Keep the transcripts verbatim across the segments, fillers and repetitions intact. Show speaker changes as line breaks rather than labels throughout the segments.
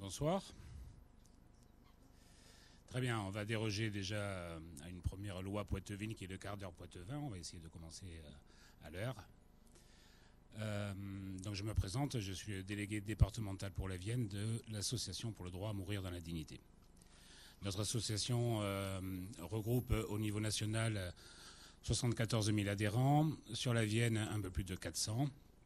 bonsoir. Très bien, on va déroger déjà à une première loi Poitevine qui est le quart d'heure Poitevin. On va essayer de commencer à l'heure. Euh, donc je me présente, je suis le délégué départemental pour la Vienne de l'Association pour le droit à mourir dans la dignité. Notre association euh, regroupe au niveau national soixante-quatorze mille adhérents, sur la Vienne un peu plus de quatre cents.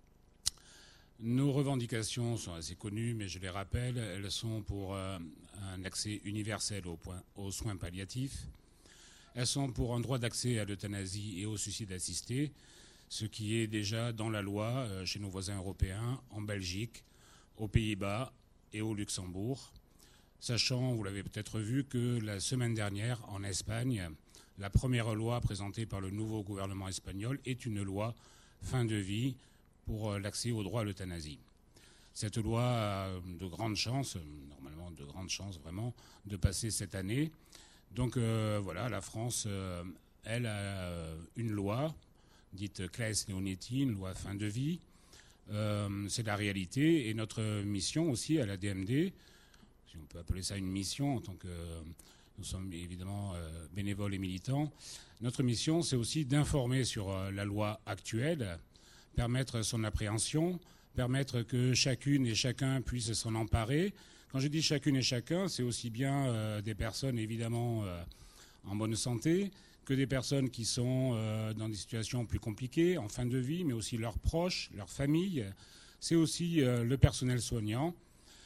Nos revendications sont assez connues, mais je les rappelle, elles sont pour euh, un accès universel aux, point, aux soins palliatifs. Elles sont pour un droit d'accès à l'euthanasie et au suicide assisté, ce qui est déjà dans la loi euh, chez nos voisins européens, en Belgique, aux Pays-Bas et au Luxembourg. Sachant, vous l'avez peut-être vu, que la semaine dernière, en Espagne, la première loi présentée par le nouveau gouvernement espagnol est une loi fin de vie pour l'accès au droit à l'euthanasie. Cette loi a de grandes chances, normalement de grandes chances vraiment, de passer cette année. Donc euh, voilà, la France, euh, elle a une loi dite Claes-Leonetti, une loi fin de vie. Euh, c'est la réalité et notre mission aussi à la D M D, si on peut appeler ça une mission en tant que nous sommes évidemment euh, bénévoles et militants, notre mission c'est aussi d'informer sur euh, la loi actuelle, permettre son appréhension, permettre que chacune et chacun puisse s'en emparer. Quand je dis chacune et chacun, c'est aussi bien euh, des personnes évidemment euh, en bonne santé que des personnes qui sont euh, dans des situations plus compliquées, en fin de vie, mais aussi leurs proches, leurs familles. C'est aussi euh, le personnel soignant.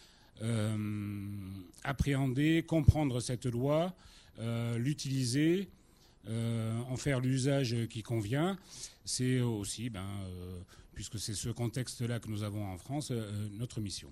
Euh, appréhender, comprendre cette loi, euh, l'utiliser, Euh, en faire l'usage qui convient, c'est aussi, ben, euh, puisque c'est ce contexte-là que nous avons en France, euh, notre mission.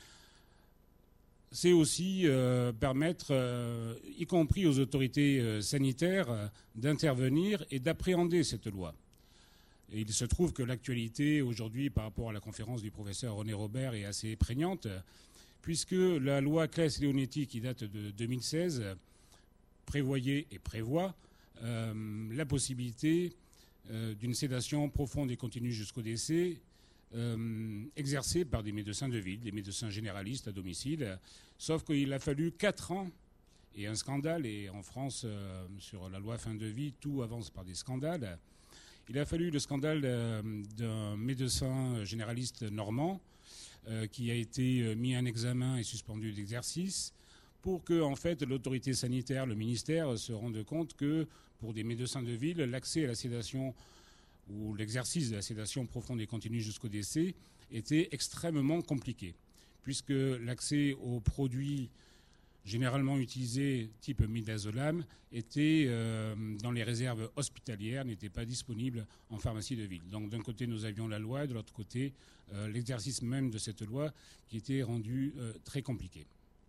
C'est aussi euh, permettre, euh, y compris aux autorités euh, sanitaires, euh, d'intervenir et d'appréhender cette loi. Et il se trouve que l'actualité aujourd'hui par rapport à la conférence du professeur René Robert est assez prégnante, puisque la loi Claes-Leonetti qui date de deux mille seize prévoyait et prévoit Euh, la possibilité euh, d'une sédation profonde et continue jusqu'au décès euh, exercée par des médecins de ville, des médecins généralistes à domicile, sauf qu'il a fallu quatre ans et un scandale, et en France, euh, sur la loi fin de vie, tout avance par des scandales. Il a fallu le scandale euh, d'un médecin généraliste normand euh, qui a été mis en examen et suspendu d'exercice, pour que en fait, l'autorité sanitaire, le ministère, se rende compte que pour des médecins de ville, l'accès à la sédation ou l'exercice de la sédation profonde et continue jusqu'au décès était extrêmement compliqué, puisque l'accès aux produits généralement utilisés type midazolam était euh, dans les réserves hospitalières, n'était pas disponible en pharmacie de ville. Donc d'un côté, nous avions la loi, et de l'autre côté, euh, l'exercice même de cette loi qui était rendu euh, très compliqué.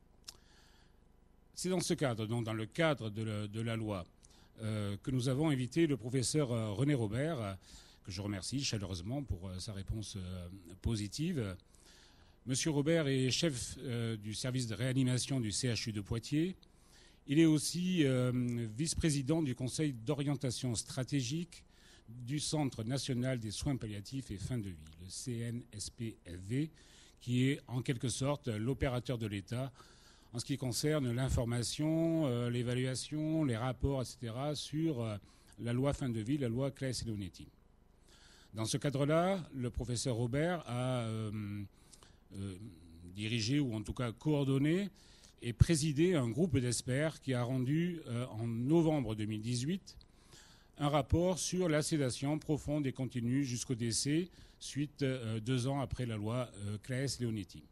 C'est dans ce cadre, donc dans le cadre de la, de la loi, euh, que nous avons invité le professeur euh, René Robert, euh, que je remercie chaleureusement pour euh, sa réponse euh, positive. Monsieur Robert est chef euh, du service de réanimation du C H U de Poitiers. Il est aussi euh, vice-président du conseil d'orientation stratégique du Centre national des soins palliatifs et fin de vie, le C N S P F V, qui est en quelque sorte l'opérateur de l'État en ce qui concerne l'information, euh, l'évaluation, les rapports, et cetera, sur euh, la loi fin de vie, la loi Claes-Leonetti. Dans ce cadre-là, le professeur Robert a euh, euh, dirigé, ou en tout cas coordonné, et présidé un groupe d'experts qui a rendu, euh, en novembre deux mille dix-huit, un rapport sur la sédation profonde et continue jusqu'au décès, suite euh, deux ans après la loi euh, Claes-Leonetti.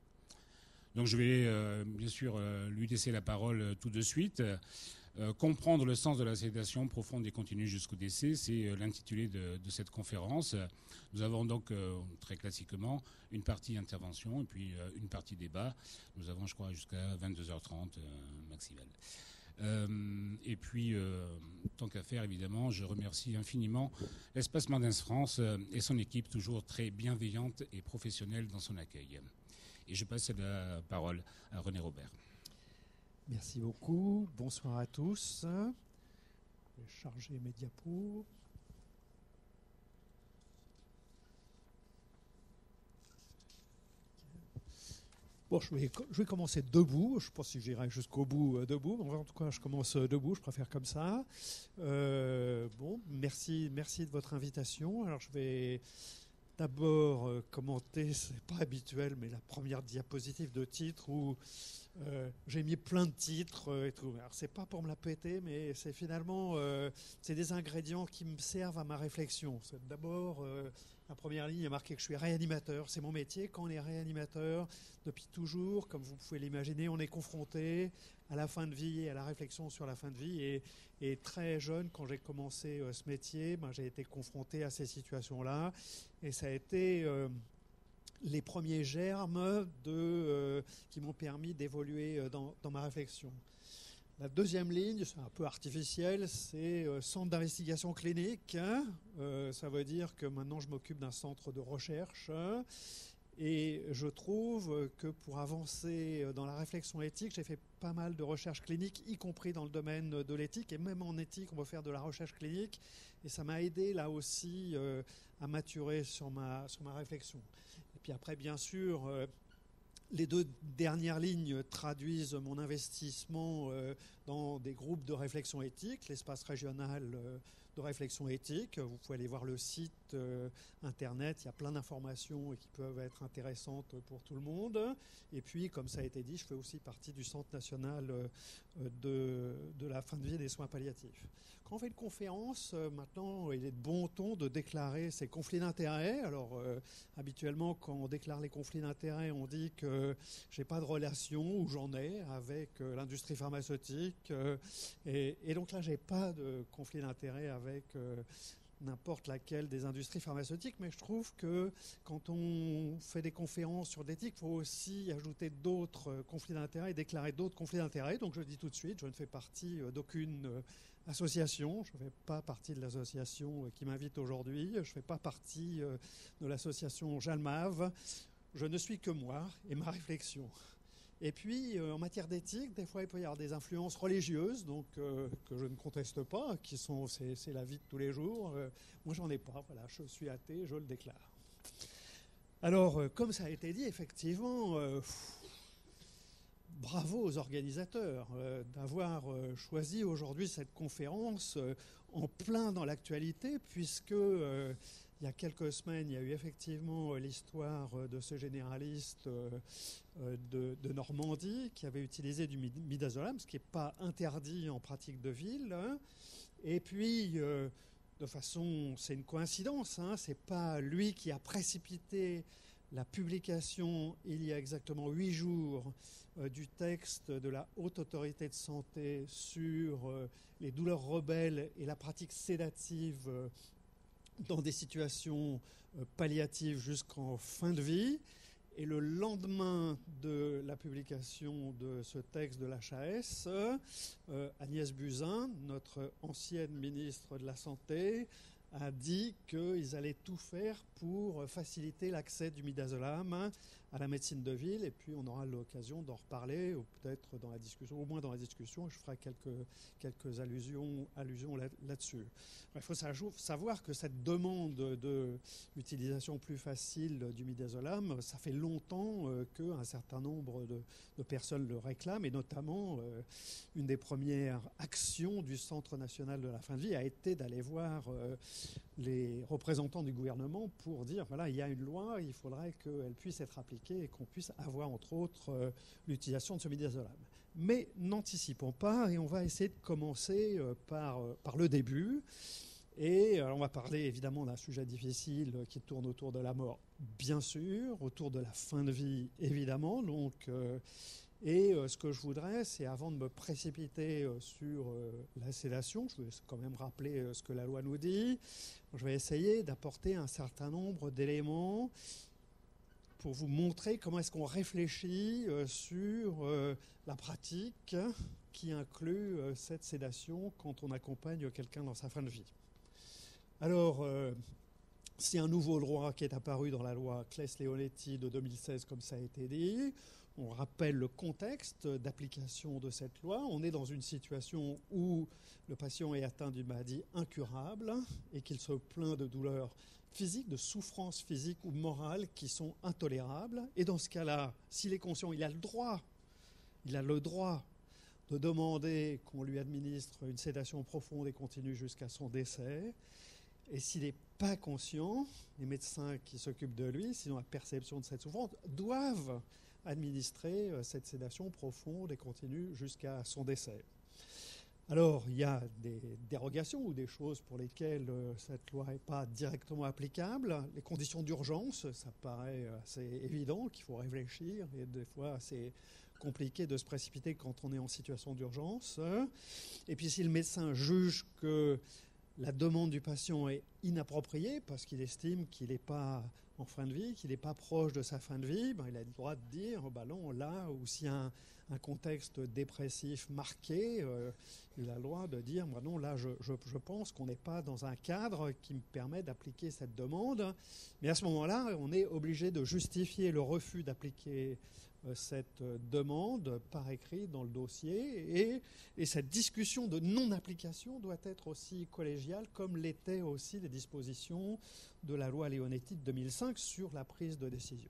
Donc je vais euh, bien sûr euh, lui laisser la parole euh, tout de suite. Euh, comprendre le sens de la sédation profonde et continue jusqu'au décès, c'est euh, l'intitulé de, de cette conférence. Nous avons donc euh, très classiquement une partie intervention et puis euh, une partie débat. Nous avons, je crois, jusqu'à vingt-deux heures trente euh, maximal. Euh, et puis, euh, tant qu'à faire, évidemment, je remercie infiniment l'Espace Mandens France euh, et son équipe, toujours très bienveillante et professionnelle dans son accueil. Et je passe la parole à René Robert.
Merci beaucoup. Bonsoir à tous. Je vais charger mes diapos. Bon, je vais, je vais commencer debout. Je ne sais pas si j'irai jusqu'au bout euh, debout. Mais en tout cas, je commence euh, debout. Je préfère comme ça. Euh, bon, merci, merci de votre invitation. Alors, je vais d'abord euh, commenter, c'est pas habituel, mais la première diapositive de titre où euh, j'ai mis plein de titres euh, et tout. Alors, c'est pas pour me la péter, mais c'est finalement euh, c'est des ingrédients qui me servent à ma réflexion. C'est d'abord euh, la première ligne est marqué que je suis réanimateur. C'est mon métier. Quand on est réanimateur, depuis toujours, comme vous pouvez l'imaginer, on est confronté à la fin de vie et à la réflexion sur la fin de vie. Et, et très jeune, quand j'ai commencé euh, ce métier, ben, j'ai été confronté à ces situations-là. Et ça a été euh, les premiers germes de, euh, qui m'ont permis d'évoluer euh, dans, dans ma réflexion. La deuxième ligne, c'est un peu artificiel, c'est euh, centre d'investigation clinique. Hein. Euh, ça veut dire que maintenant je m'occupe d'un centre de recherche. Hein. Et je trouve que pour avancer dans la réflexion éthique, j'ai fait pas mal de recherches cliniques, y compris dans le domaine de l'éthique. Et même en éthique, on peut faire de la recherche clinique. Et ça m'a aidé là aussi euh, à maturer sur ma, sur ma réflexion. Et puis après, bien sûr, euh, les deux dernières lignes traduisent mon investissement euh, dans des groupes de réflexion éthique, l'espace régional euh, de réflexion éthique. Vous pouvez aller voir le site euh, internet, il y a plein d'informations qui peuvent être intéressantes pour tout le monde. Et puis, comme ça a été dit, je fais aussi partie du Centre national euh, de, de la fin de vie et des soins palliatifs. Quand on fait une conférence, euh, maintenant, il est de bon ton de déclarer ses conflits d'intérêts. Alors, euh, habituellement, quand on déclare les conflits d'intérêts, on dit que j'ai pas de relation ou j'en ai avec euh, l'industrie pharmaceutique. Euh, et, et donc là, j'ai pas de conflit d'intérêts avec euh, n'importe laquelle des industries pharmaceutiques, mais je trouve que quand on fait des conférences sur l'éthique, il faut aussi ajouter d'autres conflits d'intérêts et déclarer d'autres conflits d'intérêts. Donc je le dis tout de suite, je ne fais partie d'aucune association, je ne fais pas partie de l'association qui m'invite aujourd'hui, je ne fais pas partie de l'association Jalmave, je ne suis que moi et ma réflexion. Et puis, euh, en matière d'éthique, des fois, il peut y avoir des influences religieuses, donc euh, que je ne conteste pas, qui sont, c'est, c'est la vie de tous les jours. Euh, moi, j'en ai pas. Voilà, je suis athée, je le déclare. Alors, euh, comme ça a été dit, effectivement, euh, pff, bravo aux organisateurs euh, d'avoir euh, choisi aujourd'hui cette conférence euh, en plein dans l'actualité, puisque euh, il y a quelques semaines, il y a eu effectivement l'histoire de ce généraliste de, de Normandie qui avait utilisé du midazolam, ce qui n'est pas interdit en pratique de ville. Hein. Et puis, euh, de façon, c'est une coïncidence, hein, c'est pas lui qui a précipité la publication il y a exactement huit jours euh, du texte de la Haute Autorité de Santé sur euh, les douleurs rebelles et la pratique sédative euh, dans des situations palliatives jusqu'en fin de vie. Et le lendemain de la publication de ce texte de l'H A S, euh, Agnès Buzyn, notre ancienne ministre de la Santé, a dit qu'ils allaient tout faire pour faciliter l'accès du midazolam à la médecine de ville. Et puis on aura l'occasion d'en reparler, ou peut-être dans la discussion, au moins dans la discussion, je ferai quelques, quelques allusions, allusions là, là-dessus. Il faut savoir que cette demande de l'utilisation plus facile du midazolam, ça fait longtemps euh, qu'un certain nombre de, de personnes le réclament, et notamment euh, une des premières actions du Centre national de la fin de vie a été d'aller voir euh, les représentants du gouvernement pour dire, voilà, il y a une loi, il faudrait qu'elle puisse être appliquée et qu'on puisse avoir, entre autres, euh, l'utilisation de ce midazolam. Mais n'anticipons pas, et on va essayer de commencer euh, par, euh, par le début. Et alors on va parler évidemment d'un sujet difficile qui tourne autour de la mort, bien sûr, autour de la fin de vie, évidemment. Donc, euh, et euh, ce que je voudrais, c'est avant de me précipiter euh, sur euh, la sédation, je vais quand même rappeler euh, ce que la loi nous dit, je vais essayer d'apporter un certain nombre d'éléments pour vous montrer comment est-ce qu'on réfléchit euh, sur euh, la pratique qui inclut euh, cette sédation quand on accompagne quelqu'un dans sa fin de vie. Alors, euh, c'est un nouveau droit qui est apparu dans la loi Claes-Leonetti de deux mille seize, comme ça a été dit. On rappelle le contexte d'application de cette loi. On est dans une situation où le patient est atteint d'une maladie incurable et qu'il se plaint de douleurs physiques, de souffrances physiques ou morales qui sont intolérables. Et dans ce cas-là, s'il est conscient, il a le droit, il a le droit de demander qu'on lui administre une sédation profonde et continue jusqu'à son décès. Et s'il n'est pas conscient, les médecins qui s'occupent de lui, s'ils ont la perception de cette souffrance, doivent administrer cette sédation profonde et continue jusqu'à son décès. Alors, il y a des dérogations ou des choses pour lesquelles cette loi n'est pas directement applicable. Les conditions d'urgence, ça paraît assez évident qu'il faut réfléchir et des fois c'est compliqué de se précipiter quand on est en situation d'urgence. Et puis si le médecin juge que la demande du patient est inappropriée parce qu'il estime qu'il n'est pas en fin de vie, qu'il n'est pas proche de sa fin de vie, ben il a le droit de dire oh ben non, là, ou s'il y a un, un contexte dépressif marqué, euh, il a le droit de dire ben non, là, je, je, je pense qu'on n'est pas dans un cadre qui me permet d'appliquer cette demande. Mais à ce moment-là, on est obligé de justifier le refus d'appliquer cette demande par écrit dans le dossier et, et cette discussion de non-application doit être aussi collégiale comme l'étaient aussi les dispositions de la loi Leonetti de deux mille cinq sur la prise de décision.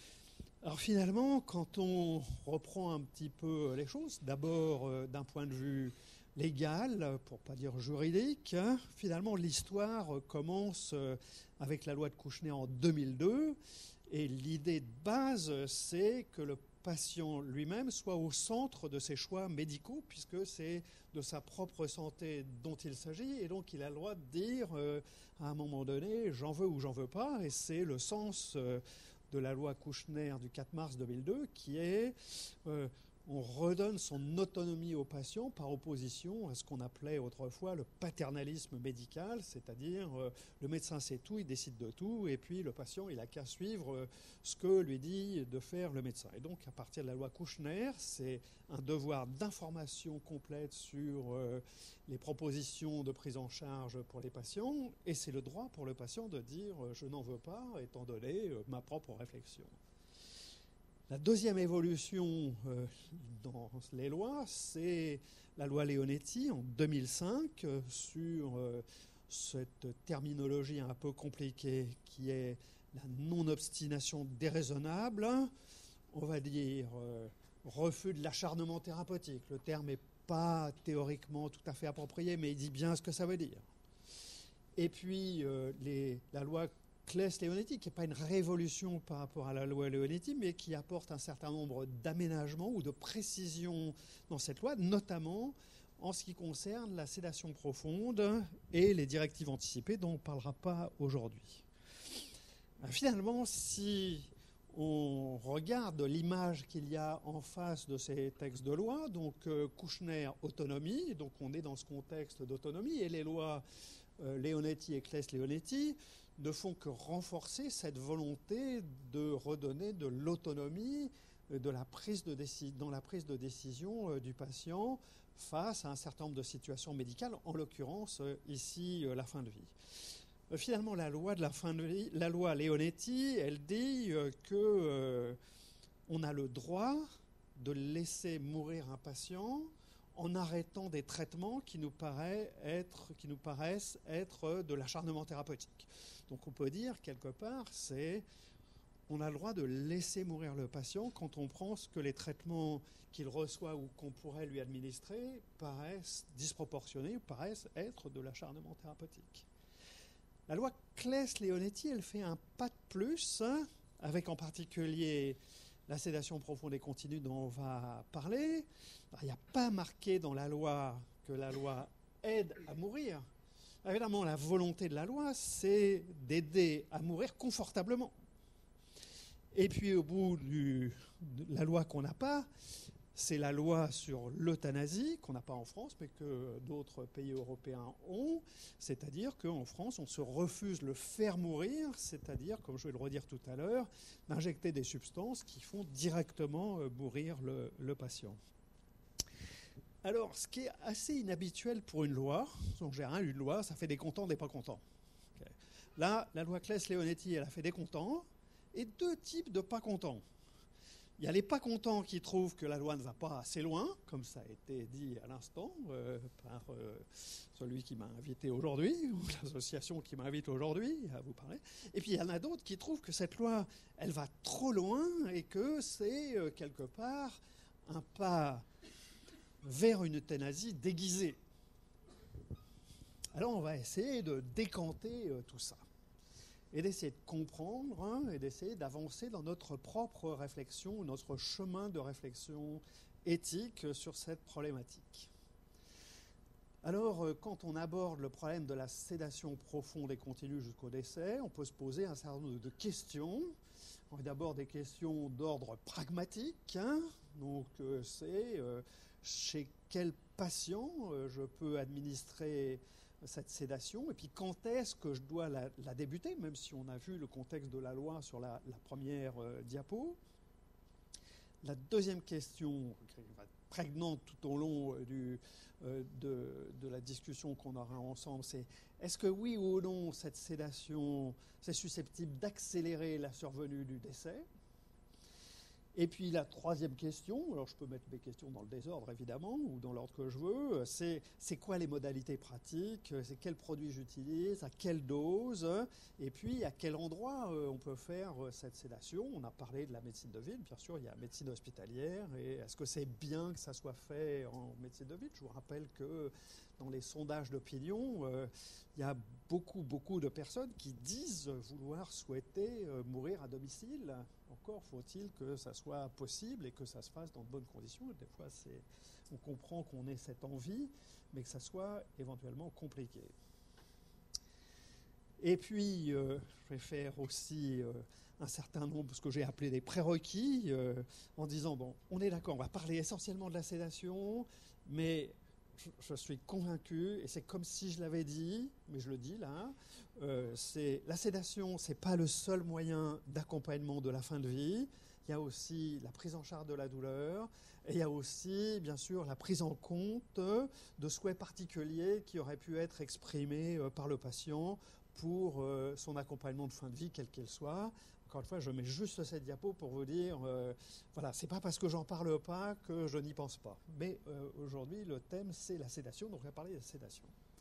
Alors finalement, quand on reprend un petit peu les choses, d'abord euh, d'un point de vue légal, pour ne pas dire juridique, hein, finalement l'histoire commence euh, avec la loi de Kouchner en deux mille deux. Et l'idée de base, c'est que le patient lui-même soit au centre de ses choix médicaux, puisque c'est de sa propre santé dont il s'agit, et donc il a le droit de dire euh, à un moment donné, j'en veux ou j'en veux pas, et c'est le sens euh, de la loi Kouchner du quatre mars deux mille deux, qui est euh, on redonne son autonomie au patient par opposition à ce qu'on appelait autrefois le paternalisme médical, c'est-à-dire euh, le médecin sait tout, il décide de tout, et puis le patient, il n'a qu'à suivre euh, ce que lui dit de faire le médecin. Et donc, à partir de la loi Kouchner, c'est un devoir d'information complète sur euh, les propositions de prise en charge pour les patients, et c'est le droit pour le patient de dire euh, « je n'en veux pas, étant donné euh, ma propre réflexion ». La deuxième évolution euh, dans les lois, c'est la loi Leonetti en deux mille cinq euh, sur euh, cette terminologie un peu compliquée qui est la non-obstination déraisonnable, on va dire euh, refus de l'acharnement thérapeutique. Le terme n'est pas théoriquement tout à fait approprié, mais il dit bien ce que ça veut dire. Et puis euh, les, la loi Claes-Leonetti, qui n'est pas une révolution par rapport à la loi Leonetti, mais qui apporte un certain nombre d'aménagements ou de précisions dans cette loi, notamment en ce qui concerne la sédation profonde et les directives anticipées dont on ne parlera pas aujourd'hui. Finalement, si on regarde l'image qu'il y a en face de ces textes de loi, donc euh, Kouchner, autonomie, donc on est dans ce contexte d'autonomie, et les lois euh, Leonetti et Claes-Leonetti ne font que renforcer cette volonté de redonner de l'autonomie de la prise de déci- dans la prise de décision euh, du patient face à un certain nombre de situations médicales, en l'occurrence euh, ici euh, la fin de vie. Euh, finalement, la loi de la fin de vie, la loi Leonetti, elle dit euh, que euh, on a le droit de laisser mourir un patient en arrêtant des traitements qui nous, paraît être, qui nous paraissent être de l'acharnement thérapeutique. Donc on peut dire, quelque part, c'est on a le droit de laisser mourir le patient quand on pense que les traitements qu'il reçoit ou qu'on pourrait lui administrer paraissent disproportionnés, paraissent être de l'acharnement thérapeutique. La loi Claes-Leonetti, elle fait un pas de plus, hein, avec en particulier la sédation profonde et continue dont on va parler. Alors, il n'y a pas marqué dans la loi que la loi aide à mourir. Évidemment, la volonté de la loi, c'est d'aider à mourir confortablement. Et puis, au bout du, de la loi qu'on n'a pas, c'est la loi sur l'euthanasie, qu'on n'a pas en France, mais que d'autres pays européens ont. C'est-à-dire qu'en France, on se refuse le faire mourir, c'est-à-dire, comme je vais le redire tout à l'heure, d'injecter des substances qui font directement mourir le, le patient. Alors, ce qui est assez inhabituel pour une loi, en général, une loi, ça fait des contents, des pas contents. Okay. Là, la loi Claes-Leonetti, elle a fait des contents, et deux types de pas contents. Il y a les pas contents qui trouvent que la loi ne va pas assez loin, comme ça a été dit à l'instant euh, par euh, celui qui m'a invité aujourd'hui, ou l'association qui m'invite aujourd'hui à vous parler. Et puis il y en a d'autres qui trouvent que cette loi, elle va trop loin et que c'est euh, quelque part un pas vers une euthanasie déguisée. Alors on va essayer de décanter euh, tout ça. Et d'essayer de comprendre hein, et d'essayer d'avancer dans notre propre réflexion, notre chemin de réflexion éthique sur cette problématique. Alors, quand on aborde le problème de la sédation profonde et continue jusqu'au décès, on peut se poser un certain nombre de questions. On a d'abord des questions d'ordre pragmatique. Hein, donc, euh, c'est euh, chez quel patient euh, je peux administrer cette sédation, et puis quand est-ce que je dois la, la débuter, même si on a vu le contexte de la loi sur la, la première euh, diapo. La deuxième question, qui va être prégnante tout au long euh, du, euh, de, de la discussion qu'on aura ensemble, c'est est-ce que oui ou non cette sédation c'est susceptible d'accélérer la survenue du décès? Et puis la troisième question, alors je peux mettre mes questions dans le désordre évidemment, ou dans l'ordre que je veux, c'est, c'est quoi les modalités pratiques, c'est quels produits j'utilise, à quelle dose, et puis à quel endroit euh, on peut faire euh, cette sédation. On a parlé de la médecine de ville, bien sûr il y a la médecine hospitalière, et est-ce que c'est bien que ça soit fait en médecine de ville? Je vous rappelle que dans les sondages d'opinion, euh, il y a beaucoup, beaucoup de personnes qui disent vouloir souhaiter euh, mourir à domicile. Encore faut-il que ça soit possible et que ça se fasse dans de bonnes conditions. Des fois, c'est, on comprend qu'on ait cette envie, mais que ça soit éventuellement compliqué. Et puis, euh, je vais faire aussi euh, un certain nombre, ce que j'ai appelé des prérequis, euh, en disant, bon, on est d'accord, on va parler essentiellement de la sédation, mais je, je suis convaincu, et c'est comme si je l'avais dit, mais je le dis là, euh, c'est, la sédation, ce n'est pas le seul moyen d'accompagnement de la fin de vie. Il y a aussi la prise en charge de la douleur, et il y a aussi, bien sûr, la prise en compte de souhaits particuliers qui auraient pu être exprimés par le patient pour son accompagnement de fin de vie, quel qu'il soit. Encore une fois, je mets juste cette diapo pour vous dire, euh, voilà, c'est pas parce que j'en parle pas que je n'y pense pas. Mais euh, aujourd'hui, le thème, c'est la sédation, donc on va parler de sédation.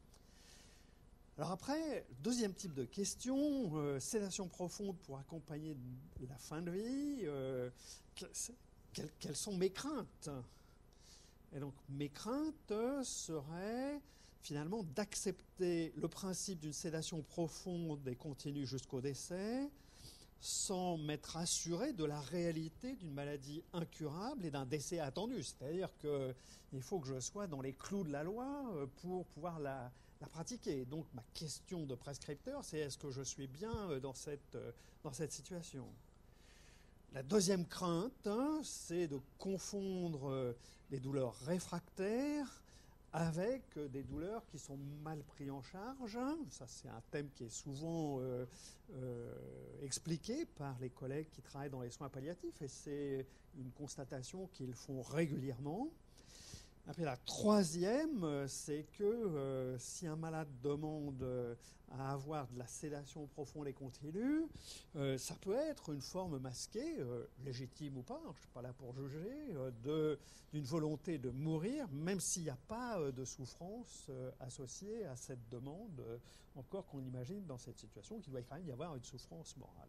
Alors après, deuxième type de question, euh, sédation profonde pour accompagner la fin de vie, euh, quelles, quelles sont mes craintes? Et donc mes craintes seraient finalement d'accepter le principe d'une sédation profonde et continue jusqu'au décès, sans m'être assuré de la réalité d'une maladie incurable et d'un décès attendu. C'est-à-dire qu'il faut que je sois dans les clous de la loi pour pouvoir la, la pratiquer. Donc ma question de prescripteur, c'est est-ce que je suis bien dans cette, dans cette situation? La deuxième crainte, hein, c'est de confondre les douleurs réfractaires avec des douleurs qui sont mal prises en charge. Ça, c'est un thème qui est souvent euh, euh, expliqué par les collègues qui travaillent dans les soins palliatifs, et c'est une constatation qu'ils font régulièrement. Après, la troisième, c'est que euh, si un malade demande euh, à avoir de la sédation profonde et continue, euh, ça peut être une forme masquée, euh, légitime ou pas, je ne suis pas là pour juger, euh, de, d'une volonté de mourir, même s'il n'y a pas euh, de souffrance euh, associée à cette demande, euh, encore qu'on imagine dans cette situation qu'il doit quand même y avoir une souffrance morale.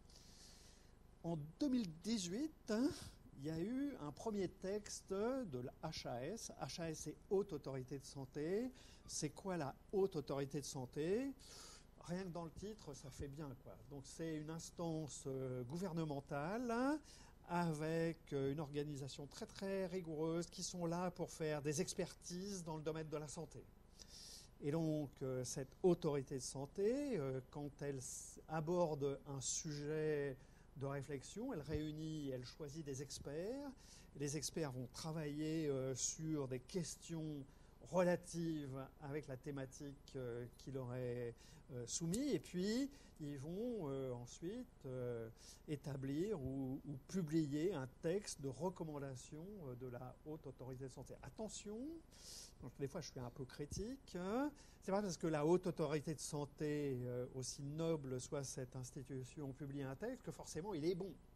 En deux mille dix-huit, hein, il y a eu un premier texte de la H A S. H A S, c'est Haute Autorité de Santé. C'est quoi la Haute Autorité de Santé? Rien que dans le titre, ça fait bien, quoi. Donc c'est une instance euh, gouvernementale hein, avec euh, une organisation très très rigoureuse qui sont là pour faire des expertises dans le domaine de la santé. Et donc euh, cette Autorité de Santé, euh, quand elle aborde un sujet de réflexion, elle réunit, elle choisit des experts. Les experts vont travailler euh, sur des questions relatives avec la thématique euh, qui leur est euh, soumise, et puis ils vont euh, ensuite euh, établir ou, ou publier un texte de recommandation euh, de la Haute Autorité de Santé. Attention, donc des fois je suis un peu critique, hein. C'est pas parce que la Haute Autorité de Santé, euh, aussi noble soit cette institution, publie un texte que forcément il est bon.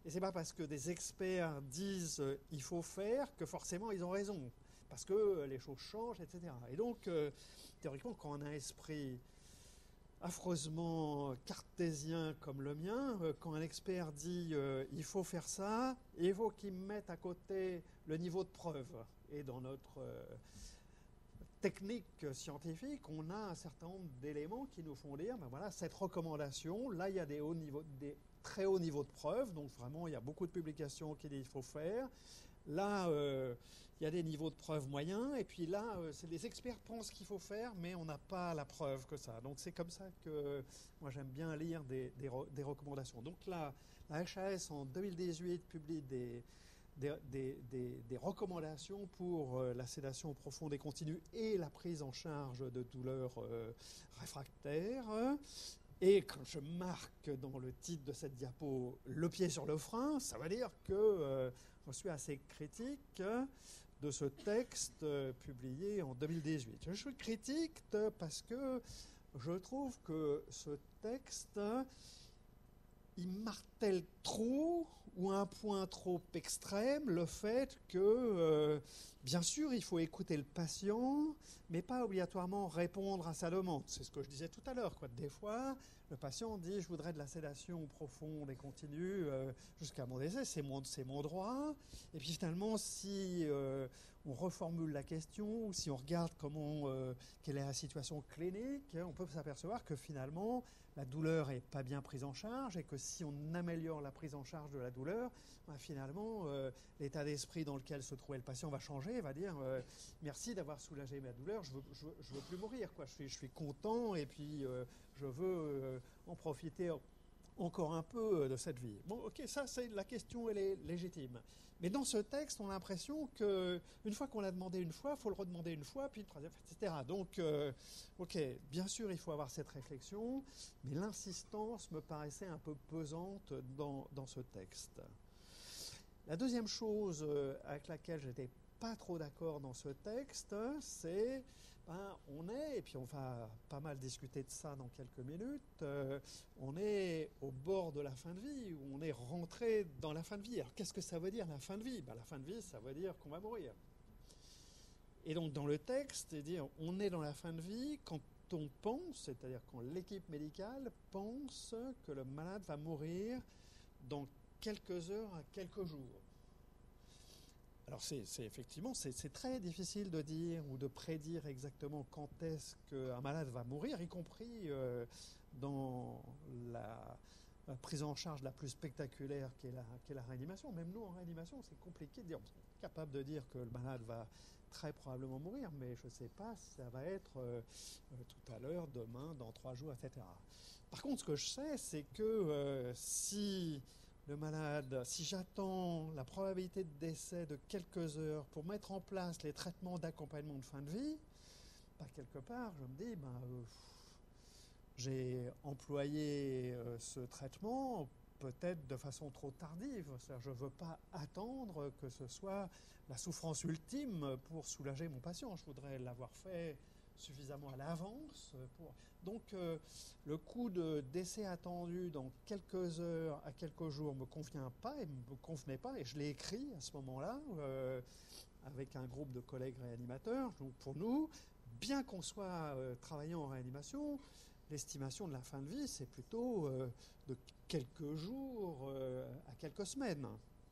Et c'est pas parce que des experts disent euh, il faut faire que forcément ils ont raison. Parce que euh, les choses changent, et cetera. Et donc, euh, théoriquement, quand on a un esprit affreusement cartésien comme le mien, euh, quand un expert dit euh, il faut faire ça, il faut qu'il mette à côté le niveau de preuve. Et dans notre euh, technique scientifique, on a un certain nombre d'éléments qui nous font dire, ben voilà, cette recommandation, là il y a des, hauts niveaux, des très hauts niveaux de preuve, donc vraiment il y a beaucoup de publications qui disent qu'il faut faire. Là, euh, il y a des niveaux de preuve moyens, et puis là, euh, c'est les experts pensent qu'il faut faire, mais on n'a pas la preuve que ça. Donc c'est comme ça que moi j'aime bien lire des, des, des recommandations. Donc là, la H A S en deux mille dix-huit publie des, des, des, des, des recommandations pour euh, la sédation profonde et continue et la prise en charge de douleurs euh, réfractaires. Et quand je marque dans le titre de cette diapo le pied sur le frein, ça veut dire que euh, je suis assez critique de ce texte euh, publié en deux mille dix-huit. Je suis critique parce que je trouve que ce texte, il martèle trop ou un point trop extrême le fait que, euh, bien sûr, il faut écouter le patient, mais pas obligatoirement répondre à sa demande. C'est ce que je disais tout à l'heure, quoi. Des fois, le patient dit « je voudrais de la sédation profonde et continue euh, jusqu'à mon décès, c'est mon, c'est mon droit ». Et puis finalement, si euh, on reformule la question, ou si on regarde comment, euh, quelle est la situation clinique, on peut s'apercevoir que finalement, la douleur n'est pas bien prise en charge et que si on améliore la prise en charge de la douleur, ben finalement, euh, l'état d'esprit dans lequel se trouvait le patient va changer, va dire euh, « merci d'avoir soulagé ma douleur, je veux, je veux, je veux plus mourir, quoi. Je, suis, je suis content et puis euh, je veux euh, en profiter encore un peu de cette vie ». Bon, ok, ça, c'est la question, elle est légitime. Mais dans ce texte, on a l'impression qu'une fois qu'on l'a demandé une fois, il faut le redemander une fois, puis une troisième, et cetera. Donc, euh, ok, bien sûr, il faut avoir cette réflexion, mais l'insistance me paraissait un peu pesante dans, dans ce texte. La deuxième chose avec laquelle je n'étais pas trop d'accord dans ce texte, c'est ben, on est, et puis on va pas mal discuter de ça dans quelques minutes, euh, on est au bord de la fin de vie, ou on est rentré dans la fin de vie. Alors qu'est-ce que ça veut dire la fin de vie? Ben, la fin de vie, ça veut dire qu'on va mourir. Et donc dans le texte, c'est-à-dire on est dans la fin de vie quand on pense, c'est-à-dire quand l'équipe médicale pense que le malade va mourir dans quelques heures à quelques jours. Alors c'est, c'est effectivement, c'est, c'est très difficile de dire ou de prédire exactement quand est-ce qu'un malade va mourir, y compris euh, dans la, la prise en charge la plus spectaculaire qu'est la, qu'est la réanimation. Même nous, en réanimation, c'est compliqué de dire. On est capable de dire que le malade va très probablement mourir, mais je ne sais pas si ça va être euh, tout à l'heure, demain, dans trois jours, et cetera. Par contre, ce que je sais, c'est que euh, si le malade, si j'attends la probabilité de décès de quelques heures pour mettre en place les traitements d'accompagnement de fin de vie, bah, quelque part, je me dis, bah, euh, j'ai employé euh, ce traitement peut-être de façon trop tardive. C'est-à-dire, je ne veux pas attendre que ce soit la souffrance ultime pour soulager mon patient. Je voudrais l'avoir fait suffisamment à l'avance. Pour... Donc, euh, le coût de décès attendu dans quelques heures à quelques jours ne me convient pas et ne me convenait pas. Et je l'ai écrit à ce moment-là euh, avec un groupe de collègues réanimateurs. Donc, pour nous, bien qu'on soit euh, travaillant en réanimation, l'estimation de la fin de vie, c'est plutôt euh, de quelques jours euh, à quelques semaines.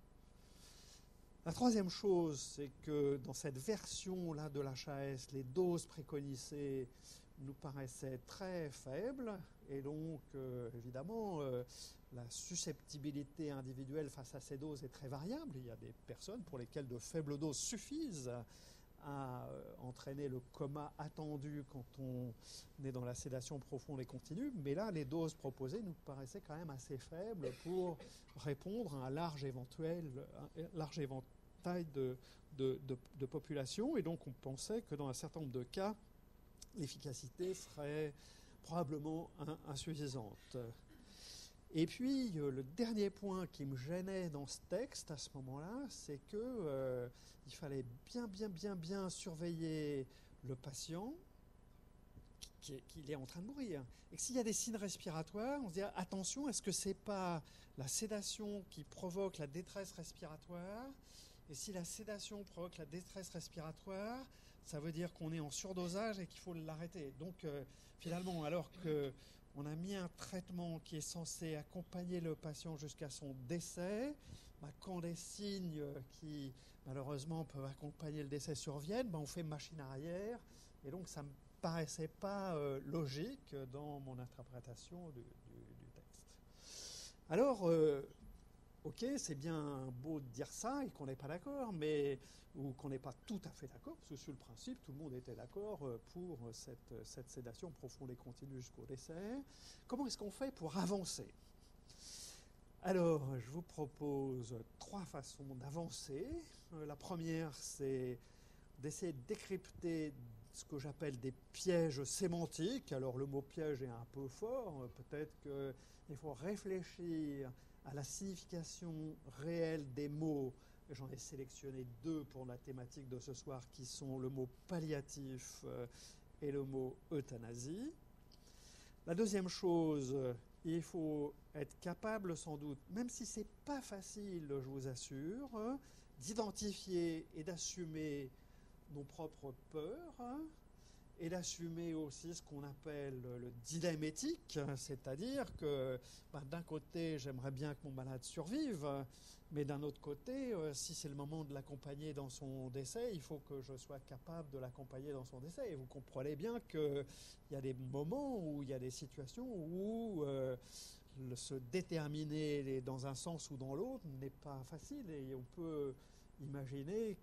La troisième chose, c'est que dans cette version-là de l'H A S, les doses préconisées nous paraissaient très faibles et donc, euh, évidemment, euh, la susceptibilité individuelle face à ces doses est très variable. Il y a des personnes pour lesquelles de faibles doses suffisent à euh, entraîner le coma attendu quand on est dans la sédation profonde et continue. Mais là, les doses proposées nous paraissaient quand même assez faibles pour répondre à un large, éventuel, un large éventail de, de, de, de population. Et donc, on pensait que dans un certain nombre de cas, l'efficacité serait probablement un, insuffisante. Et puis, euh, le dernier point qui me gênait dans ce texte à ce moment-là, c'est que euh, il fallait bien, bien, bien, bien surveiller le patient qu'il est en train de mourir. Et que s'il y a des signes respiratoires, on se dit attention, est-ce que c'est pas la sédation qui provoque la détresse respiratoire? Et si la sédation provoque la détresse respiratoire, ça veut dire qu'on est en surdosage et qu'il faut l'arrêter. Donc euh, finalement, alors qu'on a mis un traitement qui est censé accompagner le patient jusqu'à son décès, bah, quand des signes qui malheureusement peuvent accompagner le décès surviennent, bah, on fait machine arrière. Et donc ça me paraissait pas euh, logique dans mon interprétation du, du, du texte. Alors, euh, ok, c'est bien beau de dire ça et qu'on n'est pas d'accord, mais ou qu'on n'est pas tout à fait d'accord, parce que sur le principe, tout le monde était d'accord pour cette, cette sédation profonde et continue jusqu'au décès. Comment est-ce qu'on fait pour avancer? Alors, je vous propose trois façons d'avancer. Euh, la première, c'est d'essayer de décrypter ce que j'appelle des pièges sémantiques. Alors le mot piège est un peu fort, peut-être qu'il faut réfléchir à la signification réelle des mots. J'en ai sélectionné deux pour la thématique de ce soir, qui sont le mot palliatif et le mot euthanasie. La deuxième chose, il faut être capable sans doute, même si ce n'est pas facile, je vous assure, d'identifier et d'assumer nos propres peurs, hein, et d'assumer aussi ce qu'on appelle le dilemme éthique, c'est-à-dire que ben, d'un côté, j'aimerais bien que mon malade survive, mais d'un autre côté, euh, si c'est le moment de l'accompagner dans son décès, il faut que je sois capable de l'accompagner dans son décès. Et vous comprenez bien qu'il y a des moments où il y a des situations où euh, le, se déterminer dans un sens ou dans l'autre n'est pas facile, et on peut imaginer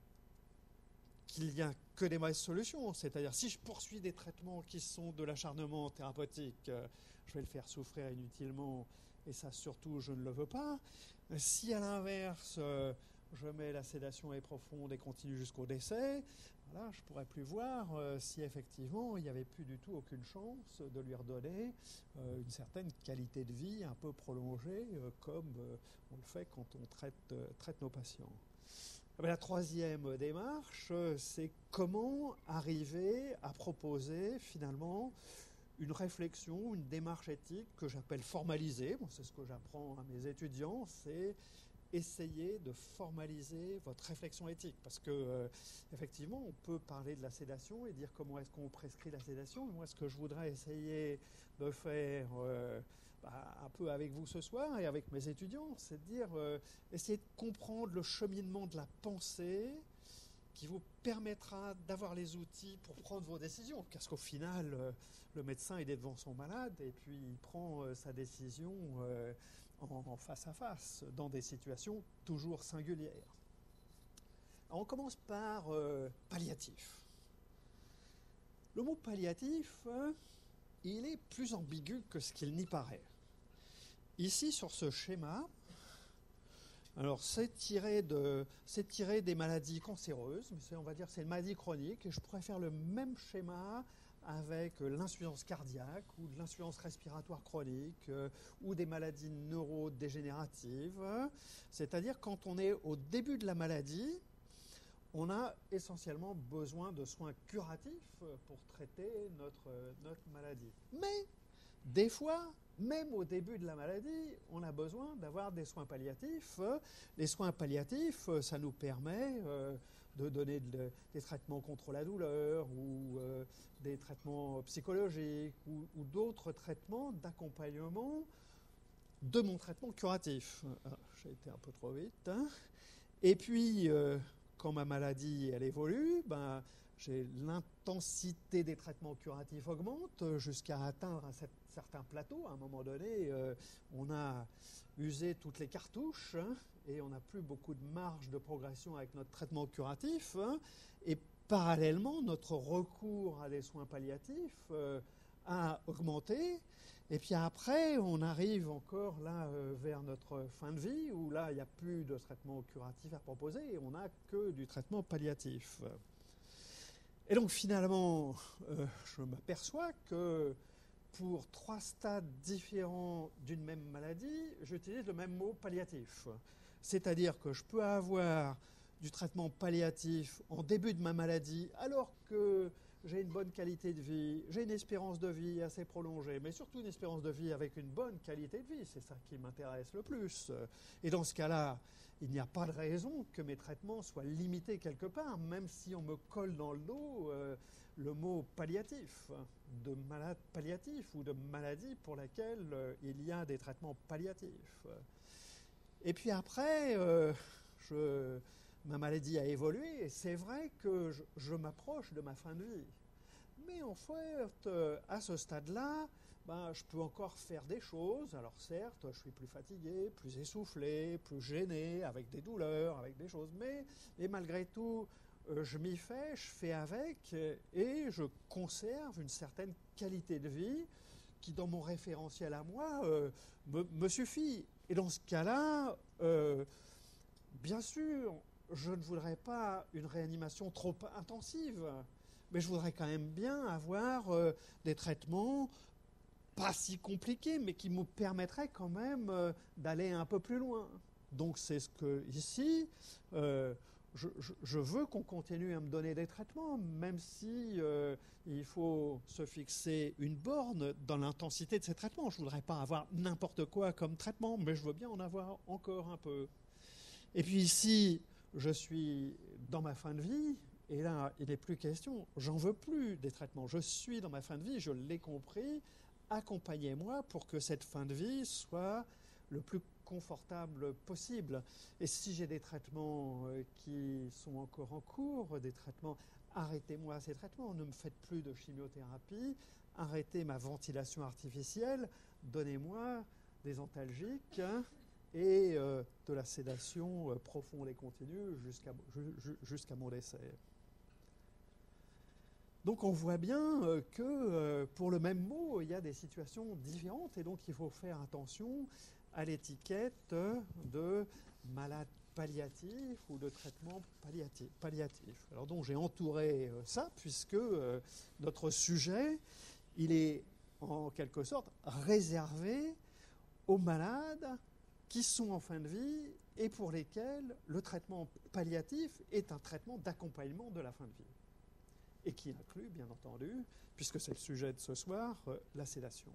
qu'il n'y a que des mauvaises solutions. C'est-à-dire, si je poursuis des traitements qui sont de l'acharnement thérapeutique, euh, je vais le faire souffrir inutilement, et ça, surtout, je ne le veux pas. Si, à l'inverse, euh, je mets la sédation est profonde et continue jusqu'au décès, voilà, je ne pourrais plus voir euh, si, effectivement, il n'y avait plus du tout aucune chance de lui redonner euh, une certaine qualité de vie un peu prolongée, euh, comme euh, on le fait quand on traite, euh, traite nos patients. La troisième démarche, c'est comment arriver à proposer finalement une réflexion, une démarche éthique que j'appelle formalisée. Bon, c'est ce que j'apprends à mes étudiants, c'est essayer de formaliser votre réflexion éthique. Parce que, euh, effectivement, on peut parler de la sédation et dire comment est-ce qu'on prescrit la sédation. Moi, ce que je voudrais essayer de faire euh, bah, un peu avec vous ce soir et avec mes étudiants, c'est de dire, euh, essayer de comprendre le cheminement de la pensée qui vous permettra d'avoir les outils pour prendre vos décisions. Parce qu'au final, euh, le médecin, il est devant son malade et puis il prend euh, sa décision euh, en, en face à face, dans des situations toujours singulières. Alors, on commence par euh, palliatif. Le mot palliatif, euh, il est plus ambigu que ce qu'il n'y paraît. Ici, sur ce schéma, alors c'est tiré, de, c'est tiré des maladies cancéreuses, mais c'est, on va dire c'est une maladie chronique, et je pourrais faire le même schéma avec l'insuffisance cardiaque ou de l'insuffisance respiratoire chronique euh, ou des maladies neurodégénératives. C'est-à-dire quand on est au début de la maladie, on a essentiellement besoin de soins curatifs pour traiter notre, notre maladie. Mais des fois, même au début de la maladie, on a besoin d'avoir des soins palliatifs. Les soins palliatifs, ça nous permet euh, de donner de, des traitements contre la douleur ou euh, des traitements psychologiques ou, ou d'autres traitements d'accompagnement de mon traitement curatif. Ah, j'ai été un peu trop vite. Hein. Et puis, euh, quand ma maladie elle évolue, ben, j'ai l'intensité des traitements curatifs augmente jusqu'à atteindre un certain plateau. À un moment donné, euh, on a usé toutes les cartouches hein, et on n'a plus beaucoup de marge de progression avec notre traitement curatif. Hein, et parallèlement, notre recours à des soins palliatifs euh, a augmenté. Et puis après, on arrive encore là euh, vers notre fin de vie où là, il n'y a plus de traitement curatif à proposer et on n'a que du traitement palliatif. Et donc finalement, euh, je m'aperçois que pour trois stades différents d'une même maladie, j'utilise le même mot palliatif. C'est-à-dire que je peux avoir du traitement palliatif en début de ma maladie, alors que j'ai une bonne qualité de vie, j'ai une espérance de vie assez prolongée, mais surtout une espérance de vie avec une bonne qualité de vie, c'est ça qui m'intéresse le plus. Et dans ce cas-là, il n'y a pas de raison que mes traitements soient limités quelque part, même si on me colle dans le dos euh, le mot palliatif, de malade palliatif ou de maladie pour laquelle euh, il y a des traitements palliatifs. Et puis après, euh, je, ma maladie a évolué et c'est vrai que je, je m'approche de ma fin de vie. Mais en fait, euh, à ce stade-là, ben, je peux encore faire des choses. Alors certes, je suis plus fatigué, plus essoufflé, plus gêné, avec des douleurs, avec des choses. Mais, mais malgré tout, euh, je m'y fais, je fais avec et je conserve une certaine qualité de vie qui, dans mon référentiel à moi, euh, me, me suffit. Et dans ce cas-là, euh, bien sûr, je ne voudrais pas une réanimation trop intensive, mais je voudrais quand même bien avoir euh, des traitements pas si compliqués, mais qui me permettraient quand même euh, d'aller un peu plus loin. Donc c'est ce que, ici, euh, je, je, je veux qu'on continue à me donner des traitements, même si euh, il faut se fixer une borne dans l'intensité de ces traitements. Je ne voudrais pas avoir n'importe quoi comme traitement, mais je veux bien en avoir encore un peu. Et puis ici, je suis dans ma fin de vie, et là, il n'est plus question, j'en veux plus des traitements. Je suis dans ma fin de vie, je l'ai compris, accompagnez-moi pour que cette fin de vie soit le plus confortable possible. Et si j'ai des traitements qui sont encore en cours, des traitements, arrêtez-moi ces traitements, ne me faites plus de chimiothérapie, arrêtez ma ventilation artificielle, donnez-moi des antalgiques et euh, de la sédation euh, profonde et continue jusqu'à jusqu'à mon décès. Donc on voit bien euh, que euh, pour le même mot, il y a des situations différentes et donc il faut faire attention à l'étiquette de malade palliatif ou de traitement palliatif. palliatif. Alors donc j'ai entouré euh, ça puisque euh, notre sujet, il est en quelque sorte réservé aux malades qui sont en fin de vie et pour lesquels le traitement palliatif est un traitement d'accompagnement de la fin de vie. Et qui inclut, bien entendu, puisque c'est le sujet de ce soir, euh, la sédation.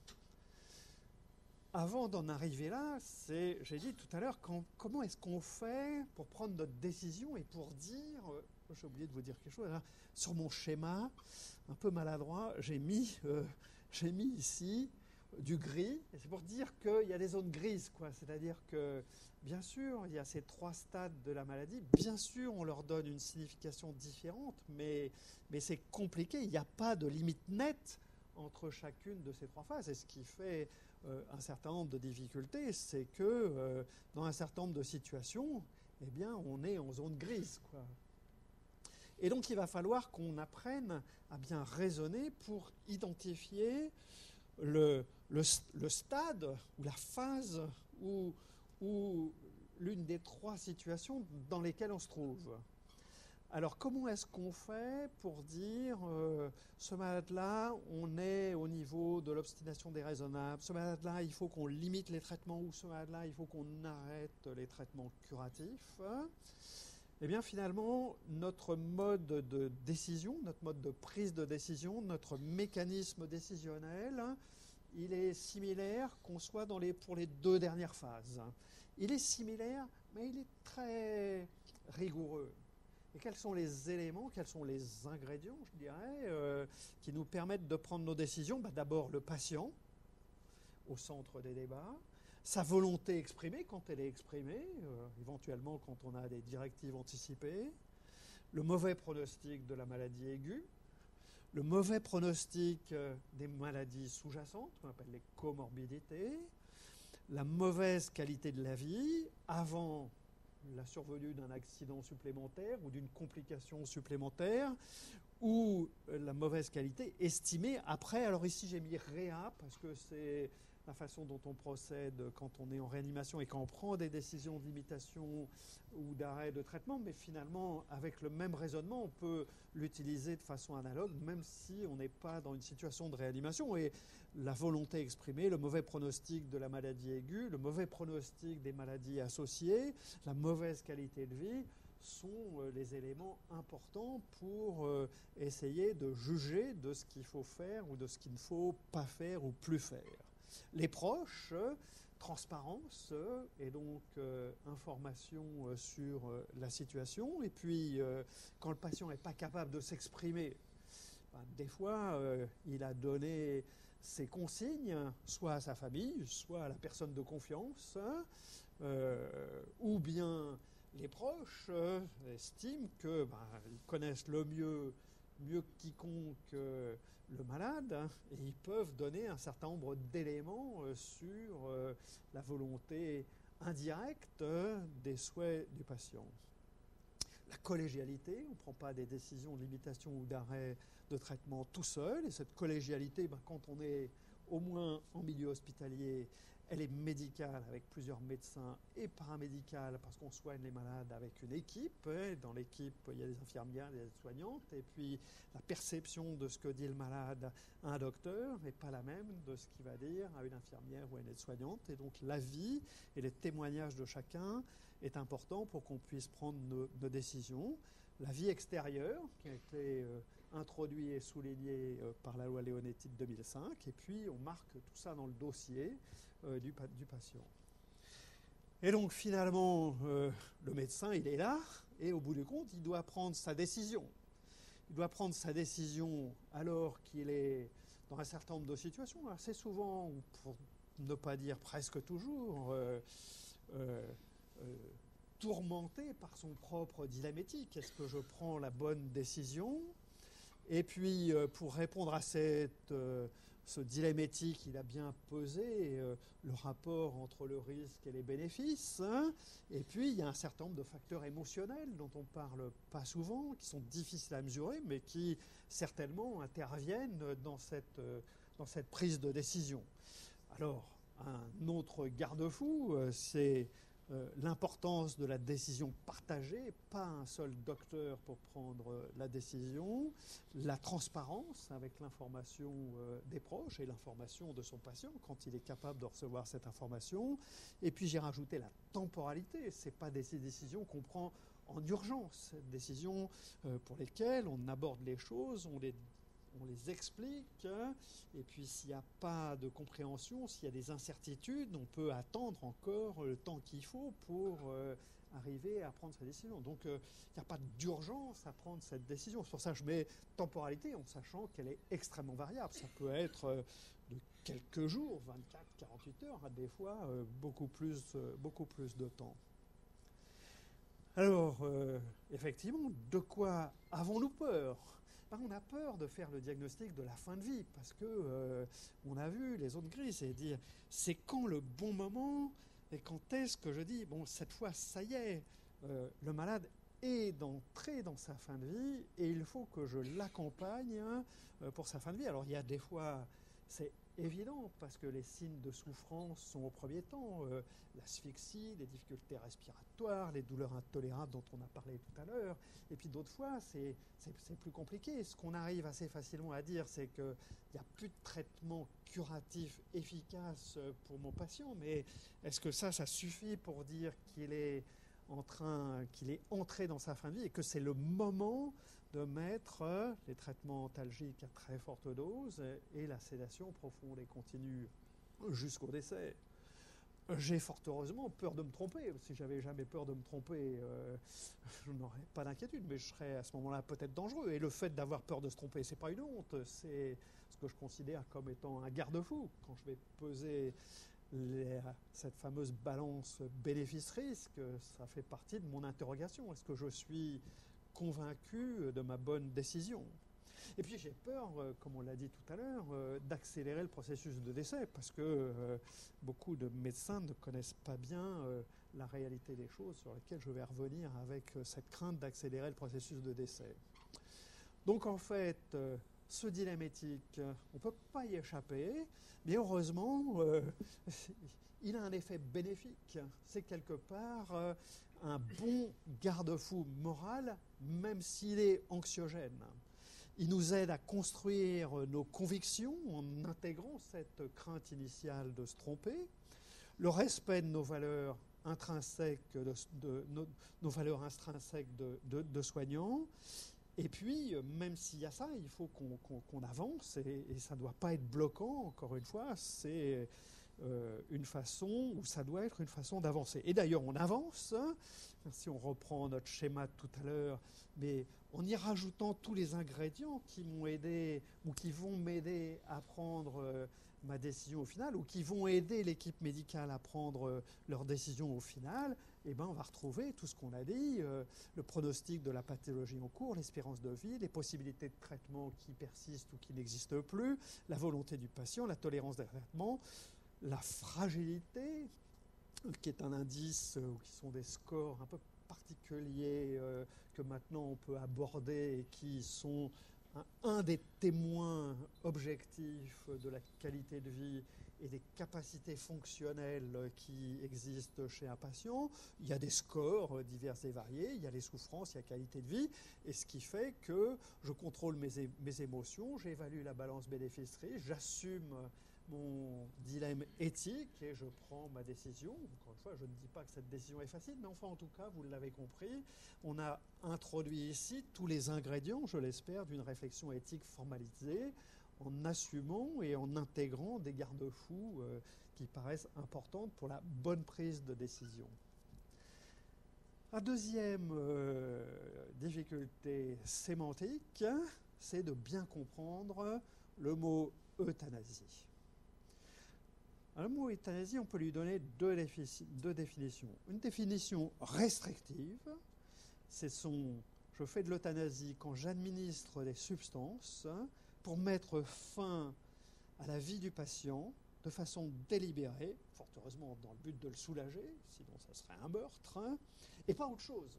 Avant d'en arriver là, c'est, j'ai dit tout à l'heure, quand, comment est-ce qu'on fait pour prendre notre décision et pour dire, euh, j'ai oublié de vous dire quelque chose, là, sur mon schéma, un peu maladroit, j'ai mis, euh, j'ai mis ici du gris, et c'est pour dire qu'il y a des zones grises, quoi. C'est-à-dire que, bien sûr, il y a ces trois stades de la maladie, bien sûr, on leur donne une signification différente, mais, mais c'est compliqué, il n'y a pas de limite nette entre chacune de ces trois phases, et ce qui fait euh, un certain nombre de difficultés, c'est que euh, dans un certain nombre de situations, eh bien, on est en zone grise, quoi. Et donc, il va falloir qu'on apprenne à bien raisonner pour identifier Le, le, le stade ou la phase ou, ou l'une des trois situations dans lesquelles on se trouve. Alors, comment est-ce qu'on fait pour dire euh, ce malade-là, on est au niveau de l'obstination déraisonnable, ce malade-là, il faut qu'on limite les traitements, ou ce malade-là, il faut qu'on arrête les traitements curatifs. Eh bien, finalement, notre mode de décision, notre mode de prise de décision, notre mécanisme décisionnel, il est similaire qu'on soit dans les, pour les deux dernières phases. Il est similaire, mais il est très rigoureux. Et quels sont les éléments, quels sont les ingrédients, je dirais, euh, qui nous permettent de prendre nos décisions? Ben, d'abord, le patient, au centre des débats. Sa volonté exprimée, quand elle est exprimée, euh, éventuellement quand on a des directives anticipées, le mauvais pronostic de la maladie aiguë, le mauvais pronostic euh, des maladies sous-jacentes, qu'on appelle les comorbidités, la mauvaise qualité de la vie avant la survenue d'un accident supplémentaire ou d'une complication supplémentaire, ou euh, la mauvaise qualité estimée après. Alors ici j'ai mis réa parce que c'est la façon dont on procède quand on est en réanimation et quand on prend des décisions de limitation ou d'arrêt de traitement, mais finalement, avec le même raisonnement, on peut l'utiliser de façon analogue, même si on n'est pas dans une situation de réanimation. Et la volonté exprimée, le mauvais pronostic de la maladie aiguë, le mauvais pronostic des maladies associées, la mauvaise qualité de vie, sont les éléments importants pour essayer de juger de ce qu'il faut faire ou de ce qu'il ne faut pas faire ou plus faire. Les proches, transparence et donc euh, information euh, sur euh, la situation. Et puis, euh, quand le patient n'est pas capable de s'exprimer, ben, des fois, euh, il a donné ses consignes, soit à sa famille, soit à la personne de confiance, hein, euh, ou bien les proches euh, estiment que ben, ils connaissent le mieux, mieux que quiconque euh, le malade, hein, et ils peuvent donner un certain nombre d'éléments euh, sur euh, la volonté indirecte euh, des souhaits du patient. La collégialité, on ne prend pas des décisions de limitation ou d'arrêt de traitement tout seul, et cette collégialité, ben, quand on est au moins en milieu hospitalier, elle est médicale avec plusieurs médecins et paramédicale parce qu'on soigne les malades avec une équipe. Dans l'équipe, il y a des infirmières, des aides-soignantes. Et puis, la perception de ce que dit le malade à un docteur n'est pas la même de ce qu'il va dire à une infirmière ou à une aide-soignante. Et donc, l'avis et les témoignages de chacun est important pour qu'on puisse prendre nos, nos décisions. La vie extérieure, qui a été euh, introduite et soulignée euh, par la loi Leonetti de deux mille cinq. Et puis, on marque tout ça dans le dossier Euh, du, du patient. Et donc finalement, euh, le médecin, il est là, et au bout du compte, il doit prendre sa décision. Il doit prendre sa décision alors qu'il est dans un certain nombre de situations, assez souvent, pour ne pas dire presque toujours, euh, euh, euh, tourmenté par son propre dilemme éthique. Est-ce que je prends la bonne décision ? Et puis, euh, pour répondre à cette... Euh, ce dilemme éthique, il a bien pesé euh, le rapport entre le risque et les bénéfices. Hein, et puis, il y a un certain nombre de facteurs émotionnels dont on ne parle pas souvent, qui sont difficiles à mesurer, mais qui certainement interviennent dans cette, euh, dans cette prise de décision. Alors, un autre garde-fou, euh, c'est euh, l'importance de la décision partagée, pas un seul docteur pour prendre euh, la décision, la transparence avec l'information euh, des proches et l'information de son patient quand il est capable de recevoir cette information. Et puis j'ai rajouté la temporalité, ce n'est pas des décisions qu'on prend en urgence, des décisions euh, pour lesquelles on aborde les choses, on les on les explique, hein, et puis s'il n'y a pas de compréhension, s'il y a des incertitudes, on peut attendre encore le temps qu'il faut pour euh, arriver à prendre sa décision. Donc euh, il n'y a pas d'urgence à prendre cette décision. C'est pour ça que je mets temporalité en sachant qu'elle est extrêmement variable. Ça peut être euh, de quelques jours, vingt-quatre, quarante-huit heures, à des fois euh, beaucoup plus, euh, beaucoup plus de temps. Alors, euh, effectivement, de quoi avons-nous peur ? Ben, on a peur de faire le diagnostic de la fin de vie parce que euh, on a vu les zones grises et dire c'est quand le bon moment et quand est-ce que je dis bon cette fois ça y est euh, le malade est d'entrer dans sa fin de vie et il faut que je l'accompagne hein, pour sa fin de vie. Alors il y a des fois c'est évident parce que les signes de souffrance sont au premier temps euh, l'asphyxie, les difficultés respiratoires, les douleurs intolérables dont on a parlé tout à l'heure. Et puis d'autres fois, c'est, c'est, c'est plus compliqué. Ce qu'on arrive assez facilement à dire, c'est qu'il n'y a plus de traitement curatif efficace pour mon patient. Mais est-ce que ça, ça suffit pour dire qu'il est en train, qu'il est entré dans sa fin de vie et que c'est le moment de mettre les traitements antalgiques à très forte dose et la sédation profonde et continue jusqu'au décès. J'ai fort heureusement peur de me tromper. Si j'avais jamais peur de me tromper, euh, je n'aurais pas d'inquiétude, mais je serais à ce moment-là peut-être dangereux. Et le fait d'avoir peur de se tromper, c'est pas une honte, c'est ce que je considère comme étant un garde-fou. Quand je vais peser les, cette fameuse balance bénéfice-risque, ça fait partie de mon interrogation. Est-ce que je suis convaincu de ma bonne décision ? Et puis j'ai peur, euh, comme on l'a dit tout à l'heure, euh, d'accélérer le processus de décès parce que euh, beaucoup de médecins ne connaissent pas bien euh, la réalité des choses sur lesquelles je vais revenir avec euh, cette crainte d'accélérer le processus de décès. Donc en fait, euh, ce dilemme éthique, on ne peut pas y échapper, mais heureusement, euh, il a un effet bénéfique. C'est quelque part euh, un bon garde-fou moral, même s'il est anxiogène. Il nous aide à construire nos convictions en intégrant cette crainte initiale de se tromper. Le respect de nos valeurs intrinsèques, de, de, nos, nos valeurs intrinsèques de, de, de soignants. Et puis, même s'il y a ça, il faut qu'on qu'on, qu'on avance, et, et ça ne doit pas être bloquant, encore une fois, c'est euh, une façon, ou ça doit être une façon d'avancer. Et d'ailleurs, on avance, hein, si on reprend notre schéma de tout à l'heure, mais en y rajoutant tous les ingrédients qui m'ont aidé, ou qui vont m'aider à prendre euh, ma décision au final, ou qui vont aider l'équipe médicale à prendre euh, leur décision au final, eh ben, on va retrouver tout ce qu'on a dit, euh, le pronostic de la pathologie en cours, l'espérance de vie, les possibilités de traitement qui persistent ou qui n'existent plus, la volonté du patient, la tolérance des traitements, la fragilité, qui est un indice, euh, ou qui sont des scores un peu particuliers euh, que maintenant on peut aborder et qui sont un, un des témoins objectifs de la qualité de vie et des capacités fonctionnelles qui existent chez un patient. Il y a des scores divers et variés, il y a les souffrances, il y a la qualité de vie, et ce qui fait que je contrôle mes, é- mes émotions, j'évalue la balance bénéfice-risque, j'assume mon dilemme éthique et je prends ma décision. Encore une fois, je ne dis pas que cette décision est facile, mais enfin, en tout cas, vous l'avez compris, on a introduit ici tous les ingrédients, je l'espère, d'une réflexion éthique formalisée, en assumant et en intégrant des garde-fous euh, qui paraissent importantes pour la bonne prise de décision. La deuxième euh, difficulté sémantique, c'est de bien comprendre le mot euthanasie. Alors, le mot euthanasie, on peut lui donner deux, défi- deux définitions. Une définition restrictive, c'est son « je fais de l'euthanasie quand j'administre des substances » pour mettre fin à la vie du patient de façon délibérée, fort heureusement dans le but de le soulager, sinon ça serait un meurtre, hein, et pas autre chose.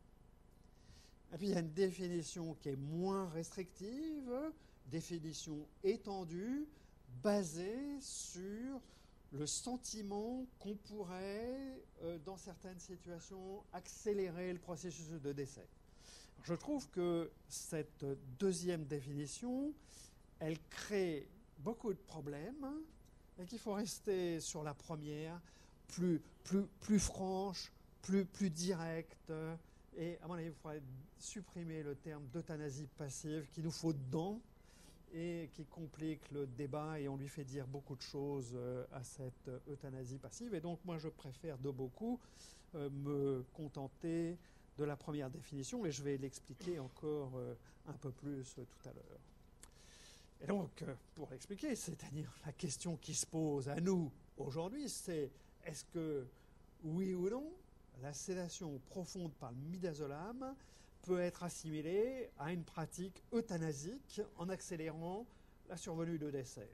Et puis il y a une définition qui est moins restrictive, définition étendue, basée sur le sentiment qu'on pourrait, euh, dans certaines situations, accélérer le processus de décès. Je trouve que cette deuxième définition, elle crée beaucoup de problèmes et qu'il faut rester sur la première, plus, plus, plus franche, plus, plus directe. Et à mon avis, il faudrait supprimer le terme d'euthanasie passive qui nous faut dedans et qui complique le débat et on lui fait dire beaucoup de choses à cette euthanasie passive. Et donc moi, je préfère de beaucoup euh, me contenter de la première définition, et je vais l'expliquer encore euh, un peu plus euh, tout à l'heure. Et donc, euh, pour l'expliquer, c'est-à-dire la question qui se pose à nous aujourd'hui, c'est est-ce que, oui ou non, la sédation profonde par le midazolam peut être assimilée à une pratique euthanasique en accélérant la survenue de décès?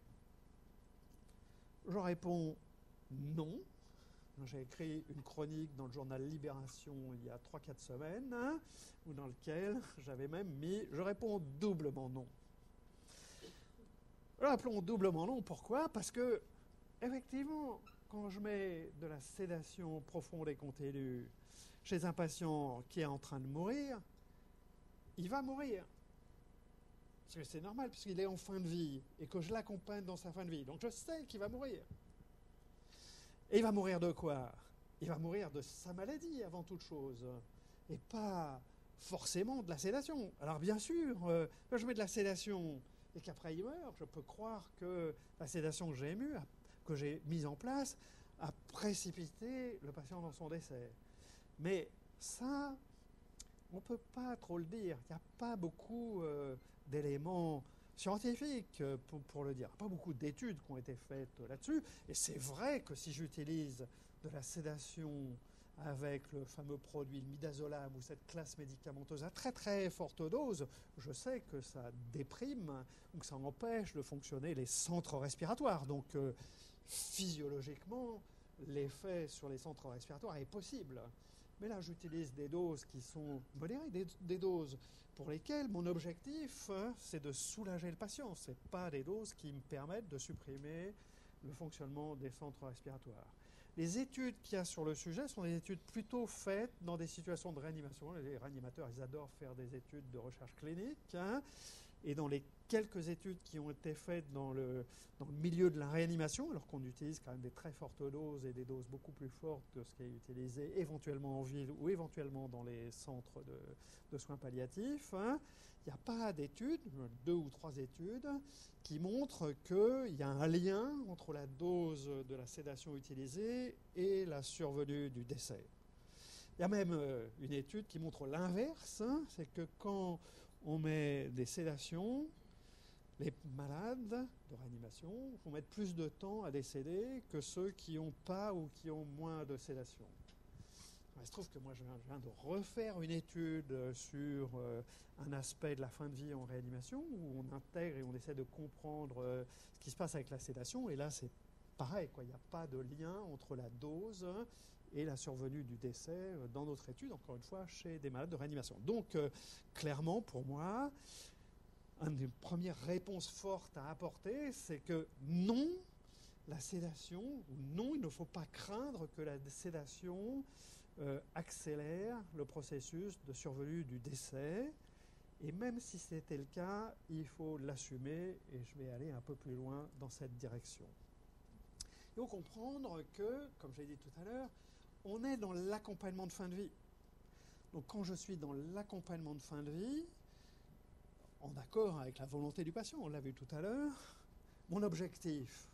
Je réponds non. J'ai écrit une chronique dans le journal Libération il y a trois quatre semaines, hein, ou dans lequel j'avais même mis « Je réponds doublement non ». Rappelons doublement non, pourquoi? Parce que, effectivement, quand je mets de la sédation profonde et continue chez un patient qui est en train de mourir, il va mourir. Parce que c'est normal, puisqu'il est en fin de vie, et que je l'accompagne dans sa fin de vie. Donc je sais qu'il va mourir. Et il va mourir de quoi? Il va mourir de sa maladie avant toute chose, et pas forcément de la sédation. Alors bien sûr, euh, quand je mets de la sédation et qu'après il meurt, je peux croire que la sédation que j'ai émue, que j'ai mise en place, a précipité le patient dans son décès. Mais ça, on ne peut pas trop le dire. Il n'y a pas beaucoup euh, d'éléments scientifiques pour, pour le dire. Il n'y a pas beaucoup d'études qui ont été faites là-dessus. Et c'est vrai que si j'utilise de la sédation avec le fameux produit le midazolam ou cette classe médicamenteuse à très très forte dose, je sais que ça déprime ou que ça empêche de fonctionner les centres respiratoires. Donc euh, physiologiquement, l'effet sur les centres respiratoires est possible. Mais là, j'utilise des doses qui sont modérées, des, des doses pour lesquelles mon objectif, hein, c'est de soulager le patient. Ce n'est pas des doses qui me permettent de supprimer le fonctionnement des centres respiratoires. Les études qu'il y a sur le sujet sont des études plutôt faites dans des situations de réanimation. Les réanimateurs, ils adorent faire des études de recherche clinique. Hein. Et dans les quelques études qui ont été faites dans le, dans le milieu de la réanimation, alors qu'on utilise quand même des très fortes doses et des doses beaucoup plus fortes que ce qui est utilisé éventuellement en ville ou éventuellement dans les centres de, de soins palliatifs, hein, il n'y a pas d'études, deux ou trois études, qui montrent qu'il y a un lien entre la dose de la sédation utilisée et la survenue du décès. Il y a même une étude qui montre l'inverse, hein, c'est que quand on met des sédations, les malades de réanimation vont mettre plus de temps à décéder que ceux qui n'ont pas ou qui ont moins de sédation. Il se trouve que moi je viens de refaire une étude sur un aspect de la fin de vie en réanimation où on intègre et on essaie de comprendre ce qui se passe avec la sédation. Et là c'est pareil, quoi. Il n'y a pas de lien entre la dose et la survenue du décès dans notre étude, encore une fois, chez des malades de réanimation. Donc, euh, clairement, pour moi, une des premières réponses fortes à apporter, c'est que non, la sédation, ou non, il ne faut pas craindre que la sédation euh, accélère le processus de survenue du décès. Et même si c'était le cas, il faut l'assumer, et je vais aller un peu plus loin dans cette direction. Il faut comprendre que, comme j'ai dit tout à l'heure, on est dans l'accompagnement de fin de vie. Donc quand je suis dans l'accompagnement de fin de vie, en accord avec la volonté du patient, on l'a vu tout à l'heure, mon objectif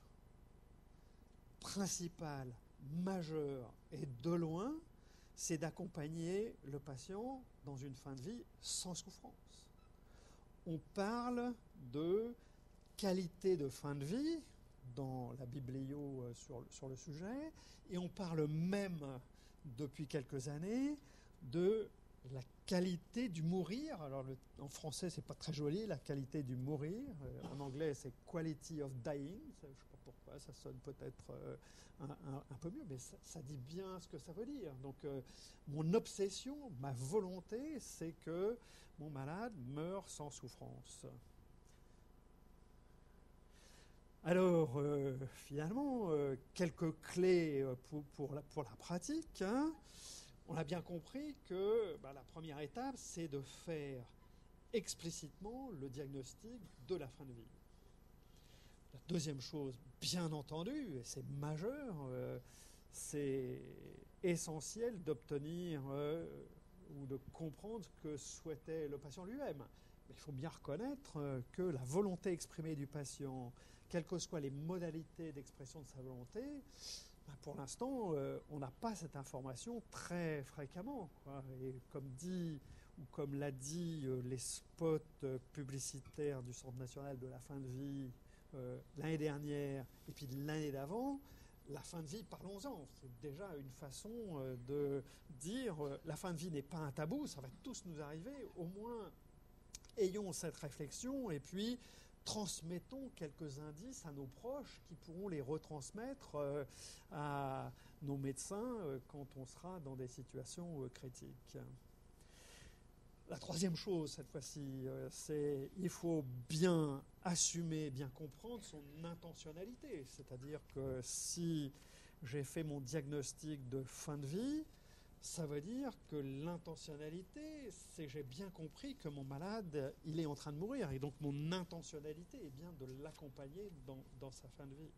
principal, majeur et de loin, c'est d'accompagner le patient dans une fin de vie sans souffrance. On parle de qualité de fin de vie dans la biblio sur, sur le sujet, et on parle même depuis quelques années de la qualité du mourir. Alors le, en français c'est pas très joli, la qualité du mourir. Euh, en anglais c'est quality of dying. Je ne sais pas pourquoi, ça sonne peut-être euh, un, un, un peu mieux, mais ça, ça dit bien ce que ça veut dire. Donc euh, mon obsession, ma volonté, c'est que mon malade meure sans souffrance. Alors, euh, finalement, euh, quelques clés pour, pour, la, pour la pratique. Hein. On a bien compris que bah, la première étape, c'est de faire explicitement le diagnostic de la fin de vie. La deuxième chose, bien entendu, et c'est majeur, euh, c'est essentiel d'obtenir euh, ou de comprendre ce que souhaitait le patient lui-même. Mais il faut bien reconnaître euh, que la volonté exprimée du patient, quelles que soient les modalités d'expression de sa volonté, ben pour l'instant, euh, on n'a pas cette information très fréquemment, quoi. Et comme dit, ou comme l'a dit euh, les spots euh, publicitaires du Centre national de la fin de vie euh, l'année dernière et puis l'année d'avant, la fin de vie, parlons-en. C'est déjà une façon euh, de dire euh, la fin de vie n'est pas un tabou, ça va tous nous arriver, au moins ayons cette réflexion et puis transmettons quelques indices à nos proches qui pourront les retransmettre euh, à nos médecins euh, quand on sera dans des situations euh, critiques. La troisième chose, cette fois-ci, euh, c'est qu'il faut bien assumer, bien comprendre son intentionnalité. C'est-à-dire que si j'ai fait mon diagnostic de fin de vie, ça veut dire que l'intentionnalité, c'est que j'ai bien compris que mon malade, il est en train de mourir. Et donc mon intentionnalité est bien de l'accompagner dans, dans sa fin de vie.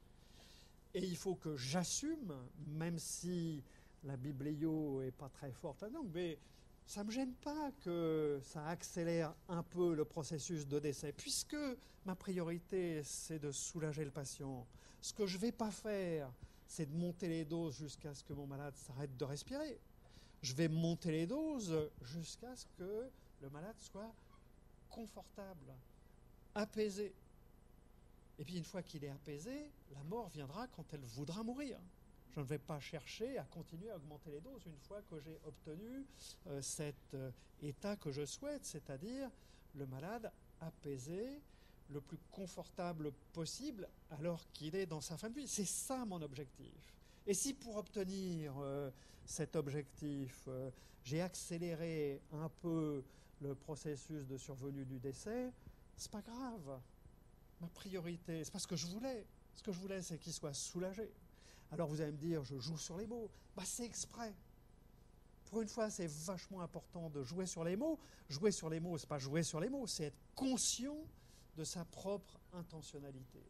Et il faut que j'assume, même si la biblio n'est pas très forte là-dedans, mais ça ne me gêne pas que ça accélère un peu le processus de décès, puisque ma priorité, c'est de soulager le patient. Ce que je ne vais pas faire, c'est de monter les doses jusqu'à ce que mon malade s'arrête de respirer. Je vais monter les doses jusqu'à ce que le malade soit confortable, apaisé. Et puis une fois qu'il est apaisé, la mort viendra quand elle voudra mourir. Je ne vais pas chercher à continuer à augmenter les doses une fois que j'ai obtenu euh, cet euh, état que je souhaite, c'est-à-dire le malade apaisé, le plus confortable possible alors qu'il est dans sa fin de vie. C'est ça mon objectif. Et si pour obtenir euh, cet objectif, euh, j'ai accéléré un peu le processus de survenue du décès, c'est pas grave. Ma priorité, c'est pas ce que je voulais. Ce que je voulais, c'est qu'il soit soulagé. Alors vous allez me dire, je joue sur les mots. Bah, c'est exprès. pour une fois, c'est vachement important de jouer sur les mots. Jouer sur les mots, ce n'est pas jouer sur les mots, c'est être conscient de sa propre intentionnalité.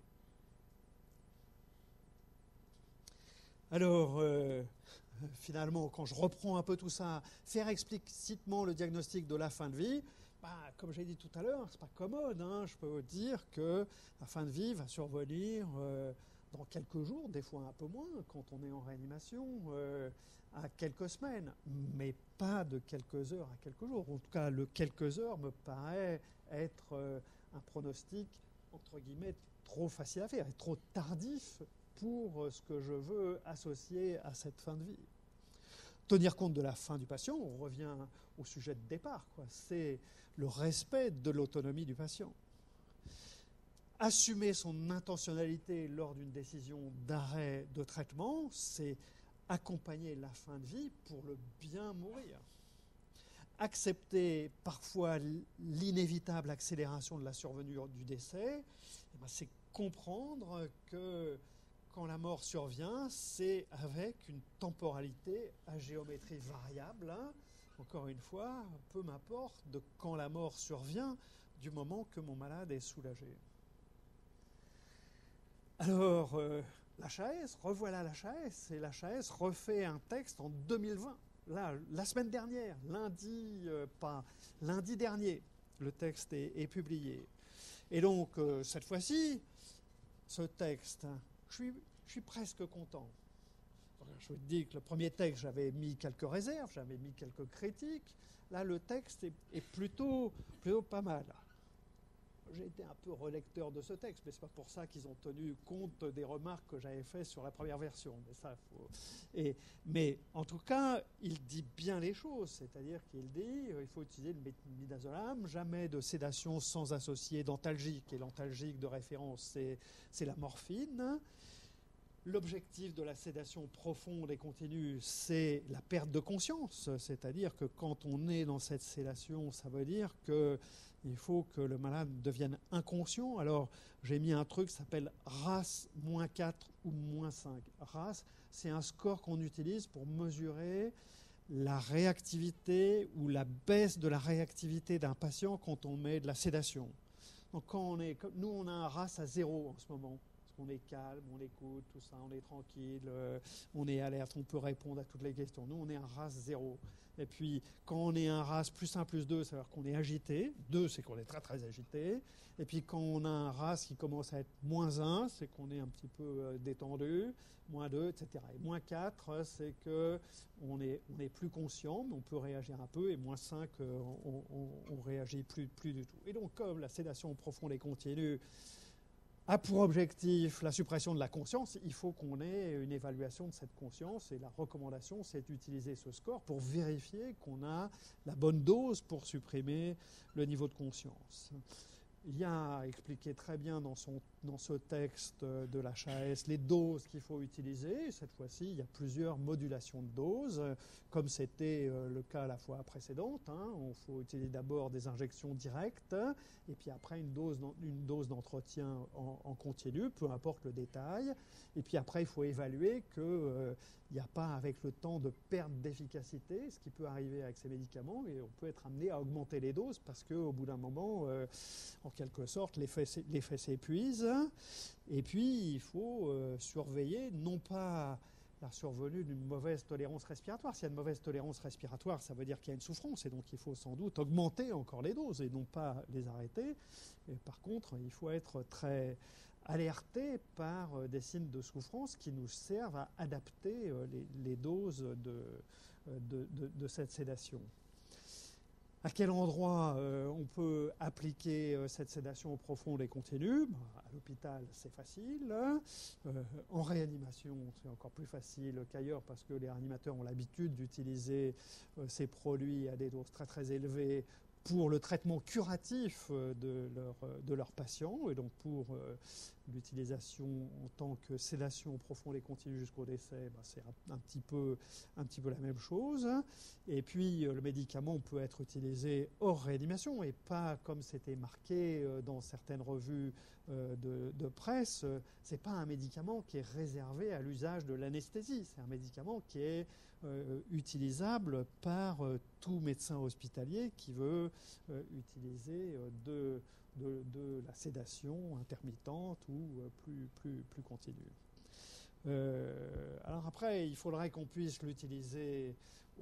Alors, euh, finalement, quand je reprends un peu tout ça, faire explicitement le diagnostic de la fin de vie, bah, comme j'ai dit tout à l'heure, c'est pas commode. Hein. Je peux vous dire que la fin de vie va survenir euh, dans quelques jours, des fois un peu moins, quand on est en réanimation, euh, à quelques semaines, mais pas de quelques heures à quelques jours. En tout cas, le quelques heures me paraît être euh, un pronostic, entre guillemets, trop facile à faire et trop tardif pour ce que je veux associer à cette fin de vie. Tenir compte de la fin du patient, on revient au sujet de départ, quoi. C'est le respect de l'autonomie du patient. Assumer son intentionnalité lors d'une décision d'arrêt de traitement, c'est accompagner la fin de vie pour le bien mourir. Accepter parfois l'inévitable accélération de la survenue du décès, eh bien, c'est comprendre que quand la mort survient, c'est avec une temporalité à géométrie variable. Hein. Encore une fois, peu m'importe de quand la mort survient, du moment que mon malade est soulagé. Alors, euh, l'H A S, revoilà l'H A S, et l'H A S refait un texte en deux mille vingt. Là, la semaine dernière, lundi, euh, pas lundi dernier, le texte est, est publié. Et donc, euh, cette fois-ci, ce texte, je suis, je suis presque content. Je vous dis que le premier texte, j'avais mis quelques réserves, j'avais mis quelques critiques. Là, le texte est, est plutôt, plutôt pas mal. J'ai été un peu relecteur de ce texte, mais ce n'est pas pour ça qu'ils ont tenu compte des remarques que j'avais faites sur la première version. Mais, ça, faut... Et, mais en tout cas, il dit bien les choses, c'est-à-dire qu'il dit qu'il faut utiliser le midazolam, jamais de sédation sans associé d'antalgique. Et l'antalgique de référence, c'est, c'est la morphine. L'objectif de la sédation profonde et continue, c'est la perte de conscience, c'est-à-dire que quand on est dans cette sédation, ça veut dire que il faut que le malade devienne inconscient. Alors, j'ai mis un truc qui s'appelle R A S moins quatre ou moins cinq. R A S, c'est un score qu'on utilise pour mesurer la réactivité ou la baisse de la réactivité d'un patient quand on met de la sédation. Donc, quand on est, nous, on a un R A S à zéro en ce moment. On est calme, on écoute, tout ça, on est tranquille, euh, on est alerte, on peut répondre à toutes les questions. Nous, on est un R A S zéro. Et puis, quand on est un R A S plus un, plus deux, ça veut dire qu'on est agité. deux, c'est qu'on est très, très agité. Et puis, quand on a un R A S qui commence à être moins un, c'est qu'on est un petit peu euh, détendu. Moins deux, et cetera. Et moins quatre, c'est qu'on est, on est plus conscient, mais on peut réagir un peu. Et moins cinq, euh, on, on, on réagit plus, plus du tout. Et donc, comme la sédation profonde et continue a pour objectif la suppression de la conscience, il faut qu'on ait une évaluation de cette conscience et la recommandation, c'est d'utiliser ce score pour vérifier qu'on a la bonne dose pour supprimer le niveau de conscience. Il y a expliqué très bien dans, son, dans ce texte de l'H A S les doses qu'il faut utiliser. Cette fois-ci, il y a plusieurs modulations de doses, comme c'était le cas à la fois précédente. Hein. Il faut utiliser d'abord des injections directes, et puis après une dose, une dose d'entretien en, en continu, peu importe le détail. Et puis après, il faut évaluer qu'il euh, n'y a pas, avec le temps, de perte d'efficacité, ce qui peut arriver avec ces médicaments, et on peut être amené à augmenter les doses parce qu'au bout d'un moment, euh, en quelque sorte, l'effet, l'effet s'épuise. Et puis, il faut euh, surveiller, non pas la survenue d'une mauvaise tolérance respiratoire. S'il y a une mauvaise tolérance respiratoire, ça veut dire qu'il y a une souffrance, et donc il faut sans doute augmenter encore les doses, et non pas les arrêter. Et par contre, il faut être très alerté par euh, des signes de souffrance qui nous servent à adapter euh, les, les doses de, de, de, de cette sédation. À quel endroit euh, on peut appliquer euh, cette sédation profonde et continue? À l'hôpital, c'est facile. Euh, en réanimation, c'est encore plus facile qu'ailleurs parce que les réanimateurs ont l'habitude d'utiliser euh, ces produits à des doses très très élevées pour le traitement curatif de leurs de leurs patients et donc pour euh, l'utilisation en tant que sédation profonde et continue jusqu'au décès, ben, c'est un, un, petit peu, un petit peu la même chose. Et puis le médicament peut être utilisé hors réanimation et pas comme c'était marqué dans certaines revues de, de presse. C'est pas un médicament qui est réservé à l'usage de l'anesthésie. C'est un médicament qui est euh, utilisable par euh, tout médecin hospitalier qui veut euh, utiliser euh, de De, de la sédation intermittente ou euh, plus, plus, plus continue. Euh, alors après, il faudrait qu'on puisse l'utiliser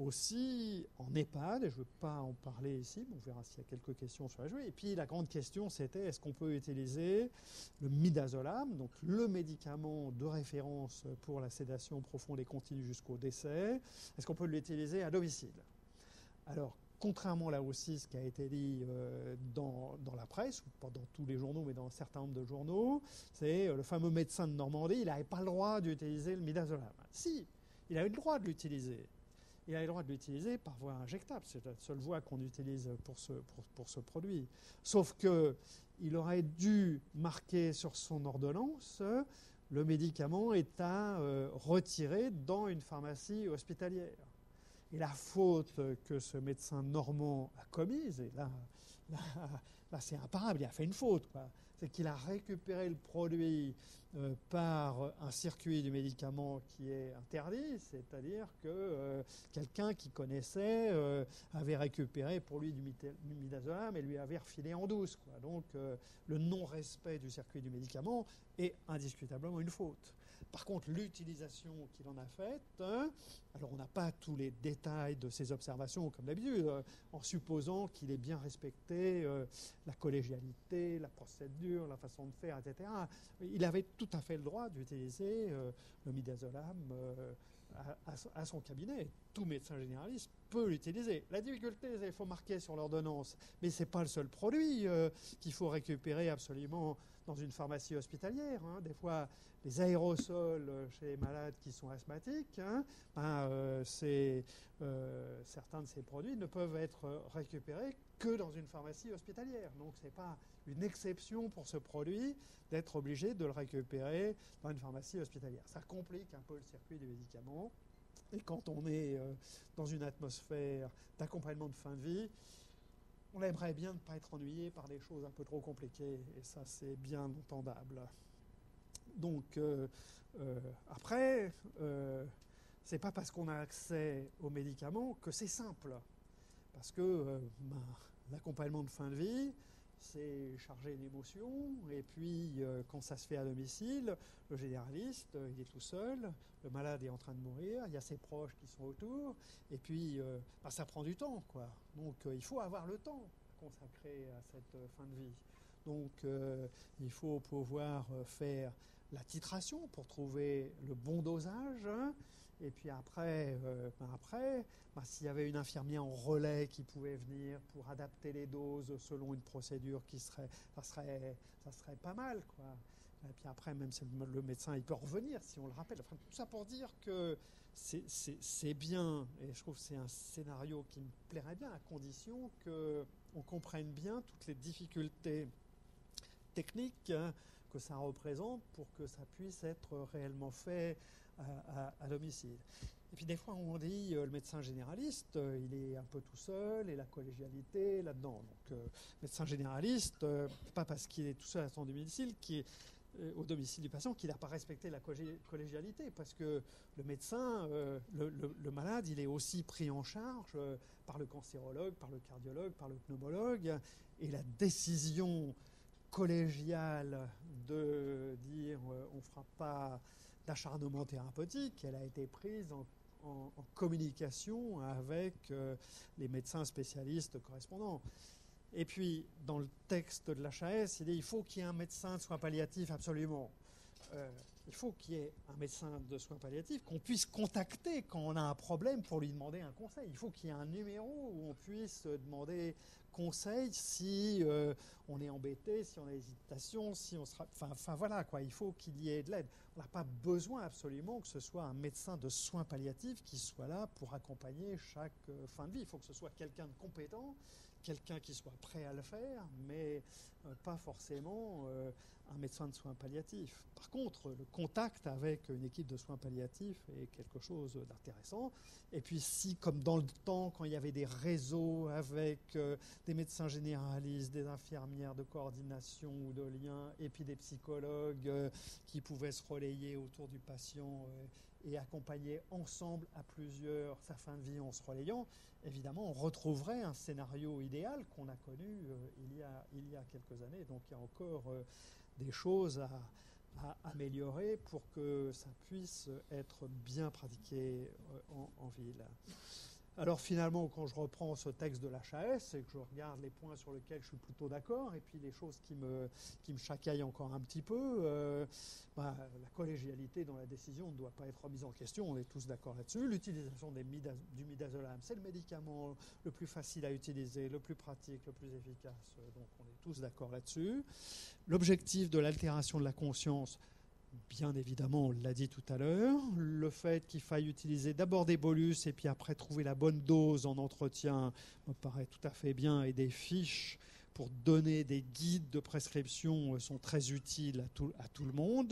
aussi en EHPAD, et je ne veux pas en parler ici, mais on verra s'il y a quelques questions sur la jouer. Et puis la grande question, c'était est-ce qu'on peut utiliser le midazolam, donc le médicament de référence pour la sédation profonde et continue jusqu'au décès, est-ce qu'on peut l'utiliser à domicile? Alors, contrairement là aussi, ce qui a été dit euh, dans, dans la presse, ou pas dans tous les journaux, mais dans un certain nombre de journaux, c'est euh, le fameux médecin de Normandie, il n'avait pas le droit d'utiliser le midazolam. Si, il avait le droit de l'utiliser. Il avait le droit de l'utiliser par voie injectable. C'est la seule voie qu'on utilise pour ce, pour, pour ce produit. Sauf qu'il aurait dû marquer sur son ordonnance euh, le médicament est à euh, retirer dans une pharmacie hospitalière. Et la faute que ce médecin normand a commise, et là, là, là c'est imparable, il a fait une faute, quoi. C'est qu'il a récupéré le produit euh, par un circuit du médicament qui est interdit, c'est-à-dire que euh, quelqu'un qui connaissait euh, avait récupéré pour lui du midazolam et lui avait refilé en douce, quoi. Donc euh, le non-respect du circuit du médicament est indiscutablement une faute. Par contre, l'utilisation qu'il en a faite, hein, alors on n'a pas tous les détails de ses observations comme d'habitude, euh, en supposant qu'il ait bien respecté euh, la collégialité, la procédure, la façon de faire, et cetera. Il avait tout à fait le droit d'utiliser euh, le midazolam euh, à, à, à son cabinet. Tout médecin généraliste peut l'utiliser. La difficulté, c'est qu'il faut marquer sur l'ordonnance, mais ce n'est pas le seul produit euh, qu'il faut récupérer absolument dans une pharmacie hospitalière. Hein. Des fois, les aérosols chez les malades qui sont asthmatiques, hein, ben, euh, c'est, euh, certains de ces produits ne peuvent être récupérés que dans une pharmacie hospitalière. Donc ce n'est pas une exception pour ce produit d'être obligé de le récupérer dans une pharmacie hospitalière. Ça complique un peu le circuit du médicament. Et quand on est euh, dans une atmosphère d'accompagnement de fin de vie, on aimerait bien ne pas être ennuyé par des choses un peu trop compliquées, et ça c'est bien entendable. Donc euh, euh, après, euh, c'est pas parce qu'on a accès aux médicaments que c'est simple, parce que euh, ben, l'accompagnement de fin de vie, c'est chargé d'émotions, et puis euh, quand ça se fait à domicile, le généraliste, euh, il est tout seul, le malade est en train de mourir, il y a ses proches qui sont autour, et puis euh, ben, ça prend du temps, quoi. Donc euh, il faut avoir le temps consacré à cette euh, fin de vie. Donc euh, il faut pouvoir euh, faire la titration pour trouver le bon dosage, hein. Et puis après, euh, ben après ben s'il y avait une infirmière en relais qui pouvait venir pour adapter les doses selon une procédure qui serait, ça serait, ça serait pas mal, quoi. Et puis après, même si le, le médecin, il peut revenir si on le rappelle. Enfin, tout ça pour dire que c'est, c'est, c'est bien, et je trouve que c'est un scénario qui me plairait bien, à condition qu'on comprenne bien toutes les difficultés techniques, hein, que ça représente pour que ça puisse être réellement fait à, à, à domicile. Et puis des fois on dit euh, le médecin généraliste, euh, il est un peu tout seul et la collégialité là-dedans. Donc euh, médecin généraliste, euh, pas parce qu'il est tout seul à son domicile, qui est euh, au domicile du patient, qu'il n'a pas respecté la collégialité, parce que le médecin, euh, le, le, le malade, il est aussi pris en charge euh, par le cancérologue, par le cardiologue, par le pneumologue, et la décision collégiale de dire euh, on ne fera pas d'acharnement thérapeutique, elle a été prise en, en, en communication avec euh, les médecins spécialistes correspondants. Et puis, dans le texte de l'H A S, il dit il faut qu'il y ait un médecin de soins palliatifs absolument. Euh, il faut qu'il y ait un médecin de soins palliatifs qu'on puisse contacter quand on a un problème pour lui demander un conseil. Il faut qu'il y ait un numéro où on puisse demander conseil si euh, on est embêté, si on a hésitation, si on sera... Enfin, enfin voilà, quoi. Il faut qu'il y ait de l'aide. On n'a pas besoin absolument que ce soit un médecin de soins palliatifs qui soit là pour accompagner chaque euh, fin de vie. Il faut que ce soit quelqu'un de compétent quelqu'un qui soit prêt à le faire, mais euh, pas forcément euh, un médecin de soins palliatifs. Par contre, le contact avec une équipe de soins palliatifs est quelque chose d'intéressant. Et puis si, comme dans le temps, quand il y avait des réseaux avec euh, des médecins généralistes, des infirmières de coordination ou de lien, et puis des psychologues euh, qui pouvaient se relayer autour du patient euh, et accompagner ensemble à plusieurs sa fin de vie en se relayant, évidemment, on retrouverait un scénario idéal qu'on a connu euh, il, y a, il y a quelques années. Donc il y a encore euh, des choses à, à améliorer pour que ça puisse être bien pratiqué euh, en, en ville. Alors finalement, quand je reprends ce texte de l'H A S et que je regarde les points sur lesquels je suis plutôt d'accord, et puis les choses qui me, qui me chacaillent encore un petit peu, euh, bah, la collégialité dans la décision ne doit pas être remise en question, on est tous d'accord là-dessus. L'utilisation des mida, du midazolam, c'est le médicament le plus facile à utiliser, le plus pratique, le plus efficace, donc on est tous d'accord là-dessus. L'objectif de l'altération de la conscience, bien évidemment, on l'a dit tout à l'heure, le fait qu'il faille utiliser d'abord des bolus et puis après trouver la bonne dose en entretien me paraît tout à fait bien, et des fiches pour donner des guides de prescription sont très utiles à tout, à tout le monde.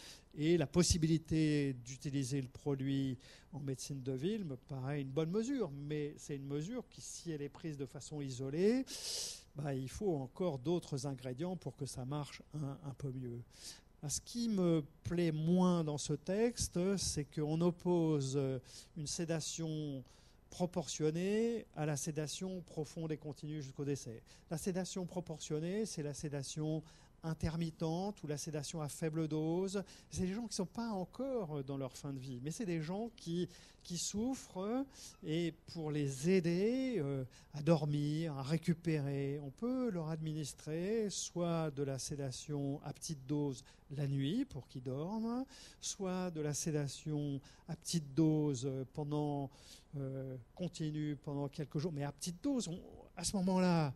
Et la possibilité d'utiliser le produit en médecine de ville me paraît une bonne mesure, mais c'est une mesure qui, si elle est prise de façon isolée, bah, il faut encore d'autres ingrédients pour que ça marche un, un peu mieux. Ce qui me plaît moins dans ce texte, c'est qu'on oppose une sédation proportionnée à la sédation profonde et continue jusqu'au décès. La sédation proportionnée, c'est la sédation intermittente ou la sédation à faible dose. C'est des gens qui ne sont pas encore dans leur fin de vie, mais c'est des gens qui, qui souffrent, et pour les aider euh, à dormir, à récupérer, on peut leur administrer soit de la sédation à petite dose la nuit pour qu'ils dorment, soit de la sédation à petite dose pendant euh, continue pendant quelques jours, mais à petite dose. On, à ce moment-là,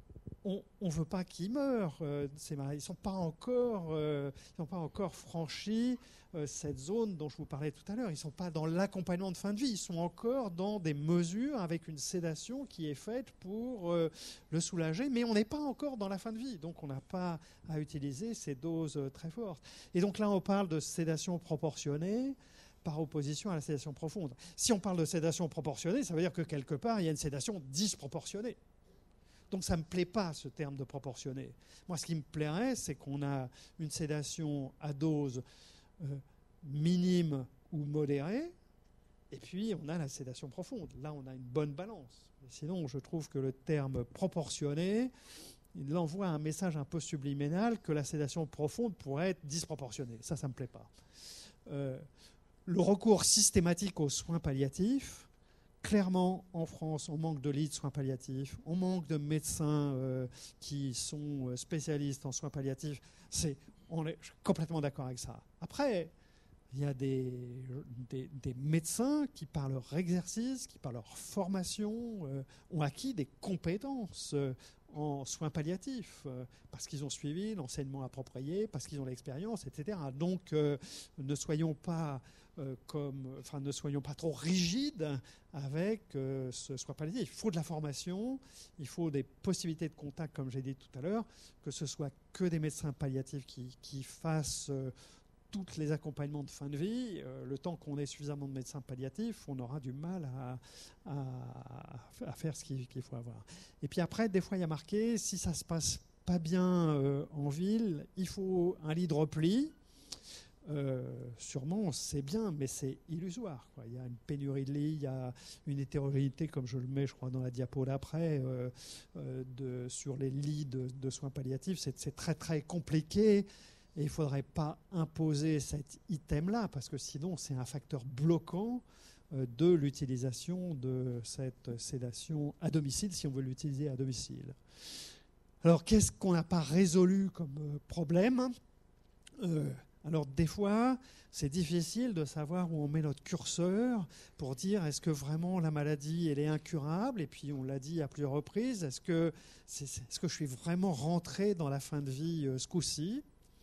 on ne veut pas qu'ils meurent. Euh, ces malades, ils ne sont pas encore, euh, ils n'ont pas encore franchi euh, cette zone dont je vous parlais tout à l'heure. Ils ne sont pas dans l'accompagnement de fin de vie. Ils sont encore dans des mesures avec une sédation qui est faite pour euh, le soulager, mais on n'est pas encore dans la fin de vie. Donc on n'a pas à utiliser ces doses euh, très fortes. Et donc là, on parle de sédation proportionnée par opposition à la sédation profonde. Si on parle de sédation proportionnée, ça veut dire que quelque part, il y a une sédation disproportionnée. Donc ça ne me plaît pas, ce terme de proportionné. Moi, ce qui me plairait, c'est qu'on a une sédation à dose euh, minime ou modérée, et puis on a la sédation profonde. Là, on a une bonne balance. Mais sinon, je trouve que le terme proportionné, il envoie un message un peu subliminal que la sédation profonde pourrait être disproportionnée. Ça, ça ne me plaît pas. Euh, le recours systématique aux soins palliatifs, clairement, en France, on manque de lits de soins palliatifs, on manque de médecins euh, qui sont spécialistes en soins palliatifs. C'est, on est, je suis complètement d'accord avec ça. Après, il y a des, des, des médecins qui, par leur exercice, qui, par leur formation, euh, ont acquis des compétences euh, en soins palliatifs, euh, parce qu'ils ont suivi l'enseignement approprié, parce qu'ils ont l'expérience, et cetera. Donc, euh, ne soyons pas... Euh, comme, enfin, ne soyons pas trop rigides avec euh, ce soin palliatif. Il faut de la formation, il faut des possibilités de contact, comme j'ai dit tout à l'heure, que ce soit que des médecins palliatifs qui, qui fassent euh, tous les accompagnements de fin de vie. Euh, le temps qu'on ait suffisamment de médecins palliatifs, on aura du mal à, à, à faire ce qu'il, qu'il faut avoir. Et puis après, des fois, il y a marqué, si ça ne se passe pas bien euh, en ville, il faut un lit de repli. Euh, sûrement, c'est bien, mais c'est illusoire, quoi. Il y a une pénurie de lits, il y a une hétérogénéité, comme je le mets, je crois, dans la diapo d'après, euh, euh, de, sur les lits de, de soins palliatifs. C'est, c'est très, très compliqué, et il ne faudrait pas imposer cet item-là, parce que sinon, c'est un facteur bloquant euh, de l'utilisation de cette sédation à domicile, si on veut l'utiliser à domicile. Alors, qu'est-ce qu'on n'a pas résolu comme euh, problème ? euh, Alors des fois, c'est difficile de savoir où on met notre curseur pour dire est-ce que vraiment la maladie elle est incurable, et puis on l'a dit à plusieurs reprises, est-ce que, c'est, est-ce que je suis vraiment rentré dans la fin de vie euh, ce coup-ci ?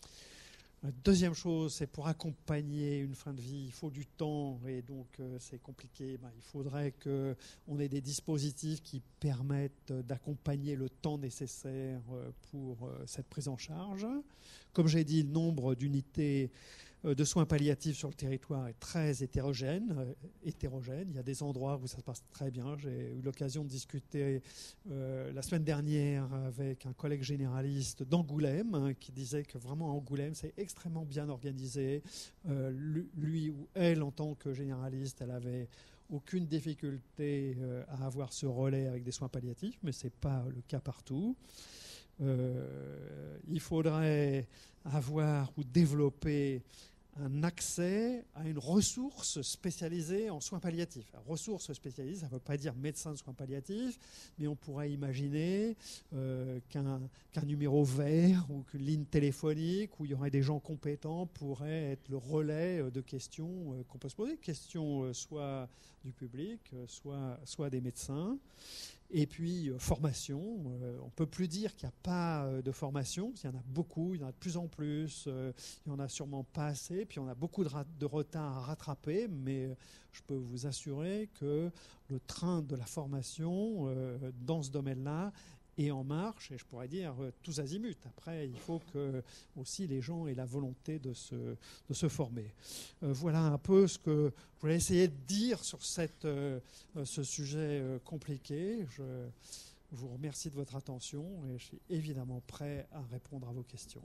Deuxième chose, c'est pour accompagner une fin de vie, il faut du temps et donc euh, c'est compliqué. Ben, il faudrait qu'on ait des dispositifs qui permettent d'accompagner le temps nécessaire pour euh, cette prise en charge. Comme j'ai dit, le nombre d'unités de soins palliatifs sur le territoire est très hétérogène, euh, hétérogène. Il y a des endroits où ça se passe très bien. J'ai eu l'occasion de discuter euh, la semaine dernière avec un collègue généraliste d'Angoulême hein, qui disait que vraiment Angoulême, c'est extrêmement bien organisé. Euh, lui ou elle, en tant que généraliste, elle avait aucune difficulté euh, à avoir ce relais avec des soins palliatifs, mais ce n'est pas le cas partout. Euh, il faudrait avoir ou développer un accès à une ressource spécialisée en soins palliatifs. Alors, ressource spécialisée, ça ne veut pas dire médecin de soins palliatifs, mais on pourrait imaginer euh, qu'un, qu'un numéro vert ou qu'une ligne téléphonique où il y aurait des gens compétents pourrait être le relais de questions euh, qu'on peut se poser, questions euh, soit du public, euh, soit, soit des médecins. Et puis, euh, formation. Euh, on ne peut plus dire qu'il n'y a pas euh, de formation. Il y en a beaucoup, il y en a de plus en plus. Euh, il n'y en a sûrement pas assez. Puis, on a beaucoup de, ra- de retard à rattraper. Mais euh, je peux vous assurer que le train de la formation euh, dans ce domaine-là est en marche. Et je pourrais dire euh, tous azimuts. Après, il faut que aussi les gens aient la volonté de se, de se former. Euh, voilà un peu ce que je voulais essayer de dire sur cette, euh, ce sujet euh, compliqué. Je vous remercie de votre attention et je suis évidemment prêt à répondre à vos questions.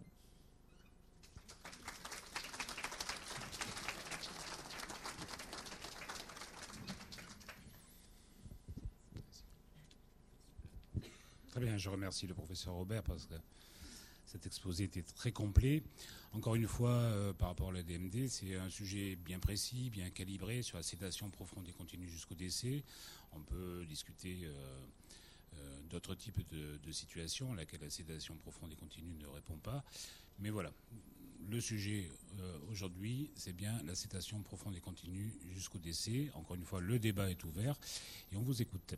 Très bien, je remercie le professeur Robert parce que cet exposé était très complet. Encore une fois, euh, par rapport à la D M D, c'est un sujet bien précis, bien calibré sur la sédation profonde et continue jusqu'au décès. On peut discuter euh, euh, d'autres types de, de situations à laquelle la sédation profonde et continue ne répond pas. Mais voilà, le sujet euh, aujourd'hui, c'est bien la sédation profonde et continue jusqu'au décès. Encore une fois, le débat est ouvert et on vous écoute.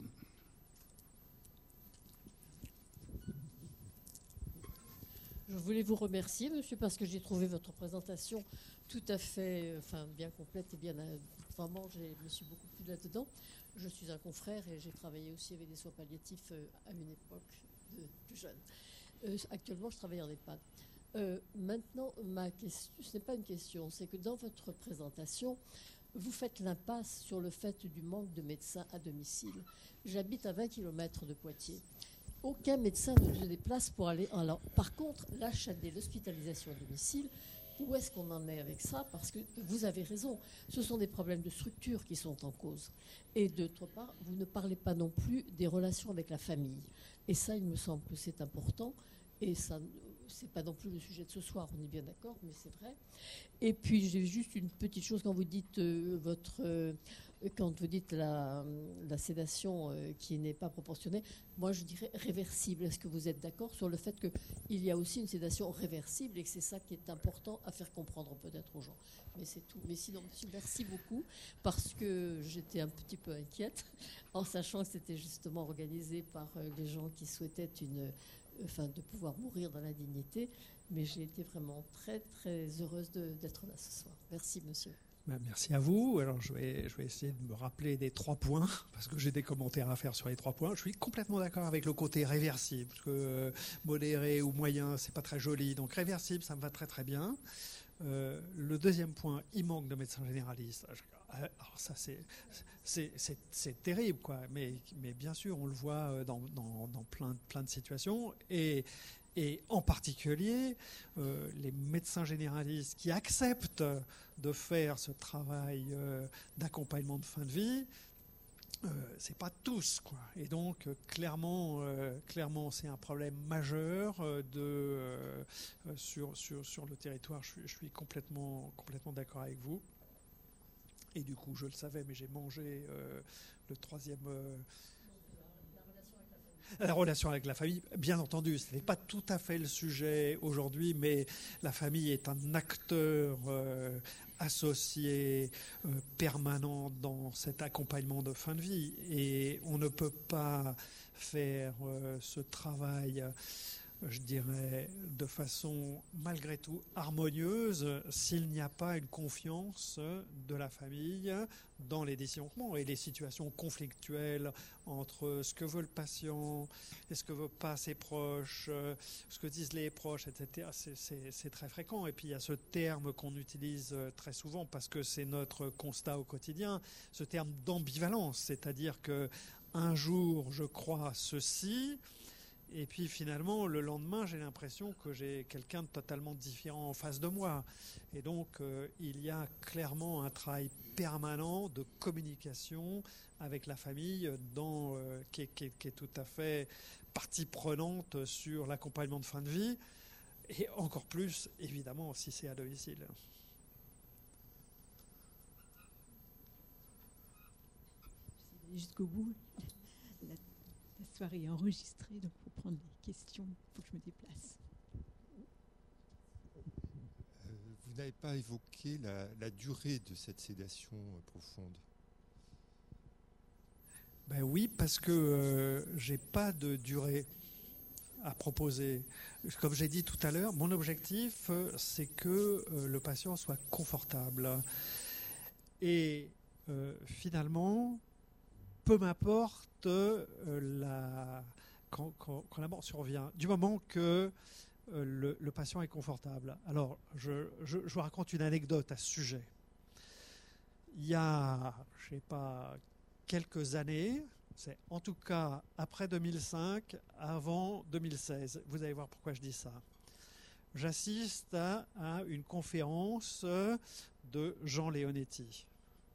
Je voulais vous remercier, monsieur, parce que j'ai trouvé votre présentation tout à fait enfin, bien complète et bien. Vraiment, je me suis beaucoup plu là-dedans. Je suis un confrère et j'ai travaillé aussi avec des soins palliatifs à une époque de plus jeune. Euh, actuellement, je travaille en EHPAD. Euh, maintenant, ma question, ce n'est pas une question, c'est que dans votre présentation, vous faites l'impasse sur le fait du manque de médecins à domicile. J'habite à vingt kilomètres de Poitiers. Aucun médecin ne se déplace pour aller... Alors, par contre, l'H A D, l'hospitalisation à domicile, où est-ce qu'on en est avec ça? Parce que vous avez raison, ce sont des problèmes de structure qui sont en cause. Et d'autre part, vous ne parlez pas non plus des relations avec la famille. Et ça, il me semble que c'est important. Et ça, c'est pas non plus le sujet de ce soir, on est bien d'accord, mais c'est vrai. Et puis, j'ai juste une petite chose quand vous dites euh, votre... Euh, Quand vous dites la, la sédation euh, qui n'est pas proportionnée, moi je dirais réversible. Est-ce que vous êtes d'accord sur le fait qu'il y a aussi une sédation réversible et que c'est ça qui est important à faire comprendre peut-être aux gens? Mais c'est tout. Mais sinon, monsieur, merci beaucoup parce que j'étais un petit peu inquiète en sachant que c'était justement organisé par euh, les gens qui souhaitaient une, euh, enfin, de pouvoir mourir dans la dignité. Mais j'ai été vraiment très très heureuse de, d'être là ce soir. Merci, monsieur.
Ben, merci à vous. Alors, je vais, je vais essayer de me rappeler des trois points, parce que j'ai des commentaires à faire sur les trois points. Je suis complètement d'accord avec le côté réversible, parce que euh, modéré ou moyen, c'est pas très joli. Donc, réversible, ça me va très très bien. Euh, le deuxième point, il manque de médecins généralistes. Alors, ça, c'est, c'est, c'est, c'est terrible, quoi. Mais, mais bien sûr, on le voit dans, dans, dans plein, plein de situations. Et. Et en particulier, euh, les médecins généralistes qui acceptent de faire ce travail euh, d'accompagnement de fin de vie, euh, c'est pas tous, quoi. Et donc, euh, clairement, euh, clairement, c'est un problème majeur euh, de, euh, sur, sur, sur le territoire. Je suis, je suis complètement, complètement d'accord avec vous. Et du coup, je le savais, mais j'ai mangé euh, le troisième... Euh, La relation avec la famille, bien entendu, ce n'est pas tout à fait le sujet aujourd'hui, mais la famille est un acteur euh, associé, euh, permanent dans cet accompagnement de fin de vie. Et on ne peut pas faire euh, ce travail je dirais, de façon malgré tout harmonieuse s'il n'y a pas une confiance de la famille dans les décisions et les situations conflictuelles entre ce que veut le patient et ce que veut pas ses proches, ce que disent les proches, et cetera. C'est, c'est, c'est très fréquent. Et puis il y a ce terme qu'on utilise très souvent parce que c'est notre constat au quotidien, ce terme d'ambivalence, c'est-à-dire que un jour je crois ceci, et puis finalement, le lendemain, j'ai l'impression que j'ai quelqu'un de totalement différent en face de moi. Et donc, euh, il y a clairement un travail permanent de communication avec la famille dans, euh, qui, est, qui, est, qui est tout à fait partie prenante sur l'accompagnement de fin de vie. Et encore plus, évidemment, si c'est à domicile.
Jusqu'au bout. La... La soirée est enregistrée, donc pour prendre les questions, il faut que je me déplace.
Euh, vous n'avez pas évoqué la, la durée de cette sédation euh, profonde.
Ben oui, parce que euh, j'ai pas de durée à proposer. Comme j'ai dit tout à l'heure, mon objectif, euh, c'est que euh, le patient soit confortable. Et euh, finalement, peu m'importe euh, la, quand, quand, quand la mort survient, du moment que euh, le, le patient est confortable. Alors, je, je, je vous raconte une anecdote à ce sujet. Il y a, je sais pas, quelques années, c'est en tout cas après deux mille cinq, avant deux mille seize. Vous allez voir pourquoi je dis ça. J'assiste à, à une conférence de Jean Leonetti.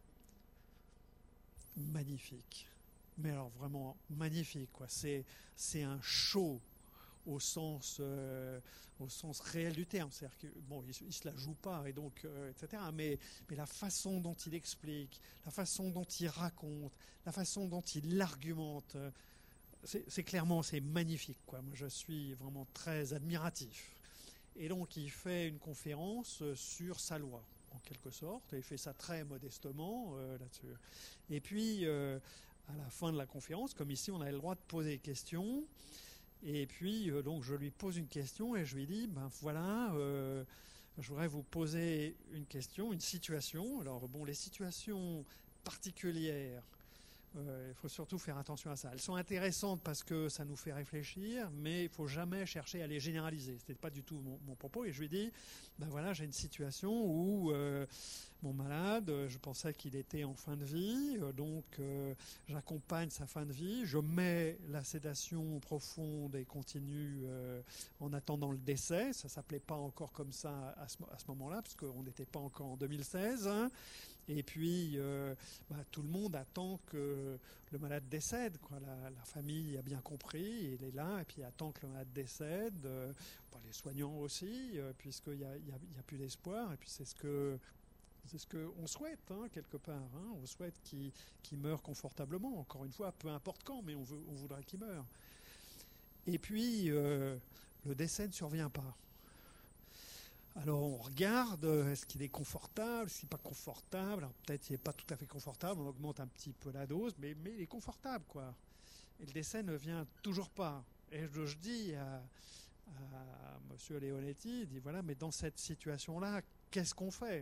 Magnifique. Mais alors vraiment magnifique, quoi. C'est, c'est un show au sens, euh, au sens réel du terme. C'est-à-dire que, bon, il ne se la joue pas, et donc, euh, et cetera. Mais, mais la façon dont il explique, la façon dont il raconte, la façon dont il argumente, c'est, c'est clairement, c'est magnifique, quoi. Moi, je suis vraiment très admiratif. Et donc, il fait une conférence sur sa loi, en quelque sorte, et il fait ça très modestement euh, là-dessus. Et puis, euh, à la fin de la conférence, comme ici, on avait le droit de poser des questions. Et puis, euh, donc, je lui pose une question et je lui dis, ben voilà, euh, je voudrais vous poser une question, une situation. Alors, bon, les situations particulières, euh, il faut surtout faire attention à ça. Elles sont intéressantes parce que ça nous fait réfléchir, mais il ne faut jamais chercher à les généraliser. Ce n'était pas du tout mon, mon propos. Et je lui dis, ben voilà, j'ai une situation où euh, mon malade, je pensais qu'il était en fin de vie, donc euh, j'accompagne sa fin de vie, je mets la sédation profonde et continue euh, en attendant le décès. Ça ne s'appelait pas encore comme ça à ce, à ce moment-là, parce qu'on n'était pas encore en deux mille seize. Hein. Et puis, euh, bah, tout le monde attend que le malade décède, quoi. La, la famille a bien compris, il est là, et puis attend que le malade décède. Euh, bah, les soignants aussi, euh, puisqu'il n'y a, y a, y a plus d'espoir. Et puis c'est ce que c'est ce qu'on souhaite, hein, quelque part. Hein. On souhaite qu'il, qu'il meure confortablement, encore une fois, peu importe quand, mais on, veut, on voudrait qu'il meure. Et puis, euh, le décès ne survient pas. Alors on regarde, est-ce qu'il est confortable, est-ce qu'il n'est pas confortable. Alors peut-être qu'il n'est pas tout à fait confortable, on augmente un petit peu la dose, mais, mais il est confortable, quoi. Et le décès ne vient toujours pas. Et je, je dis à, à M. Leonetti, il dit voilà, mais dans cette situation-là, qu'est-ce qu'on fait?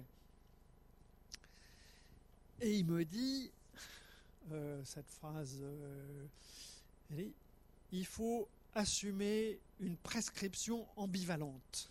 Et il me dit, euh, cette phrase, euh, elle dit, il faut assumer une prescription ambivalente.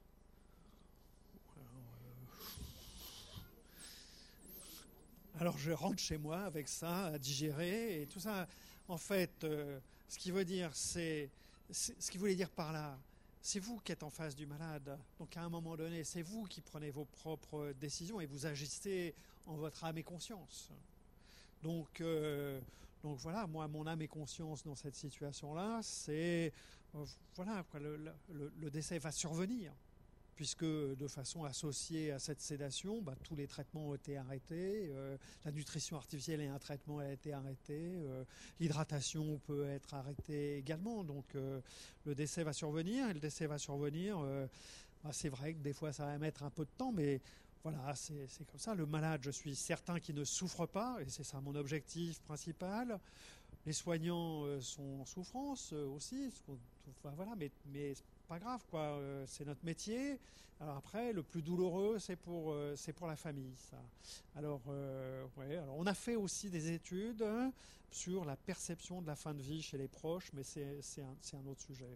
Alors je rentre chez moi avec ça à digérer et tout ça. En fait, euh, ce qui veut dire, c'est, c'est ce qu'il voulait dire par là. C'est vous qui êtes en face du malade. Donc à un moment donné, c'est vous qui prenez vos propres décisions et vous agissez en votre âme et conscience. Donc, euh, donc voilà, moi, mon âme et conscience dans cette situation-là, c'est euh, voilà, quoi, le, le, le décès va survenir. Puisque de façon associée à cette sédation, bah, tous les traitements ont été arrêtés, euh, la nutrition artificielle et un traitement a été arrêté, euh, l'hydratation peut être arrêtée également, donc euh, le décès va survenir, et le décès va survenir, euh, bah, c'est vrai que des fois ça va mettre un peu de temps, mais voilà, c'est, c'est comme ça. Le malade, je suis certain qu'il ne souffre pas, et c'est ça mon objectif principal. les soignants euh, sont en souffrance euh, aussi. Enfin, voilà, mais, mais c'est pas grave, quoi. Euh, c'est notre métier. Alors après, le plus douloureux, c'est pour, euh, c'est pour la famille, ça. Alors, euh, ouais, alors, on a fait aussi des études hein, sur la perception de la fin de vie chez les proches, mais c'est, c'est, un, c'est un autre sujet.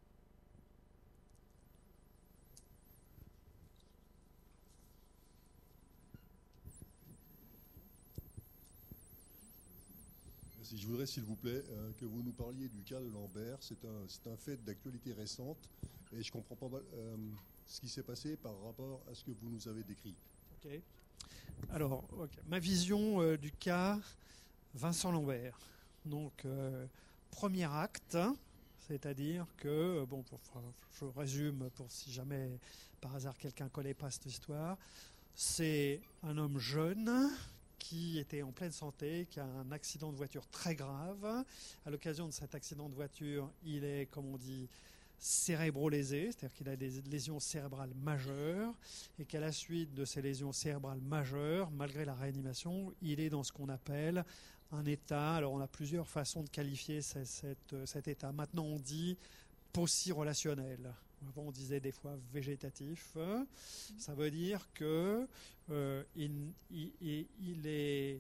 Si je voudrais, s'il vous plaît, euh, que vous nous parliez du cas de Lambert. C'est un, c'est un fait d'actualité récente et je comprends pas mal euh, ce qui s'est passé par rapport à ce que vous nous avez décrit.
Ok. Alors, okay. Ma vision euh, du cas Vincent Lambert. Donc, euh, premier acte, c'est-à-dire que, bon, pour, je résume pour si jamais par hasard quelqu'un ne connaît pas cette histoire, c'est un homme jeune qui était en pleine santé, qui a un accident de voiture très grave. À l'occasion de cet accident de voiture, il est, comme on dit, cérébro-lésé, c'est-à-dire qu'il a des lésions cérébrales majeures, et qu'à la suite de ces lésions cérébrales majeures, malgré la réanimation, il est dans ce qu'on appelle un état. Alors on a plusieurs façons de qualifier cet, cet, cet état. Maintenant on dit possi-relationnel. Avant on disait des fois végétatif. Ça veut dire que euh, il, il, il est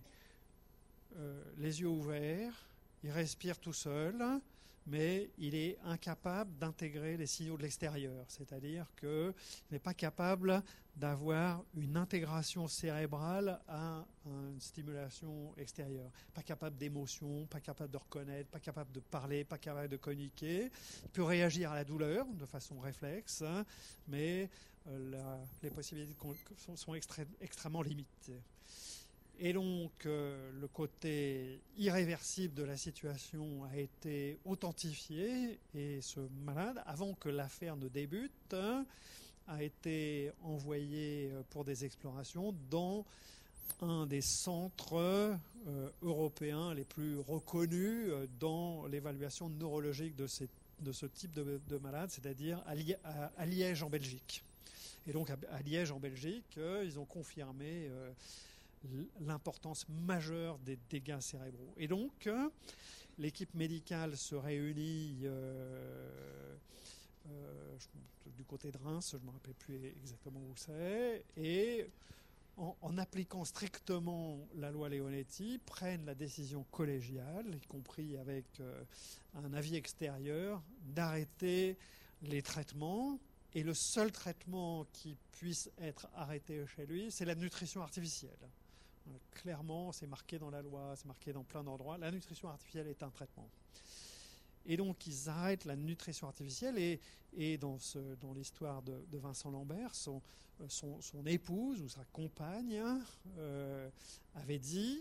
euh, les yeux ouverts, il respire tout seul, mais il est incapable d'intégrer les signaux de l'extérieur. C'est-à-dire qu'il n'est pas capable d'avoir une intégration cérébrale à une stimulation extérieure. Pas capable d'émotion, pas capable de reconnaître, pas capable de parler, pas capable de communiquer. Il peut réagir à la douleur de façon réflexe, mais la, les possibilités sont, sont extré, extrêmement limitées. Et donc, euh, le côté irréversible de la situation a été authentifié et ce malade, avant que l'affaire ne débute, a été envoyé pour des explorations dans un des centres euh, européens les plus reconnus dans l'évaluation neurologique de, ces, de ce type de, de malade, c'est-à-dire à, Li- à, à Liège en Belgique. Et donc, à, à Liège en Belgique, euh, ils ont confirmé euh, l'importance majeure des dégâts cérébraux. Et donc, euh, l'équipe médicale se réunit euh, euh, je, du côté de Reims, je ne me rappelle plus exactement où c'est, et en, en appliquant strictement la loi Leonetti, prennent la décision collégiale, y compris avec euh, un avis extérieur, d'arrêter les traitements. Et le seul traitement qui puisse être arrêté chez lui, c'est la nutrition artificielle. Clairement, c'est marqué dans la loi, c'est marqué dans plein d'endroits. La nutrition artificielle est un traitement. Et donc, ils arrêtent la nutrition artificielle. Et, et dans, ce, dans l'histoire de, de Vincent Lambert, son, son, son épouse ou sa compagne euh, avait dit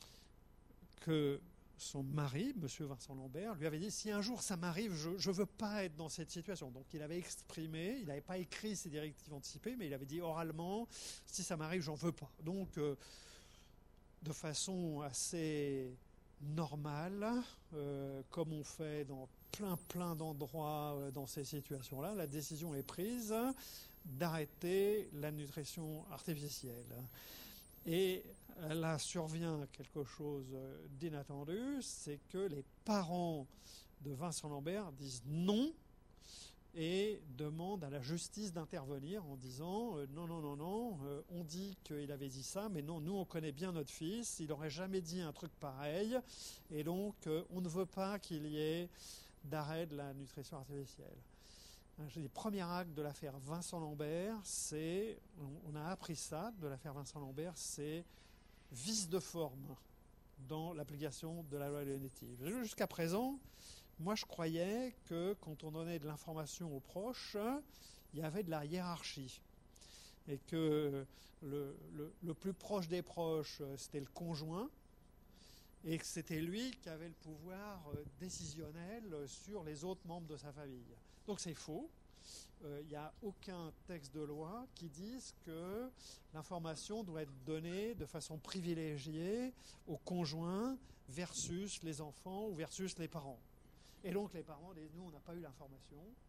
que son mari, monsieur Vincent Lambert, lui avait dit « Si un jour ça m'arrive, je ne veux pas être dans cette situation ». Donc il avait exprimé, il n'avait pas écrit ses directives anticipées, mais il avait dit oralement « Si ça m'arrive, j'en veux pas ». Donc euh, de façon assez normale, euh, comme on fait dans plein plein d'endroits euh, dans ces situations-là, la décision est prise d'arrêter la nutrition artificielle. Et là survient quelque chose d'inattendu, c'est que les parents de Vincent Lambert disent non et demandent à la justice d'intervenir en disant euh, non, non, non, non, euh, on dit qu'il avait dit ça, mais non, nous on connaît bien notre fils, il n'aurait jamais dit un truc pareil, et donc euh, on ne veut pas qu'il y ait d'arrêt de la nutrition artificielle. Les premiers actes de l'affaire Vincent Lambert, c'est, on a appris ça de l'affaire Vincent Lambert, c'est vice de forme dans l'application de la loi Leonetti. Jusqu'à présent, moi je croyais que quand on donnait de l'information aux proches, il y avait de la hiérarchie. Et que le, le, le plus proche des proches, c'était le conjoint, et que c'était lui qui avait le pouvoir décisionnel sur les autres membres de sa famille. Donc c'est faux. Il euh, n'y a aucun texte de loi qui dise que l'information doit être donnée de façon privilégiée aux conjoints versus les enfants ou versus les parents. Et donc les parents disent nous on n'a pas eu l'information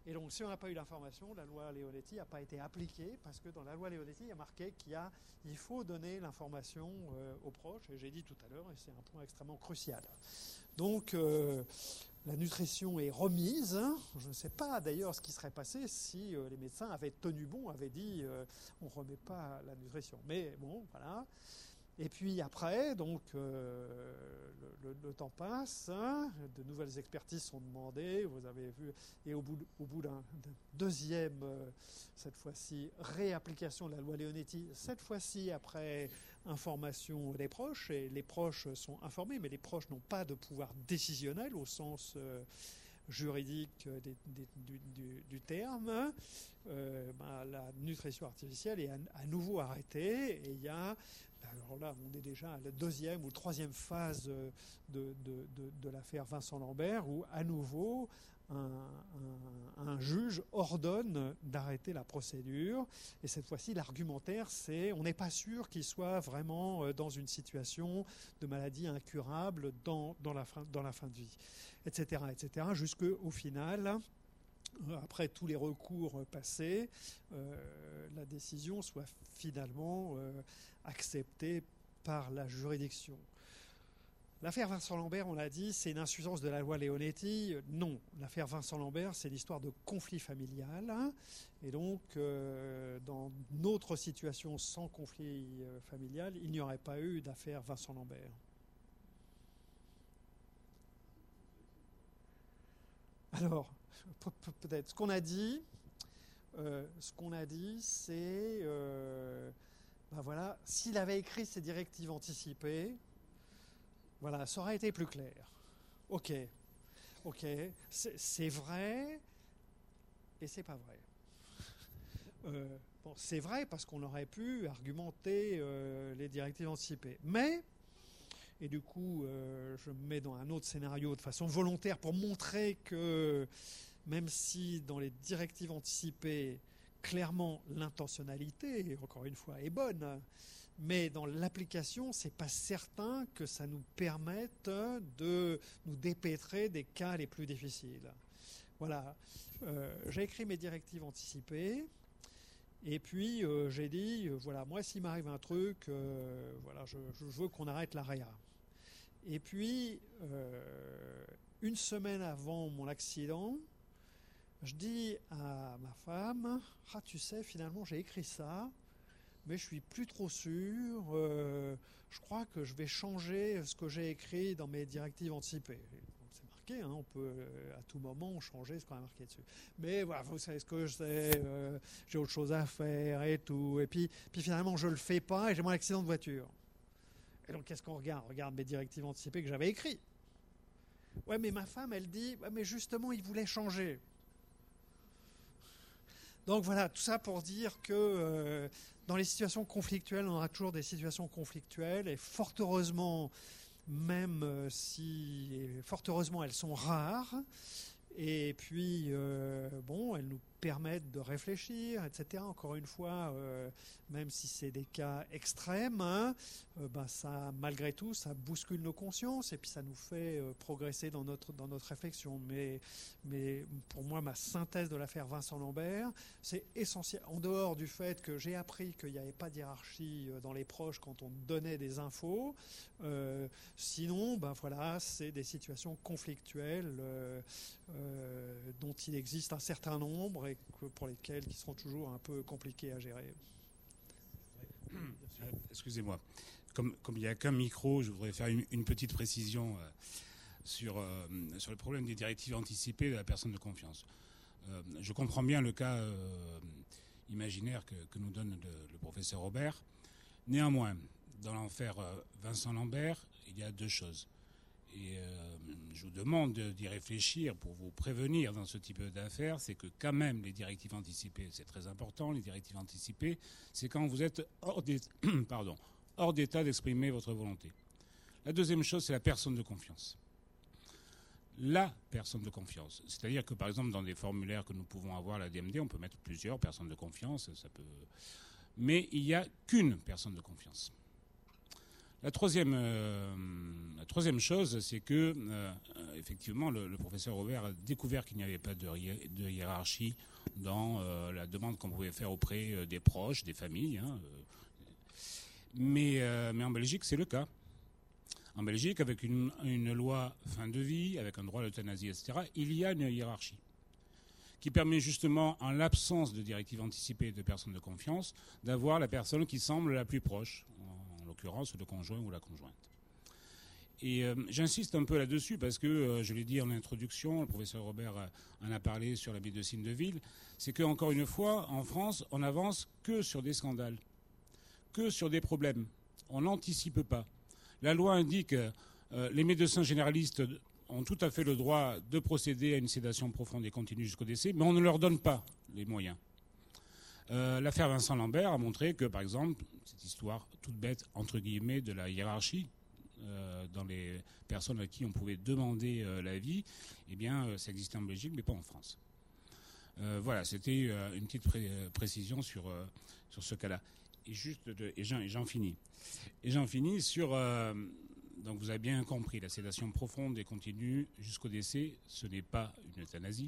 Et donc, si on n'a pas eu l'information, la loi Leonetti n'a pas été appliquée, parce que dans la loi Leonetti, il y a marqué qu'il y a, il faut donner l'information euh, aux proches, et j'ai dit tout à l'heure, et c'est un point extrêmement crucial. Donc, euh, la nutrition est remise. Je ne sais pas d'ailleurs ce qui serait passé si euh, les médecins avaient tenu bon, avaient dit euh, on ne remet pas la nutrition. Mais bon, voilà. Et puis après, donc, euh, le, le, le temps passe, hein, de nouvelles expertises sont demandées, vous avez vu, et au bout, au bout d'un deuxième, euh, cette fois-ci, réapplication de la loi Leonetti, cette fois-ci après information des proches, et les proches sont informés, mais les proches n'ont pas de pouvoir décisionnel au sens euh, juridique des, des, du, du, du terme. Euh, ben, la nutrition artificielle est à, à nouveau arrêtée, et il y a alors là, on est déjà à la deuxième ou troisième phase de, de, de, de l'affaire Vincent Lambert, où à nouveau un, un, un juge ordonne d'arrêter la procédure. Et cette fois-ci, l'argumentaire, c'est on n'est pas sûr qu'il soit vraiment dans une situation de maladie incurable dans, dans, la, fin, dans la fin de vie, et cetera, et cetera, jusqu'au final. Après tous les recours passés, euh, la décision soit finalement euh, acceptée par la juridiction. L'affaire Vincent Lambert, on l'a dit, c'est une insuffisance de la loi Leonetti. Non, l'affaire Vincent Lambert, c'est l'histoire de conflit familial. Et donc, euh, dans notre situation sans conflit euh, familial, il n'y aurait pas eu d'affaire Vincent Lambert. Alors, peut-être, ce qu'on a dit, euh, ce qu'on a dit, c'est, euh, ben voilà, s'il avait écrit ces directives anticipées, voilà, ça aurait été plus clair. Ok, ok, c'est vrai et c'est pas vrai. Euh, bon, c'est vrai parce qu'on aurait pu argumenter euh, les directives anticipées, mais et du coup, euh, je me mets dans un autre scénario de façon volontaire pour montrer que même si dans les directives anticipées, clairement l'intentionnalité, encore une fois, est bonne, mais dans l'application, c'est pas certain que ça nous permette de nous dépêtrer des cas les plus difficiles. Voilà, euh, j'ai écrit mes directives anticipées. Et puis euh, j'ai dit, euh, voilà, moi s'il m'arrive un truc, euh, voilà, je, je veux qu'on arrête l'A R E A. Et puis, euh, une semaine avant mon accident, je dis à ma femme, ah tu sais, finalement j'ai écrit ça, mais je suis plus trop sûr, euh, je crois que je vais changer ce que j'ai écrit dans mes directives anticipées. Hein, on peut à tout moment changer ce qu'on a marqué dessus. Mais voilà, vous savez ce que je sais, euh, j'ai autre chose à faire et tout. Et puis, puis finalement, je ne le fais pas et j'ai mon accident de voiture. Et donc, qu'est-ce qu'on regarde ? On regarde mes directives anticipées que j'avais écrites. Ouais, mais ma femme, elle dit, ouais, mais justement, il voulait changer. Donc voilà, tout ça pour dire que euh, dans les situations conflictuelles, on aura toujours des situations conflictuelles et fort heureusement, même si, fort heureusement, elles sont rares. Et puis, euh, bon, elles nous permettent de réfléchir, et cetera. Encore une fois, euh, même si c'est des cas extrêmes, hein, euh, ben ça, malgré tout, ça bouscule nos consciences et puis ça nous fait euh, progresser dans notre, dans notre réflexion. Mais, mais pour moi, ma synthèse de l'affaire Vincent Lambert, c'est essentiel. En dehors du fait que j'ai appris qu'il n'y avait pas de hiérarchie dans les proches quand on donnait des infos, euh, sinon, ben voilà, c'est des situations conflictuelles euh, euh, dont il existe un certain nombre et que, pour lesquelles qui seront toujours un peu compliqués à gérer.
Euh, excusez-moi. Comme, comme il n'y a qu'un micro, je voudrais faire une, une petite précision euh, sur, euh, sur le problème des directives anticipées de la personne de confiance. Euh, je comprends bien le cas euh, imaginaire que, que nous donne le, le professeur Robert. Néanmoins, dans l'affaire euh, Vincent Lambert, il y a deux choses. Et euh, je vous demande d'y réfléchir pour vous prévenir dans ce type d'affaires, c'est que quand même les directives anticipées, c'est très important, les directives anticipées, c'est quand vous êtes hors d'état, pardon, hors d'état d'exprimer votre volonté. La deuxième chose, c'est la personne de confiance. La personne de confiance. C'est-à-dire que par exemple dans des formulaires que nous pouvons avoir à la D M D, on peut mettre plusieurs personnes de confiance, ça peut... mais il n'y a qu'une personne de confiance. La troisième, euh, la troisième chose, c'est que, euh, effectivement, le, le professeur Robert a découvert qu'il n'y avait pas de, hi- de hiérarchie dans euh, la demande qu'on pouvait faire auprès euh, des proches, des familles. Hein, euh. mais, euh, mais en Belgique, c'est le cas. En Belgique, avec une, une loi fin de vie, avec un droit à l'euthanasie, et cetera, il y a une hiérarchie qui permet justement, en l'absence de directive anticipée de personnes de confiance, d'avoir la personne qui semble la plus proche, en l'occurrence le conjoint ou la conjointe. Et euh, j'insiste un peu là-dessus parce que, euh, je l'ai dit en introduction, le professeur Robert euh, en a parlé sur la médecine de ville, c'est qu'encore une fois, en France, on n'avance que sur des scandales, que sur des problèmes. On n'anticipe pas. La loi indique que euh, les médecins généralistes ont tout à fait le droit de procéder à une sédation profonde et continue jusqu'au décès, mais on ne leur donne pas les moyens. Euh, l'affaire Vincent Lambert a montré que, par exemple, cette histoire toute bête, entre guillemets, de la hiérarchie euh, dans les personnes à qui on pouvait demander euh, la vie, eh bien, euh, ça existait en Belgique, mais pas en France. Euh, voilà, c'était euh, une petite pré- précision sur, euh, sur ce cas-là. Et, juste de, et, j'en, et j'en finis. Et j'en finis sur... Euh, donc vous avez bien compris, la sédation profonde et continue jusqu'au décès, ce n'est pas une euthanasie.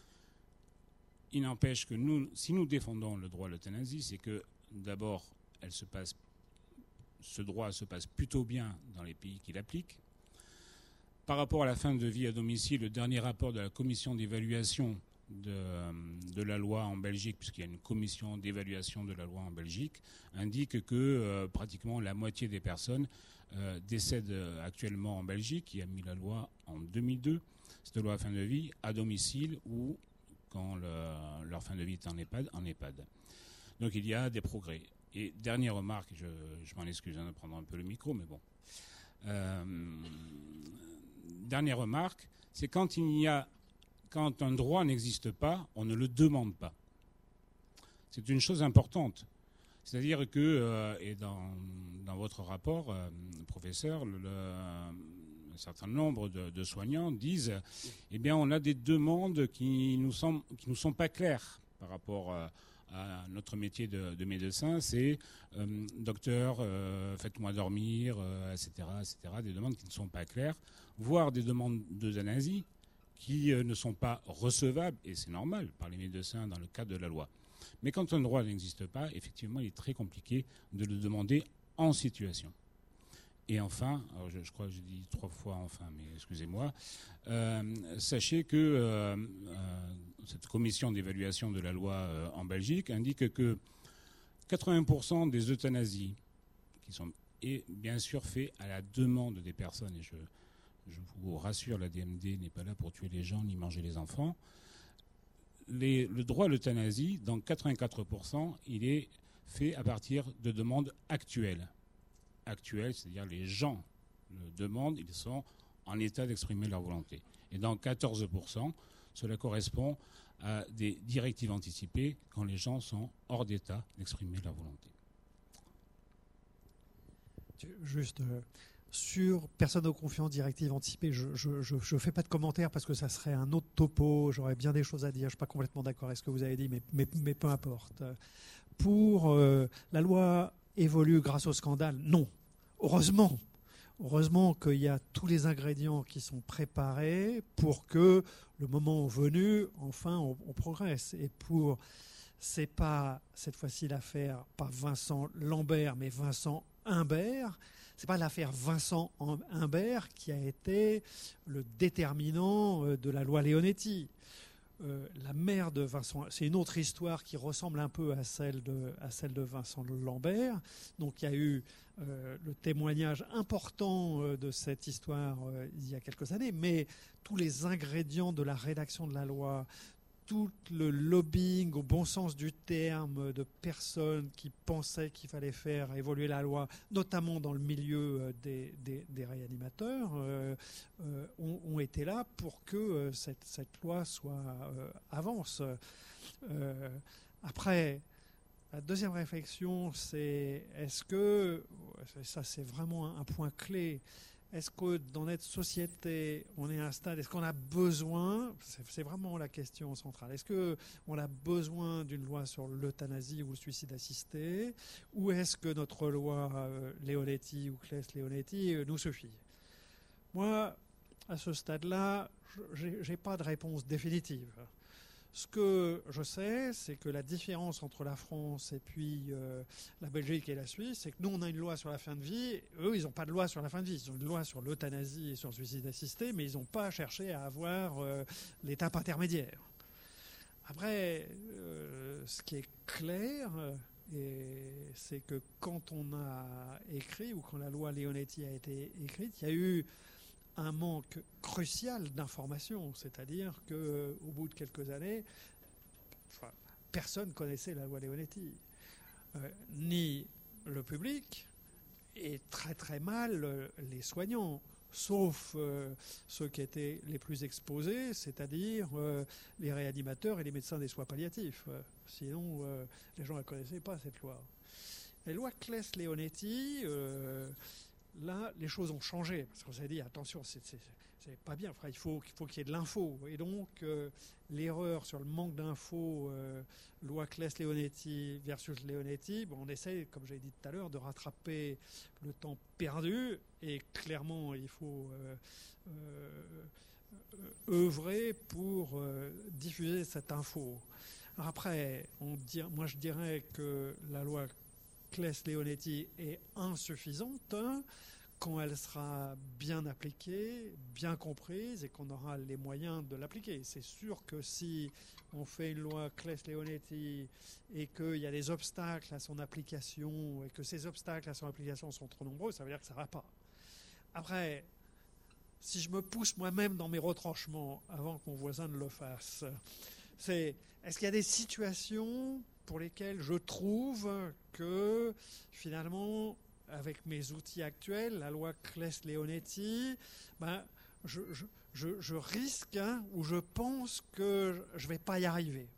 Il n'empêche que nous, si nous défendons le droit à l'euthanasie, c'est que d'abord, elle se passe, ce droit se passe plutôt bien dans les pays qui l'appliquent. Par rapport à la fin de vie à domicile, le dernier rapport de la commission d'évaluation de, de la loi en Belgique, puisqu'il y a une commission d'évaluation de la loi en Belgique, indique que euh, pratiquement la moitié des personnes euh, décèdent actuellement en Belgique, qui a mis la loi en deux mille deux, cette loi à fin de vie, à domicile ou quand le, leur fin de vie est en EHPAD, en EHPAD. Donc il y a des progrès. Et dernière remarque, je, je m'en excuse hein, de prendre un peu le micro, mais bon. Euh, dernière remarque, c'est quand il y a, quand un droit n'existe pas, on ne le demande pas. C'est une chose importante. C'est-à-dire que, euh, et dans, dans votre rapport, euh, professeur, le, le, un certain nombre de, de soignants disent, eh bien, on a des demandes qui nous semblent, qui nous sont pas claires par rapport à, à notre métier de, de médecin. C'est euh, docteur, euh, faites-moi dormir, euh, et cetera, et cetera. Des demandes qui ne sont pas claires, voire des demandes d'euthanasie qui euh, ne sont pas recevables, et c'est normal, par les médecins dans le cadre de la loi. Mais quand un droit n'existe pas, effectivement, il est très compliqué de le demander en situation. Et enfin, alors je, je crois que j'ai dit trois fois enfin, mais excusez-moi, euh, sachez que euh, euh, cette commission d'évaluation de la loi euh, en Belgique indique que quatre-vingts pour cent des euthanasies qui sont et bien sûr faits à la demande des personnes, et je, je vous rassure, la D M D n'est pas là pour tuer les gens ni manger les enfants. Les, le droit à l'euthanasie, dans quatre-vingt-quatre pour cent, il est fait à partir de demandes actuelles. Actuelles, c'est-à-dire les gens le demandent, ils sont en état d'exprimer leur volonté. Et dans quatorze pour cent, cela correspond à des directives anticipées quand les gens sont hors d'état d'exprimer leur volonté.
Juste... Euh... Sur personne de confiance, directive anticipée, je ne fais pas de commentaires parce que ça serait un autre topo, j'aurais bien des choses à dire, je ne suis pas complètement d'accord avec ce que vous avez dit, mais, mais, mais peu importe. Pour euh, la loi évolue grâce au scandale, non. Heureusement, heureusement qu'il y a tous les ingrédients qui sont préparés pour que le moment venu, enfin, on, on progresse. Et pour, c'est pas cette fois-ci l'affaire, pas Vincent Lambert, mais Vincent Imbert. Ce n'est pas l'affaire Vincent Imbert qui a été le déterminant de la loi Leonetti. Euh, la mère de Vincent, c'est une autre histoire qui ressemble un peu à celle de, à celle de Vincent Lambert. Donc il y a eu euh, le témoignage important euh, de cette histoire euh, il y a quelques années, mais tous les ingrédients de la rédaction de la loi, tout le lobbying au bon sens du terme de personnes qui pensaient qu'il fallait faire évoluer la loi, notamment dans le milieu des, des, des réanimateurs, euh, euh, ont, ont été là pour que euh, cette, cette loi soit euh, avance. Euh, après, la deuxième réflexion, c'est est-ce que, ça c'est vraiment un, un point clé, est-ce que dans notre société, on est à un stade, est-ce qu'on a besoin, c'est, c'est vraiment la question centrale, est-ce qu'on a besoin d'une loi sur l'euthanasie ou le suicide assisté, ou est-ce que notre loi euh, Leonetti ou Claes-Leonetti euh, nous suffit? Moi, à ce stade-là, j'ai, j'ai pas de réponse définitive. Ce que je sais, c'est que la différence entre la France et puis euh, la Belgique et la Suisse, c'est que nous, on a une loi sur la fin de vie. Eux, ils n'ont pas de loi sur la fin de vie. Ils ont une loi sur l'euthanasie et sur le suicide assisté, mais ils n'ont pas cherché à avoir euh, l'étape intermédiaire. Après, euh, ce qui est clair, et c'est que quand on a écrit, ou quand la loi Leonetti a été écrite, il y a eu un manque crucial d'informations, c'est-à-dire qu'au bout de quelques années, enfin, personne ne connaissait la loi Leonetti, euh, ni le public, et très très mal euh, les soignants, sauf euh, ceux qui étaient les plus exposés, c'est-à-dire euh, les réanimateurs et les médecins des soins palliatifs. Euh, sinon, euh, les gens ne connaissaient pas cette loi. La loi Claes-Leonetti, euh, là, les choses ont changé, parce qu'on s'est dit, attention, c'est, c'est, c'est pas bien, enfin, il faut, il faut qu'il y ait de l'info. Et donc, euh, l'erreur sur le manque d'infos, euh, loi Claes-Leonetti versus Leonetti, bon, on essaie, comme j'ai dit tout à l'heure, de rattraper le temps perdu, et clairement, il faut euh, euh, œuvrer pour euh, diffuser cette info. Alors après, on dit, moi je dirais que la loi Claes-Leonetti est insuffisante hein, quand elle sera bien appliquée, bien comprise et qu'on aura les moyens de l'appliquer. C'est sûr que si on fait une loi Claes-Leonetti et qu'il y a des obstacles à son application et que ces obstacles à son application sont trop nombreux, ça veut dire que ça ne va pas. Après, si je me pousse moi-même dans mes retranchements avant que mon voisin ne le fasse, c'est est-ce qu'il y a des situations pour lesquelles je trouve que finalement, avec mes outils actuels, la loi Claes-Leonetti, ben, je, je, je, je risque hein, ou je pense que je ne vais pas y arriver.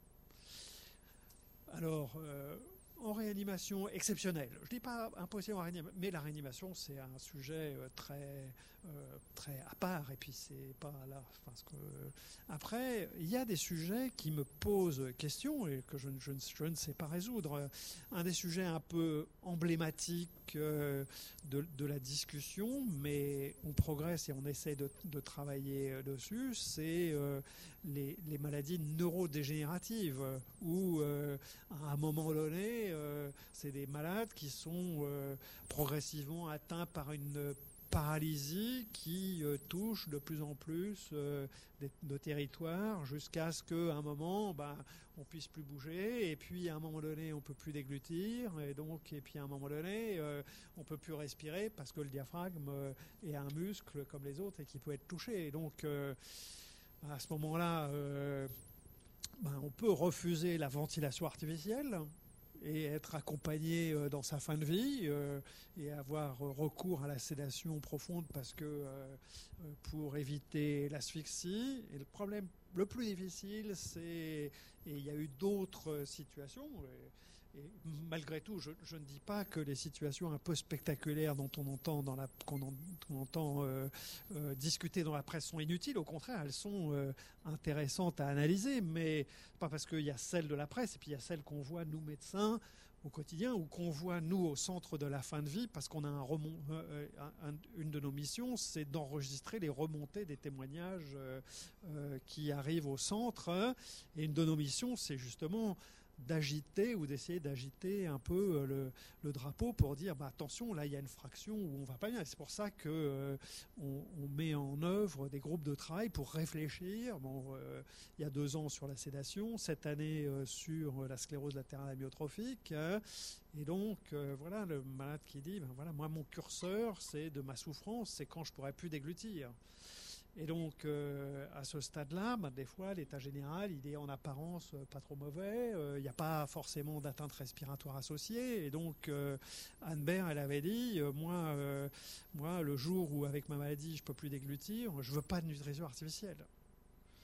Alors, euh, en réanimation exceptionnelle, je ne dis pas impossible en réanimation, mais la réanimation c'est un sujet euh, très, euh, très à part et puis c'est pas là. Parce que, euh, après, il y a des sujets qui me posent question et que je, je, je ne sais pas résoudre. Un des sujets un peu emblématiques euh, de, de la discussion, mais on progresse et on essaie de, de travailler dessus, c'est euh, les, les maladies neurodégénératives où euh, à un moment donné, euh, c'est des malades qui sont euh, progressivement atteints par une paralysie qui euh, touche de plus en plus euh, des, de territoires jusqu'à ce qu'à un moment, ben, on puisse plus bouger et puis à un moment donné, on peut plus déglutir et donc et puis à un moment donné, euh, on peut plus respirer parce que le diaphragme euh, est un muscle comme les autres et qui peut être touché. Et donc euh, à ce moment-là, euh, ben, on peut refuser la ventilation artificielle et être accompagné euh, dans sa fin de vie euh, et avoir euh, recours à la sédation profonde parce que euh, pour éviter l'asphyxie. Et le problème le plus difficile, c'est, et il y a eu d'autres situations, et, et malgré tout, je, je ne dis pas que les situations un peu spectaculaires dont on entend, dans la, qu'on, en, qu'on entend euh, euh, discuter dans la presse sont inutiles. Au contraire, elles sont euh, intéressantes à analyser, mais pas parce qu'il y a celles de la presse et puis il y a celles qu'on voit, nous médecins, au quotidien, ou qu'on voit nous au centre de la fin de vie, parce qu'on a un remont, euh, un, une de nos missions, c'est d'enregistrer les remontées des témoignages euh, euh, qui arrivent au centre, hein, et une de nos missions, c'est justement d'agiter ou d'essayer d'agiter un peu le, le drapeau pour dire bah, attention, là il y a une fraction où on va pas bien. Et c'est pour ça que euh, on, on met en œuvre des groupes de travail pour réfléchir. Bon, euh, il y a deux ans sur la sédation, cette année euh, sur la sclérose latérale amyotrophique. Hein, et donc euh, voilà le malade qui dit ben, voilà, moi mon curseur c'est de ma souffrance, c'est quand je pourrais plus déglutir. Et donc, euh, à ce stade-là, bah, des fois, l'état général, il est en apparence euh, pas trop mauvais. Il euh, n'y a pas forcément d'atteinte respiratoire associée. Et donc, euh, Anne Baird, elle avait dit, euh, moi, euh, moi, le jour où, avec ma maladie, je peux plus déglutir, je veux pas de nutrition artificielle.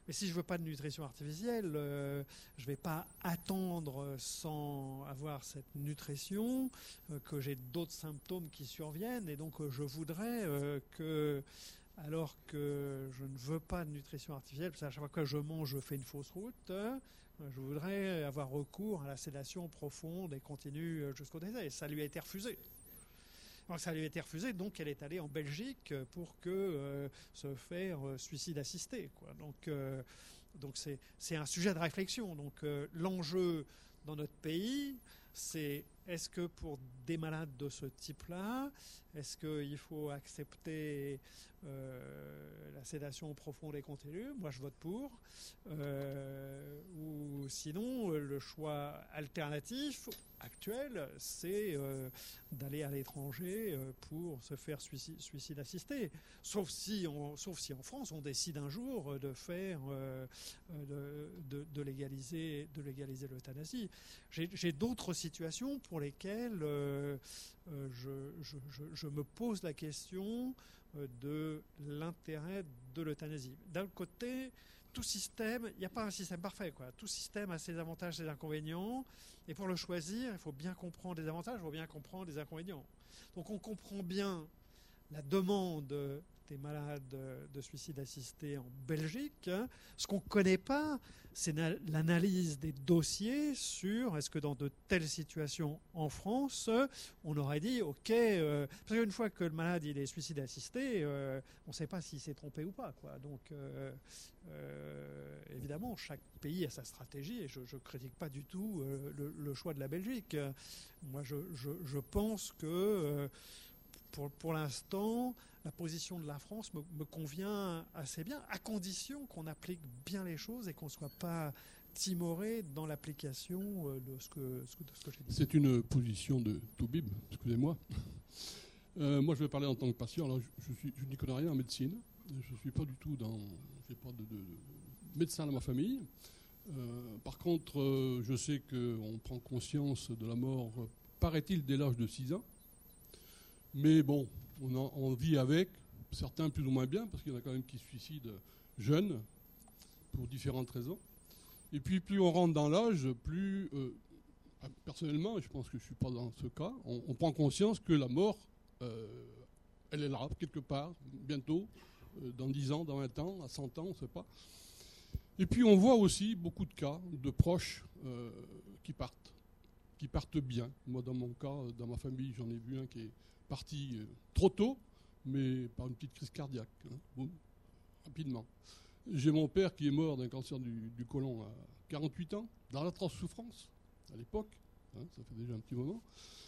Mais si je veux pas de nutrition artificielle, euh, je vais pas attendre sans avoir cette nutrition euh, que j'ai d'autres symptômes qui surviennent. Et donc, euh, je voudrais euh, que, alors que je ne veux pas de nutrition artificielle, parce qu'à chaque fois que je mange, je fais une fausse route, euh, je voudrais avoir recours à la sédation profonde et continue jusqu'au décès. Et ça lui a été refusé. Donc ça lui a été refusé, donc elle est allée en Belgique pour que euh, se faire euh, suicide assisté, quoi. Donc, euh, donc c'est, c'est un sujet de réflexion. Donc euh, l'enjeu dans notre pays, c'est est-ce que pour des malades de ce type-là, est-ce qu'il faut accepter euh, la sédation profonde et continue? Moi, je vote pour. Euh, ou sinon, le choix alternatif actuel, c'est euh, d'aller à l'étranger euh, pour se faire suicide, suicide assisté. Sauf si, on, sauf si en France, on décide un jour de faire, euh, de, de, de légaliser, de légaliser l'euthanasie. J'ai, j'ai d'autres situations pour lesquelles euh, euh, je, je, je, je me pose la question euh, de l'intérêt de l'euthanasie. D'un côté, tout système, il n'y a pas un système parfait, quoi. Tout système a ses avantages et ses inconvénients. Et pour le choisir, il faut bien comprendre les avantages, il faut bien comprendre les inconvénients. Donc on comprend bien la demande des malades de suicide assisté en Belgique. Ce qu'on ne connaît pas, c'est l'analyse des dossiers sur est-ce que dans de telles situations en France, on aurait dit ok, euh, parce qu'une fois que le malade il est suicide assisté, euh, on ne sait pas s'il s'est trompé ou pas, quoi. Donc euh, euh, évidemment, chaque pays a sa stratégie et je ne critique pas du tout euh, le, le choix de la Belgique. Moi, je, je, je pense que euh, pour, pour l'instant, la position de la France me, me convient assez bien, à condition qu'on applique bien les choses et qu'on ne soit pas timoré dans l'application de ce que, de ce que j'ai dit.
C'est une position de Toubib, excusez-moi. Euh, moi, je vais parler en tant que patient. Alors, je, je, suis, je n'y connais rien en médecine. Je ne suis pas du tout dans... Je n'ai pas de, de, de médecin dans ma famille. Euh, par contre, euh, je sais qu'on prend conscience de la mort, paraît-il, dès l'âge de six ans. Mais bon, on, en, on vit avec, certains plus ou moins bien, parce qu'il y en a quand même qui se suicident jeunes, pour différentes raisons. Et puis, plus on rentre dans l'âge, plus, euh, personnellement, et je pense que je ne suis pas dans ce cas, on, on prend conscience que la mort, euh, elle est là, quelque part, bientôt, euh, dans dix ans, dans vingt ans, à cent ans, on ne sait pas. Et puis, on voit aussi beaucoup de cas de proches euh, qui partent, qui partent bien. Moi, dans mon cas, dans ma famille, j'en ai vu un qui est parti euh, trop tôt, mais par une petite crise cardiaque, hein, boum, rapidement. J'ai mon père qui est mort d'un cancer du, du côlon à quarante-huit ans, dans l'atroce souffrance, à l'époque, hein, ça fait déjà un petit moment.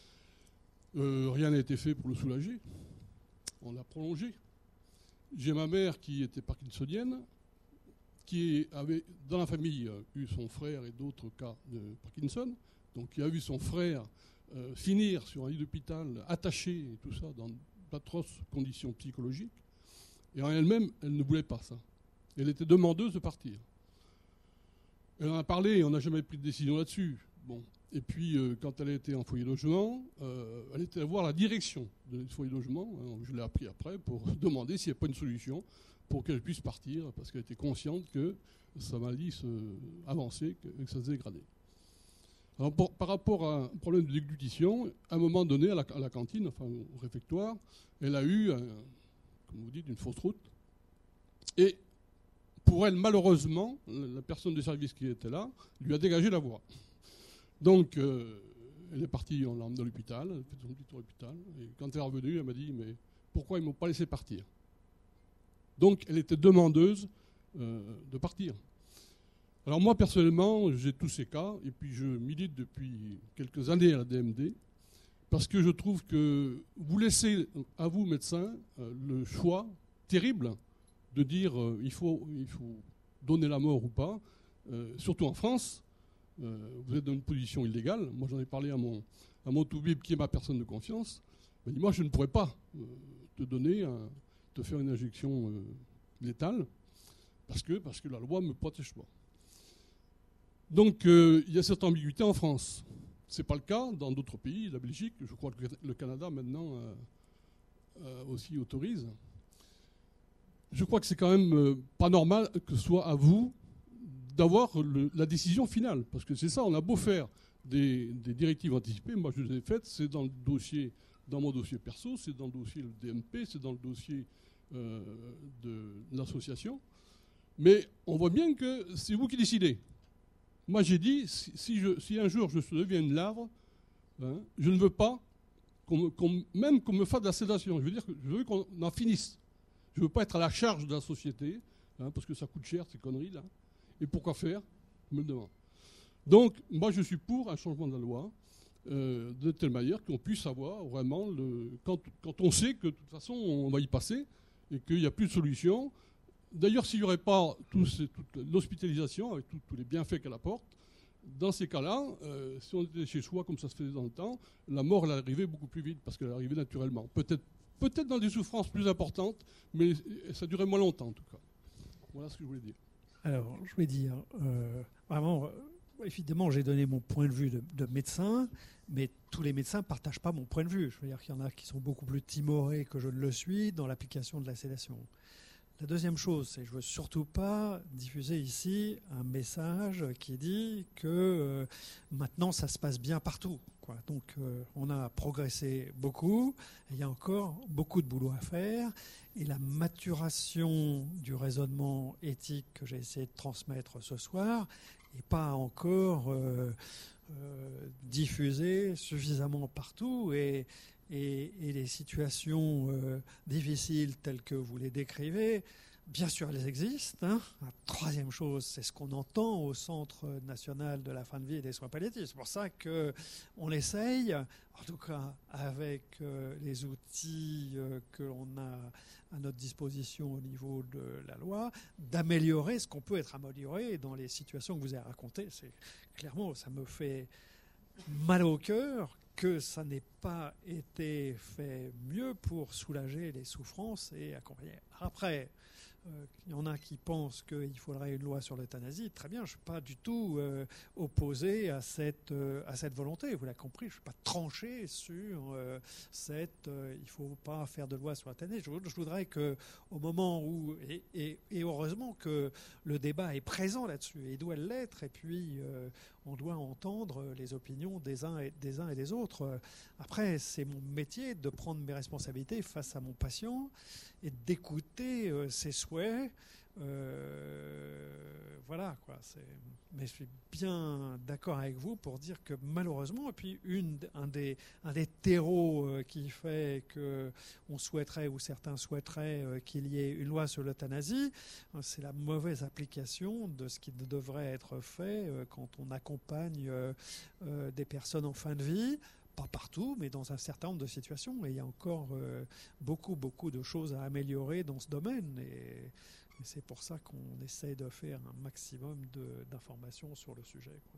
Euh, rien n'a été fait pour le soulager. On l'a prolongé. J'ai ma mère qui était parkinsonienne, qui avait dans la famille euh, eu son frère et d'autres cas de Parkinson, donc qui a vu son frère euh, finir sur un lit d'hôpital, attaché et tout ça, dans d'atroces conditions psychologiques. Et en elle-même, elle ne voulait pas ça. Elle était demandeuse de partir. Elle en a parlé et on n'a jamais pris de décision là-dessus. Bon. Et puis, euh, quand elle était en foyer logement, euh, elle était à voir la direction de ce foyer logement, hein, je l'ai appris après, pour demander s'il n'y avait pas une solution pour qu'elle puisse partir, parce qu'elle était consciente que sa maladie se avançait, que, que ça se dégradait. Alors, pour, par rapport à un problème de déglutition, à un moment donné, à la, à la cantine, enfin au réfectoire, elle a eu, un, comme vous dites, une fausse route. Et pour elle, malheureusement, la personne de service qui était là lui a dégagé la voie. Donc, euh, elle est partie, on l'a emmenée à l'hôpital, elle a fait son petit tour à l'hôpital, et quand elle est revenue, elle m'a dit, mais pourquoi ils ne m'ont pas laissé partir? Donc, elle était demandeuse euh, de partir. Alors moi, personnellement, j'ai tous ces cas, et puis je milite depuis quelques années à la D M D, parce que je trouve que vous laissez à vous, médecins, euh, le choix terrible de dire euh, il faut, il faut donner la mort ou pas, euh, surtout en France. Euh, vous êtes dans une position illégale. Moi, j'en ai parlé à mon, à mon toubib, qui est ma personne de confiance. Il m'a dit, moi, je ne pourrais pas euh, te donner, un, te faire une injection euh, létale, parce que, parce que la loi ne me protège pas. Donc, euh, il y a cette ambiguïté en France. Ce n'est pas le cas dans d'autres pays, la Belgique, je crois que le Canada, maintenant, euh, euh, aussi autorise. je crois que c'est quand même euh, pas normal que ce soit à vous d'avoir le- la décision finale. Parce que c'est ça, on a beau faire des, des directives anticipées, moi je les ai faites, c'est dans le dossier, dans mon dossier perso, c'est dans le dossier D M P, c'est dans le dossier euh, de l'association. Mais on voit bien que c'est vous qui décidez. Moi j'ai dit, si, si, je, si un jour je deviens une larve, hein, je ne veux pas, qu'on me- qu'on- même qu'on me fasse de la sédation. Je veux dire que je veux qu'on en finisse. Je ne veux pas être à la charge de la société, hein, parce que ça coûte cher ces conneries là. Et pourquoi faire? Je me le demande. Donc, moi, je suis pour un changement de la loi, euh, de telle manière qu'on puisse avoir vraiment, le, quand, quand on sait que de toute façon, on va y passer et qu'il n'y a plus de solution. D'ailleurs, s'il n'y aurait pas tout ce- toute l'hospitalisation, avec tout- tous les bienfaits qu'elle apporte, dans ces cas-là, euh, si on était chez soi, comme ça se faisait dans le temps, la mort, elle arrivait beaucoup plus vite, parce qu'elle arrivait naturellement. Peut-être peut-être dans des souffrances plus importantes, mais ça durait moins longtemps, en tout cas. Voilà ce que je voulais dire.
Alors, je vais dire, euh, vraiment, euh, évidemment, j'ai donné mon point de vue de, de médecin, mais tous les médecins ne partagent pas mon point de vue. Je veux dire qu'il y en a qui sont beaucoup plus timorés que je ne le suis dans l'application de la sédation. La deuxième chose, c'est que je ne veux surtout pas diffuser ici un message qui dit que euh, maintenant ça se passe bien partout, quoi. Donc euh, on a progressé beaucoup, et il y a encore beaucoup de boulot à faire, et la maturation du raisonnement éthique que j'ai essayé de transmettre ce soir n'est pas encore euh, euh, diffusée suffisamment partout, et Et, et les situations euh, difficiles telles que vous les décrivez, bien sûr, elles existent. Hein. La troisième chose, c'est ce qu'on entend au Centre national de la fin de vie et des soins palliatifs. C'est pour ça qu'on essaye, en tout cas avec euh, les outils euh, que l'on a à notre disposition au niveau de la loi, d'améliorer ce qu'on peut être amélioré dans les situations que vous avez racontées. C'est, clairement, ça me fait mal au cœur que ça n'ait pas été fait mieux pour soulager les souffrances et accompagner. Après, euh, il y en a qui pensent qu'il faudrait une loi sur l'euthanasie. Très bien, je ne suis pas du tout euh, opposé à cette, euh, à cette volonté. Vous l'avez compris, je ne suis pas tranché sur euh, cette... Euh, il ne faut pas faire de loi sur l'euthanasie. Je, je voudrais qu'au moment où... Et, et, et heureusement que le débat est présent là-dessus, et il doit l'être, et puis... Euh, on doit entendre les opinions des uns et des, uns et des autres. Après, c'est mon métier de prendre mes responsabilités face à mon patient et d'écouter euh, ses souhaits. Euh, voilà, quoi. C'est... Mais je suis bien d'accord avec vous pour dire que malheureusement, et puis une, un, des, un des terreaux euh, qui fait qu'on souhaiterait, ou certains souhaiteraient euh, qu'il y ait une loi sur l'euthanasie, euh, c'est la mauvaise application de ce qui devrait être fait euh, quand on accompagne euh, euh, des personnes en fin de vie. Pas partout, mais dans un certain nombre de situations. Et il y a encore euh, beaucoup, beaucoup de choses à améliorer dans ce domaine. Et, et c'est pour ça qu'on essaie de faire un maximum de, d'informations sur le sujet, quoi.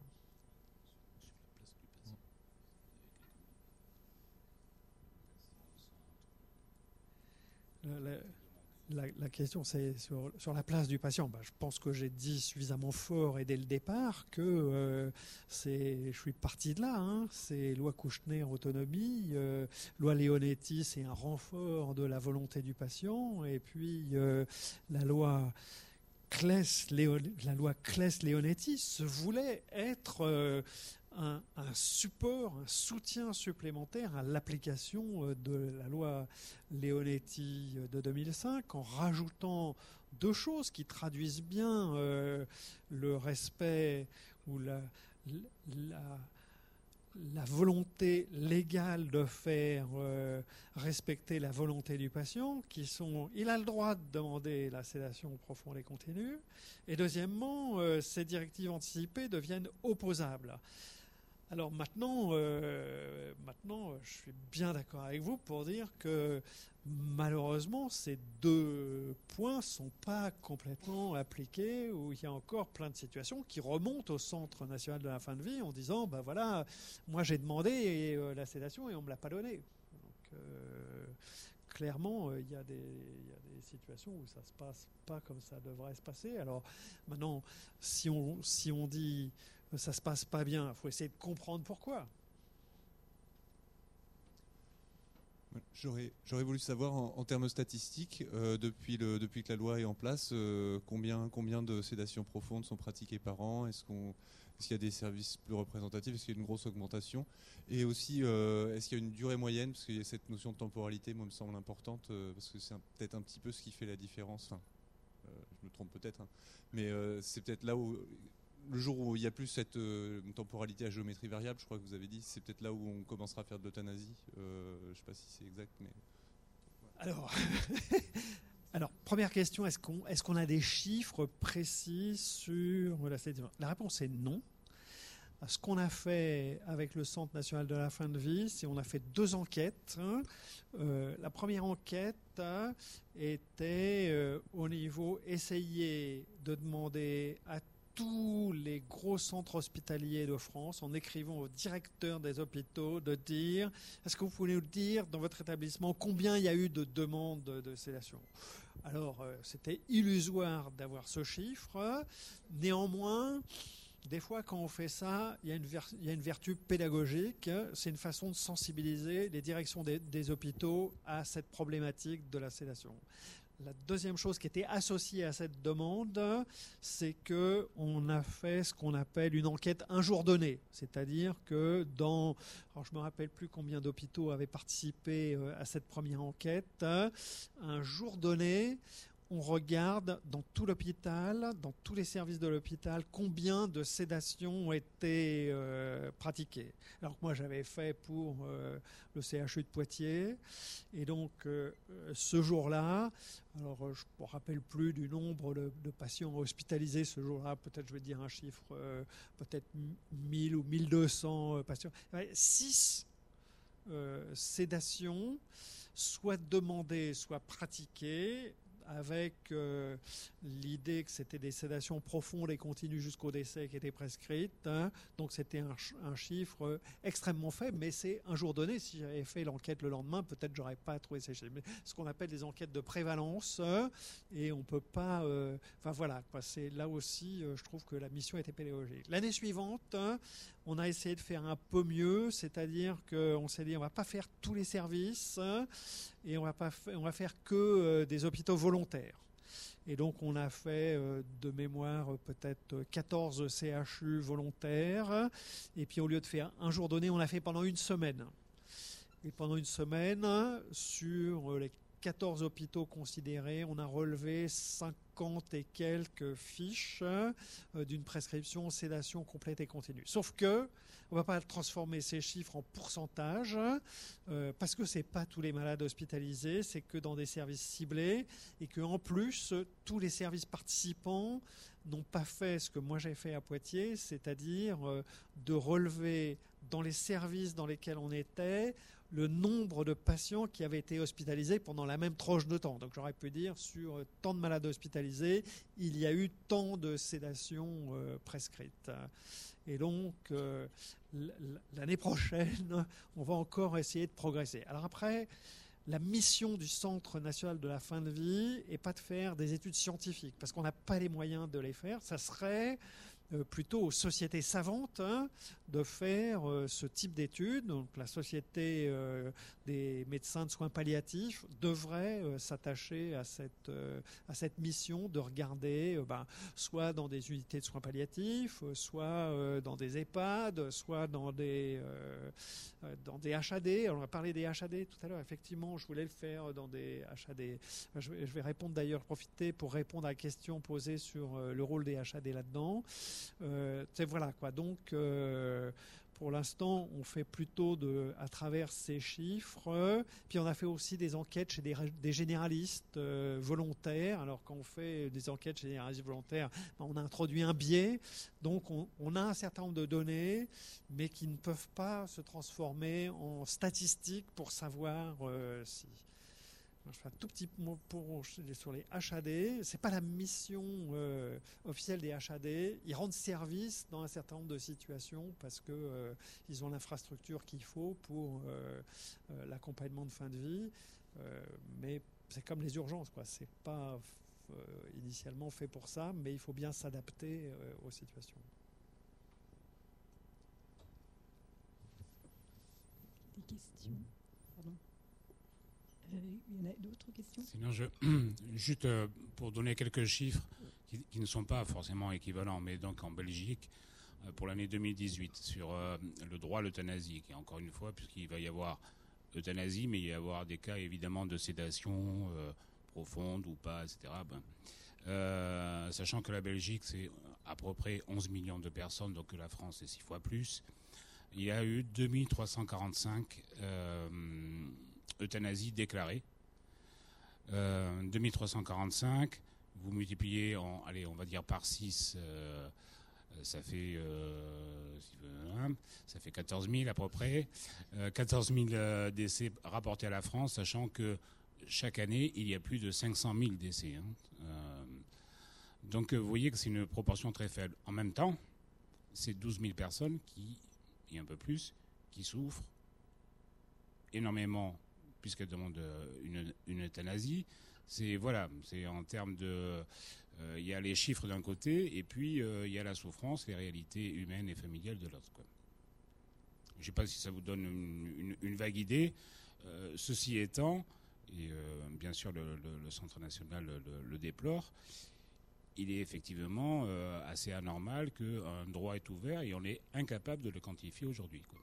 La, la, la, la question, c'est sur, sur la place du patient. Ben, je pense que j'ai dit suffisamment fort et dès le départ que euh, c'est, je suis parti de là. Hein. C'est loi Kouchner, autonomie. Euh, loi Leonetti, c'est un renfort de la volonté du patient. Et puis euh, la loi Claes, la loi Claes-Leonetti se voulait être euh, un, un support, un soutien supplémentaire à l'application de la loi Leonetti de deux mille cinq, en rajoutant deux choses qui traduisent bien euh, le respect ou la, la, la volonté légale de faire euh, respecter la volonté du patient, qui sont, il a le droit de demander la sédation profonde et continue, et deuxièmement, euh, ces directives anticipées deviennent opposables. Alors maintenant, euh, maintenant, je suis bien d'accord avec vous pour dire que malheureusement, ces deux points ne sont pas complètement appliqués, où il y a encore plein de situations qui remontent au Centre national de la fin de vie en disant, ben voilà, moi j'ai demandé et, euh, la sédation et on ne me l'a pas donnée. Donc, euh, clairement, il y a des, il y a des situations où ça ne se passe pas comme ça devrait se passer. Alors maintenant, si on, si on dit ça se passe pas bien, il faut essayer de comprendre pourquoi.
J'aurais, j'aurais voulu savoir en, en termes statistiques, euh, depuis, le, depuis que la loi est en place, euh, combien, combien de sédations profondes sont pratiquées par an? Est-ce qu'on, est-ce qu'il y a des services plus représentatifs? Est-ce qu'il y a une grosse augmentation? Et aussi, euh, est-ce qu'il y a une durée moyenne? Parce qu'il y a cette notion de temporalité, moi, me semble importante, euh, parce que c'est un, peut-être un petit peu ce qui fait la différence. Enfin, euh, je me trompe peut-être, hein, mais euh, c'est peut-être là où... Le jour où il n'y a plus cette euh, temporalité à géométrie variable, je crois que vous avez dit, c'est peut-être là où on commencera à faire de l'euthanasie. Euh, je ne sais pas si c'est exact, mais...
Alors, alors première question, est-ce qu'on, est-ce qu'on a des chiffres précis sur la sédation? La réponse est non. Ce qu'on a fait avec le Centre national de la fin de vie, c'est qu'on a fait deux enquêtes. Euh, la première enquête hein, était euh, au niveau essayer de demander à tous les gros centres hospitaliers de France, en écrivant au directeur des hôpitaux, de dire, est-ce que vous pouvez nous dire dans votre établissement combien il y a eu de demandes de sédation? Alors, euh, c'était illusoire d'avoir ce chiffre. Néanmoins, des fois, quand on fait ça, il y a une, ver- il y a une vertu pédagogique. C'est une façon de sensibiliser les directions des, des hôpitaux à cette problématique de la sédation. La deuxième chose qui était associée à cette demande, c'est qu'on a fait ce qu'on appelle une enquête un jour donné. C'est-à-dire que dans... Alors je ne me rappelle plus combien d'hôpitaux avaient participé à cette première enquête. Un jour donné, on regarde dans tout l'hôpital, dans tous les services de l'hôpital, combien de sédations ont été euh, pratiquées. Alors que moi, j'avais fait pour euh, le C H U de Poitiers. Et donc, euh, ce jour-là, alors je ne me rappelle plus du nombre de, de patients hospitalisés ce jour-là. Peut-être, je vais dire un chiffre, euh, peut-être mille ou mille deux cents patients. six euh, sédations, soit demandées, soit pratiquées, avec euh, l'idée que c'était des sédations profondes et continues jusqu'au décès qui étaient prescrites. Hein. Donc c'était un, un chiffre extrêmement faible, mais c'est un jour donné. Si j'avais fait l'enquête le lendemain, peut-être j'aurais pas trouvé ces chiffres. Mais ce qu'on appelle des enquêtes de prévalence, euh, et on peut pas... Euh, enfin voilà, quoi, c'est là aussi, euh, je trouve que la mission était pédagogique. L'année suivante, hein, on a essayé de faire un peu mieux, c'est-à-dire qu'on s'est dit on va pas faire tous les services, hein, et on va pas fa- on va faire que euh, des hôpitaux volontaires. Et donc on a fait euh, de mémoire euh, peut-être quatorze C H U volontaires, et puis au lieu de faire un jour donné, on l'a fait pendant une semaine. Et pendant une semaine, sur euh, les quatorze hôpitaux considérés, on a relevé cinquante et quelques fiches euh, d'une prescription sédation complète et continue. Sauf que on ne va pas transformer ces chiffres en pourcentage, euh, parce que ce n'est pas tous les malades hospitalisés, c'est que dans des services ciblés, et qu'en plus, tous les services participants n'ont pas fait ce que moi j'ai fait à Poitiers, c'est-à-dire euh, de relever dans les services dans lesquels on était le nombre de patients qui avaient été hospitalisés pendant la même tranche de temps. Donc j'aurais pu dire, sur tant de malades hospitalisés, il y a eu tant de sédations euh, prescrites. Et donc, euh, l'année prochaine, on va encore essayer de progresser. Alors après, la mission du Centre national de la fin de vie n'est pas de faire des études scientifiques, parce qu'on n'a pas les moyens de les faire. Ça serait euh, plutôt aux sociétés savantes hein, de faire euh, ce type d'études. Donc la Société euh, des médecins de soins palliatifs devrait euh, s'attacher à cette, euh, à cette mission de regarder, euh, ben, soit dans des unités de soins palliatifs, euh, soit euh, dans des EHPAD, soit dans des, euh, dans des H A D. Alors, on a parlé des H A D tout à l'heure. Effectivement, je voulais le faire dans des H A D. Je vais, je vais répondre d'ailleurs, profiter pour répondre à la question posée sur euh, le rôle des H A D là-dedans. Euh, c'est voilà quoi. Donc, euh, pour l'instant, on fait plutôt de, à travers ces chiffres. Puis on a fait aussi des enquêtes chez des, des généralistes euh, volontaires. Alors quand on fait des enquêtes chez des généralistes volontaires, ben, on a introduit un biais. Donc on, on a un certain nombre de données, mais qui ne peuvent pas se transformer en statistiques pour savoir euh, si... Je fais un tout petit mot pour, sur les H A D. Ce n'est pas la mission euh, officielle des H A D. Ils rendent service dans un certain nombre de situations parce qu'ils euh, ont l'infrastructure qu'il faut pour euh, euh, l'accompagnement de fin de vie. Euh, mais c'est comme les urgences, quoi. Ce n'est pas euh, initialement fait pour ça, mais il faut bien s'adapter euh, aux situations.
Des questions? Pardon. Vous avez, il y en a d'autres questions?
Sinon, je, juste euh, pour donner quelques chiffres qui, qui ne sont pas forcément équivalents, mais donc en Belgique, euh, pour l'année deux mille dix-huit, sur euh, le droit à l'euthanasie, qui encore une fois, puisqu'il va y avoir euthanasie, mais il va y avoir des cas évidemment de sédation euh, profonde ou pas, et cetera. Ben, euh, sachant que la Belgique, c'est à peu près onze millions de personnes, donc que la France, c'est six fois plus. Il y a eu deux mille trois cent quarante-cinq euh, euthanasies déclarées. Euh, deux mille trois cent quarante-cinq, vous multipliez, en, allez, on va dire par six, euh, ça fait, euh, ça fait quatorze mille à peu près. Euh, quatorze mille euh, décès rapportés à la France, sachant que chaque année, il y a plus de cinq cent mille décès. Hein. Euh, donc, vous voyez que c'est une proportion très faible. En même temps, c'est douze mille personnes qui, et un peu plus, qui souffrent énormément puisqu'elles demandent une, une euthanasie. C'est, voilà, c'est en termes de... Il euh, y a les chiffres d'un côté, et puis il euh, y a la souffrance, les réalités humaines et familiales de l'autre, quoi. Je ne sais pas si ça vous donne une, une, une vague idée. Euh, ceci étant, et euh, bien sûr le, le, le Centre national le, le déplore, il est effectivement euh, assez anormal qu'un droit est ouvert et on est incapable de le quantifier aujourd'hui, quoi.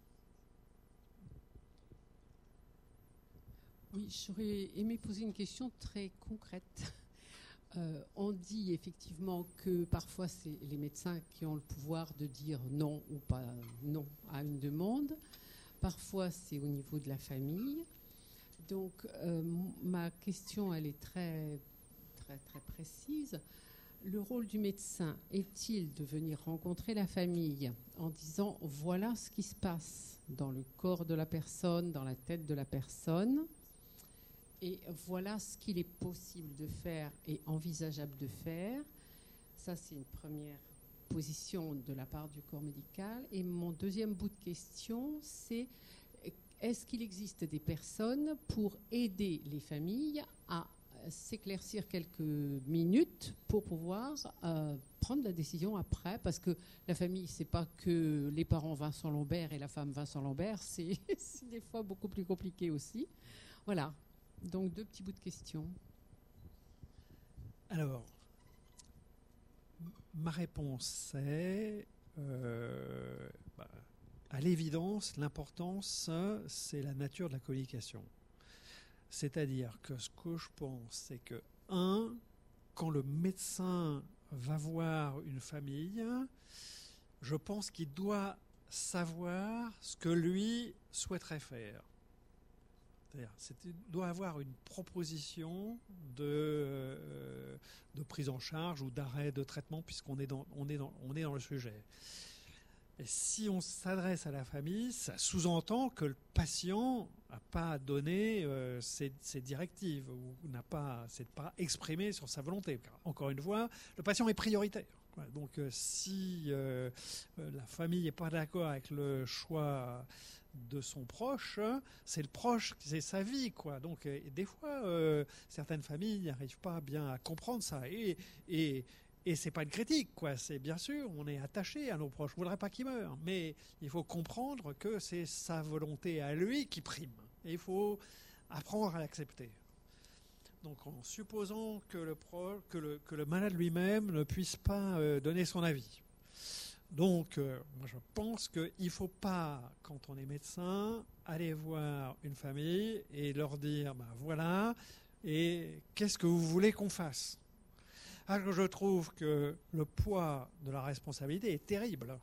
Oui, j'aurais aimé poser une question très concrète. Euh, on dit effectivement que parfois c'est les médecins qui ont le pouvoir de dire non ou pas non à une demande. Parfois c'est au niveau de la famille. Donc euh, ma question, elle est très, très, très précise. Le rôle du médecin est-il de venir rencontrer la famille en disant voilà ce qui se passe dans le corps de la personne, dans la tête de la personne, et voilà ce qu'il est possible de faire et envisageable de faire? Ça, c'est une première position de la part du corps médical. Et mon deuxième bout de question, c'est est-ce qu'il existe des personnes pour aider les familles à s'éclaircir quelques minutes pour pouvoir euh, prendre la décision après, parce que la famille, c'est pas que les parents Vincent Lambert et la femme Vincent Lambert, c'est, c'est des fois beaucoup plus compliqué aussi. Voilà. Donc, deux petits bouts de questions.
Alors, ma réponse est, euh, bah, à l'évidence, l'importance, c'est la nature de la communication. C'est-à-dire que ce que je pense, c'est que, un, quand le médecin va voir une famille, je pense qu'il doit savoir ce que lui souhaiterait faire. C'est-à-dire, il doit avoir une proposition de, euh, de prise en charge ou d'arrêt de traitement, puisqu'on est dans, on est dans, on est dans le sujet. Et si on s'adresse à la famille, ça sous-entend que le patient n'a pas donné euh, ses, ses directives ou n'a pas, c'est pas exprimé sur sa volonté. Car, encore une fois, le patient est prioritaire. Donc, euh, si euh, la famille n'est pas d'accord avec le choix de son proche, c'est le proche, c'est sa vie, quoi. Donc, et des fois, euh, certaines familles n'arrivent pas bien à comprendre ça. Et, et, et c'est pas une critique, quoi. C'est bien sûr, on est attaché à nos proches. On voudrait pas qu'ils meurent, mais il faut comprendre que c'est sa volonté à lui qui prime. Et il faut apprendre à l'accepter. Donc, en supposant que le, pro, que le, que le malade lui-même ne puisse pas euh, donner son avis. Donc, euh, moi, je pense qu'il ne faut pas, quand on est médecin, aller voir une famille et leur dire, ben voilà, et qu'est-ce que vous voulez qu'on fasse? Alors, je trouve que le poids de la responsabilité est terrible.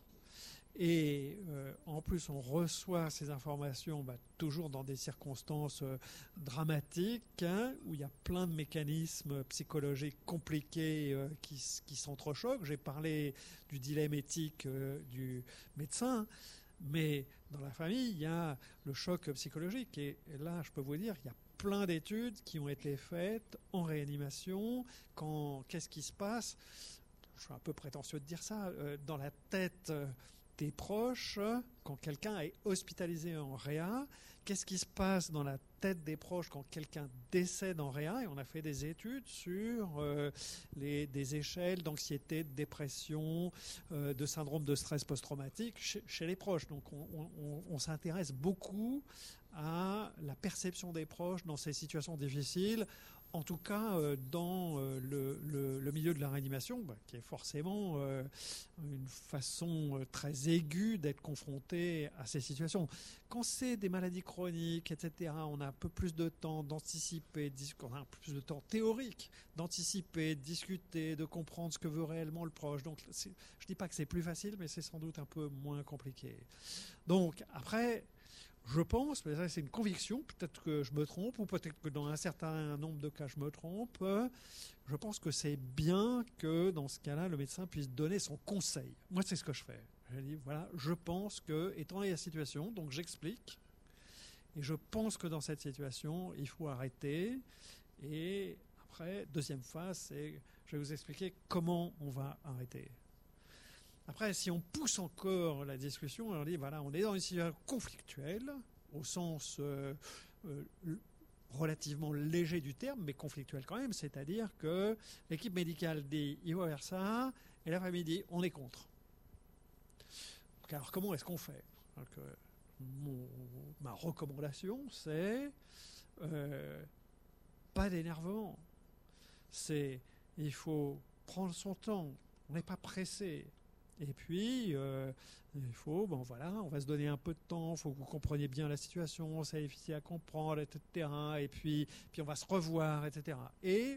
Et euh, en plus, on reçoit ces informations bah, toujours dans des circonstances euh, dramatiques, hein, où il y a plein de mécanismes psychologiques compliqués euh, qui, qui s'entrechoquent. J'ai parlé du dilemme éthique euh, du médecin, mais dans la famille, il y a le choc psychologique. Et, et là, je peux vous dire, il y a plein d'études qui ont été faites en réanimation. Quand, qu'est-ce qui se passe? Je suis un peu prétentieux de dire ça. Euh, dans la tête... Euh, des proches quand quelqu'un est hospitalisé en réa. Qu'est-ce qui se passe dans la tête des proches quand quelqu'un décède en réa? Et on a fait des études sur euh, les, des échelles d'anxiété, de dépression, euh, de syndrome de stress post-traumatique chez, chez les proches. Donc on, on, on s'intéresse beaucoup à la perception des proches dans ces situations difficiles, en tout cas euh, dans euh, le, le, le milieu de la réanimation, bah, qui est forcément euh, une façon euh, très aiguë d'être confronté à ces situations. Quand c'est des maladies chroniques, et cetera, on a un peu plus de temps d'anticiper, on a un peu plus de temps théorique d'anticiper, de discuter, de comprendre ce que veut réellement le proche. Donc je ne dis pas que c'est plus facile, mais c'est sans doute un peu moins compliqué. Donc après... Je pense, mais ça c'est une conviction, peut-être que je me trompe, ou peut-être que dans un certain nombre de cas je me trompe, je pense que c'est bien que dans ce cas-là, le médecin puisse donner son conseil. Moi, c'est ce que je fais. Je dis, voilà, je pense que, étant donné la situation, donc j'explique, et je pense que dans cette situation, il faut arrêter, et après, deuxième phase, c'est, je vais vous expliquer comment on va arrêter. Après, si on pousse encore la discussion, on dit, voilà, on est dans une situation conflictuelle, au sens euh, euh, relativement léger du terme, mais conflictuelle quand même, c'est-à-dire que l'équipe médicale dit, il va faire ça, et la famille dit, on est contre. Donc, alors, comment est-ce qu'on fait? Donc, euh, mon, ma recommandation, c'est euh, pas d'énervement. C'est, il faut prendre son temps, on n'est pas pressé. Et puis, euh, il faut, bon voilà, on va se donner un peu de temps, il faut que vous compreniez bien la situation, c'est difficile à comprendre, et cetera. Et puis, puis on va se revoir, et cetera. Et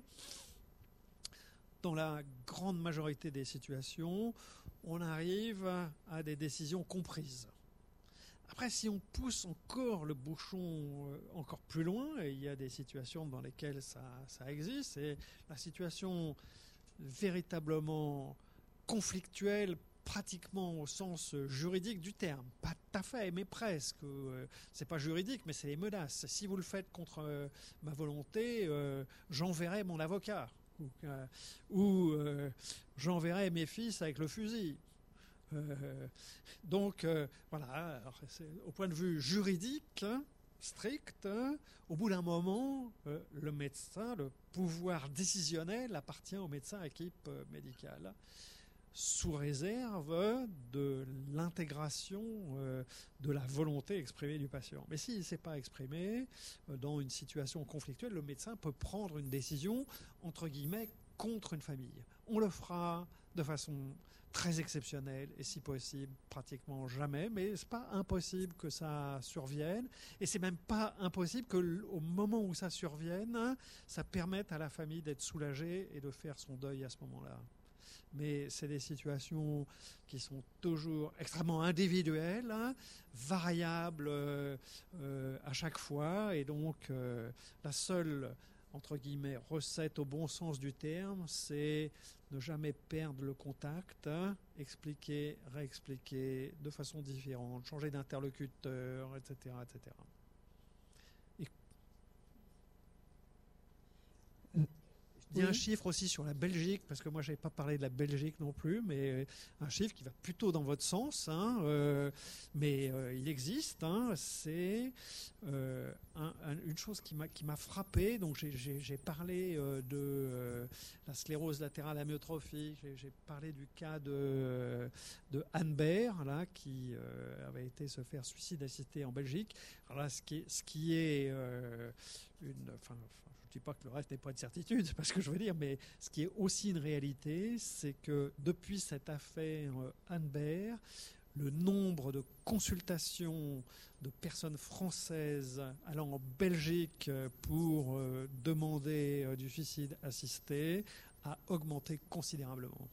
dans la grande majorité des situations, on arrive à des décisions comprises. Après, si on pousse encore le bouchon encore plus loin, et il y a des situations dans lesquelles ça, ça existe, et la situation véritablement conflictuelle, pratiquement au sens juridique du terme. Pas tout à fait, mais presque. Euh, c'est pas juridique, mais c'est les menaces. Si vous le faites contre euh, ma volonté, euh, j'enverrai mon avocat. Ou, euh, ou euh, j'enverrai mes fils avec le fusil. Euh, donc, euh, voilà. Alors, au point de vue juridique, hein, strict, hein, au bout d'un moment, euh, le médecin, le pouvoir décisionnel appartient au médecin équipe euh, médicale, sous réserve de l'intégration euh, de la volonté exprimée du patient. Mais s'il ne s'est pas exprimé, euh, dans une situation conflictuelle, le médecin peut prendre une décision, entre guillemets, contre une famille. On le fera de façon très exceptionnelle et si possible pratiquement jamais, mais ce n'est pas impossible que ça survienne et c'est même pas impossible qu'au moment où ça survienne, ça permette à la famille d'être soulagée et de faire son deuil à ce moment-là. Mais c'est des situations qui sont toujours extrêmement individuelles, hein, variables euh, euh, à chaque fois. Et donc, euh, la seule, entre guillemets, recette au bon sens du terme, c'est ne jamais perdre le contact, hein, expliquer, réexpliquer de façon différente, changer d'interlocuteur, et cetera, et cetera. Il y a un chiffre aussi sur la Belgique, parce que moi je n'avais pas parlé de la Belgique non plus, mais un chiffre qui va plutôt dans votre sens, hein, euh, mais euh, il existe, hein, c'est euh, un, un, une chose qui m'a, qui m'a frappé, donc j'ai, j'ai, j'ai parlé euh, de euh, la sclérose latérale amyotrophique, j'ai, j'ai parlé du cas de, de Anne Baer, là, qui euh, avait été se faire suicide assisté en Belgique. Alors là, ce qui est, ce qui est euh, une... Enfin, je ne dis pas que le reste n'est pas de certitude, c'est pas ce que je veux dire, mais ce qui est aussi une réalité, c'est que depuis cette affaire Anne Baer, le nombre de consultations de personnes françaises allant en Belgique pour euh, demander euh, du suicide assisté a augmenté considérablement.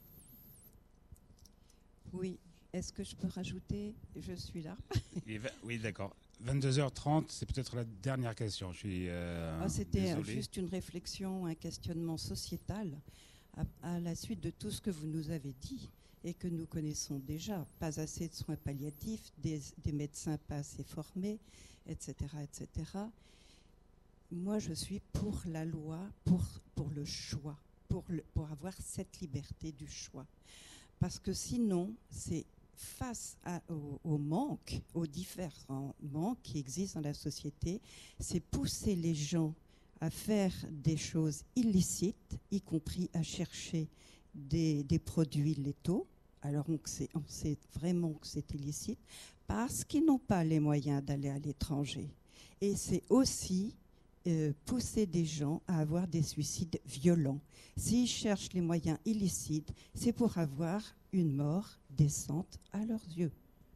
Oui, est-ce que je peux rajouter? Je suis là.
Oui, d'accord. vingt-deux heures trente, c'est peut-être la dernière question. Je suis euh,
ah, C'était
désolé.
Juste une réflexion, un questionnement sociétal à, à la suite de tout ce que vous nous avez dit et que nous connaissons déjà. Pas assez de soins palliatifs, des, des médecins pas assez formés, et cetera, et cetera. Moi, je suis pour la loi, pour, pour le choix, pour, le, pour avoir cette liberté du choix. Parce que sinon, c'est face à, au, au manque, aux différents manques qui existent dans la société, c'est pousser les gens à faire des choses illicites, y compris à chercher des, des produits létaux. Alors on sait, on sait vraiment que c'est illicite, parce qu'ils n'ont pas les moyens d'aller à l'étranger. Et c'est aussi euh, pousser des gens à avoir des suicides violents. S'ils cherchent les moyens illicites, c'est pour avoir une mort décente à leurs yeux.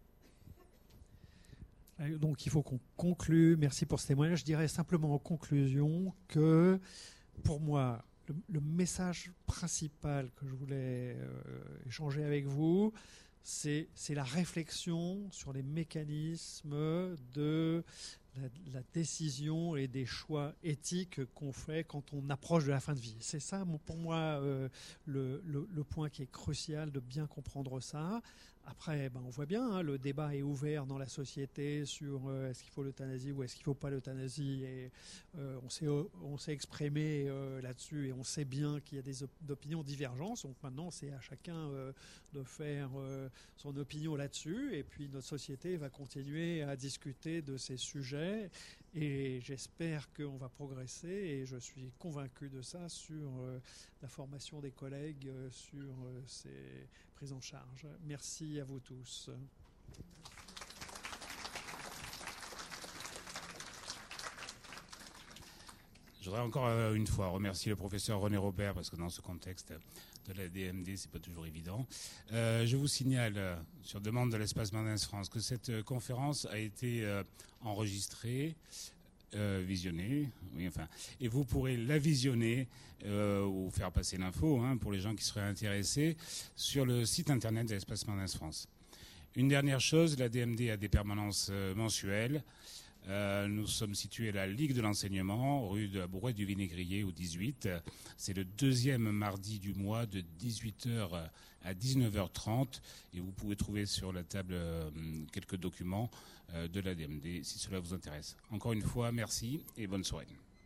Donc il faut qu'on conclue. Merci pour ce témoignage. Je dirais simplement en conclusion que pour moi, le, le message principal que je voulais euh, échanger avec vous, c'est, c'est la réflexion sur les mécanismes de la, la décision et des choix éthiques qu'on fait quand on approche de la fin de vie. C'est ça, pour moi, euh, le, le, le point qui est crucial, de bien comprendre ça. Après, ben, on voit bien, hein, le débat est ouvert dans la société sur euh, est-ce qu'il faut l'euthanasie ou est-ce qu'il ne faut pas l'euthanasie. Et euh, on s'est, on s'est exprimé euh, là-dessus et on sait bien qu'il y a des op- opinions divergentes. Donc maintenant, c'est à chacun euh, de faire euh, son opinion là-dessus. Et puis notre société va continuer à discuter de ces sujets. Et j'espère qu'on va progresser, et je suis convaincu de ça, sur euh, la formation des collègues, euh, sur euh, ces prises en charge. Merci à vous tous.
Je voudrais encore euh, une fois remercier le professeur René Robert, parce que dans ce contexte de la D M D, c'est pas toujours évident. Euh, je vous signale, euh, sur demande de l'Espace Mendès France, que cette euh, conférence a été euh, enregistrée, euh, visionnée, oui, enfin, et vous pourrez la visionner euh, ou faire passer l'info, hein, pour les gens qui seraient intéressés, sur le site internet de l'Espace Mendès France. Une dernière chose, la D M D a des permanences euh, mensuelles. Euh, nous sommes situés à la Ligue de l'Enseignement, rue de la Brouette du Vinaigrier au dix-huit. C'est le deuxième mardi du mois de dix-huit heures à dix-neuf heures trente. Et vous pouvez trouver sur la table euh, quelques documents euh, de la D M D si cela vous intéresse. Encore une fois, merci et bonne soirée.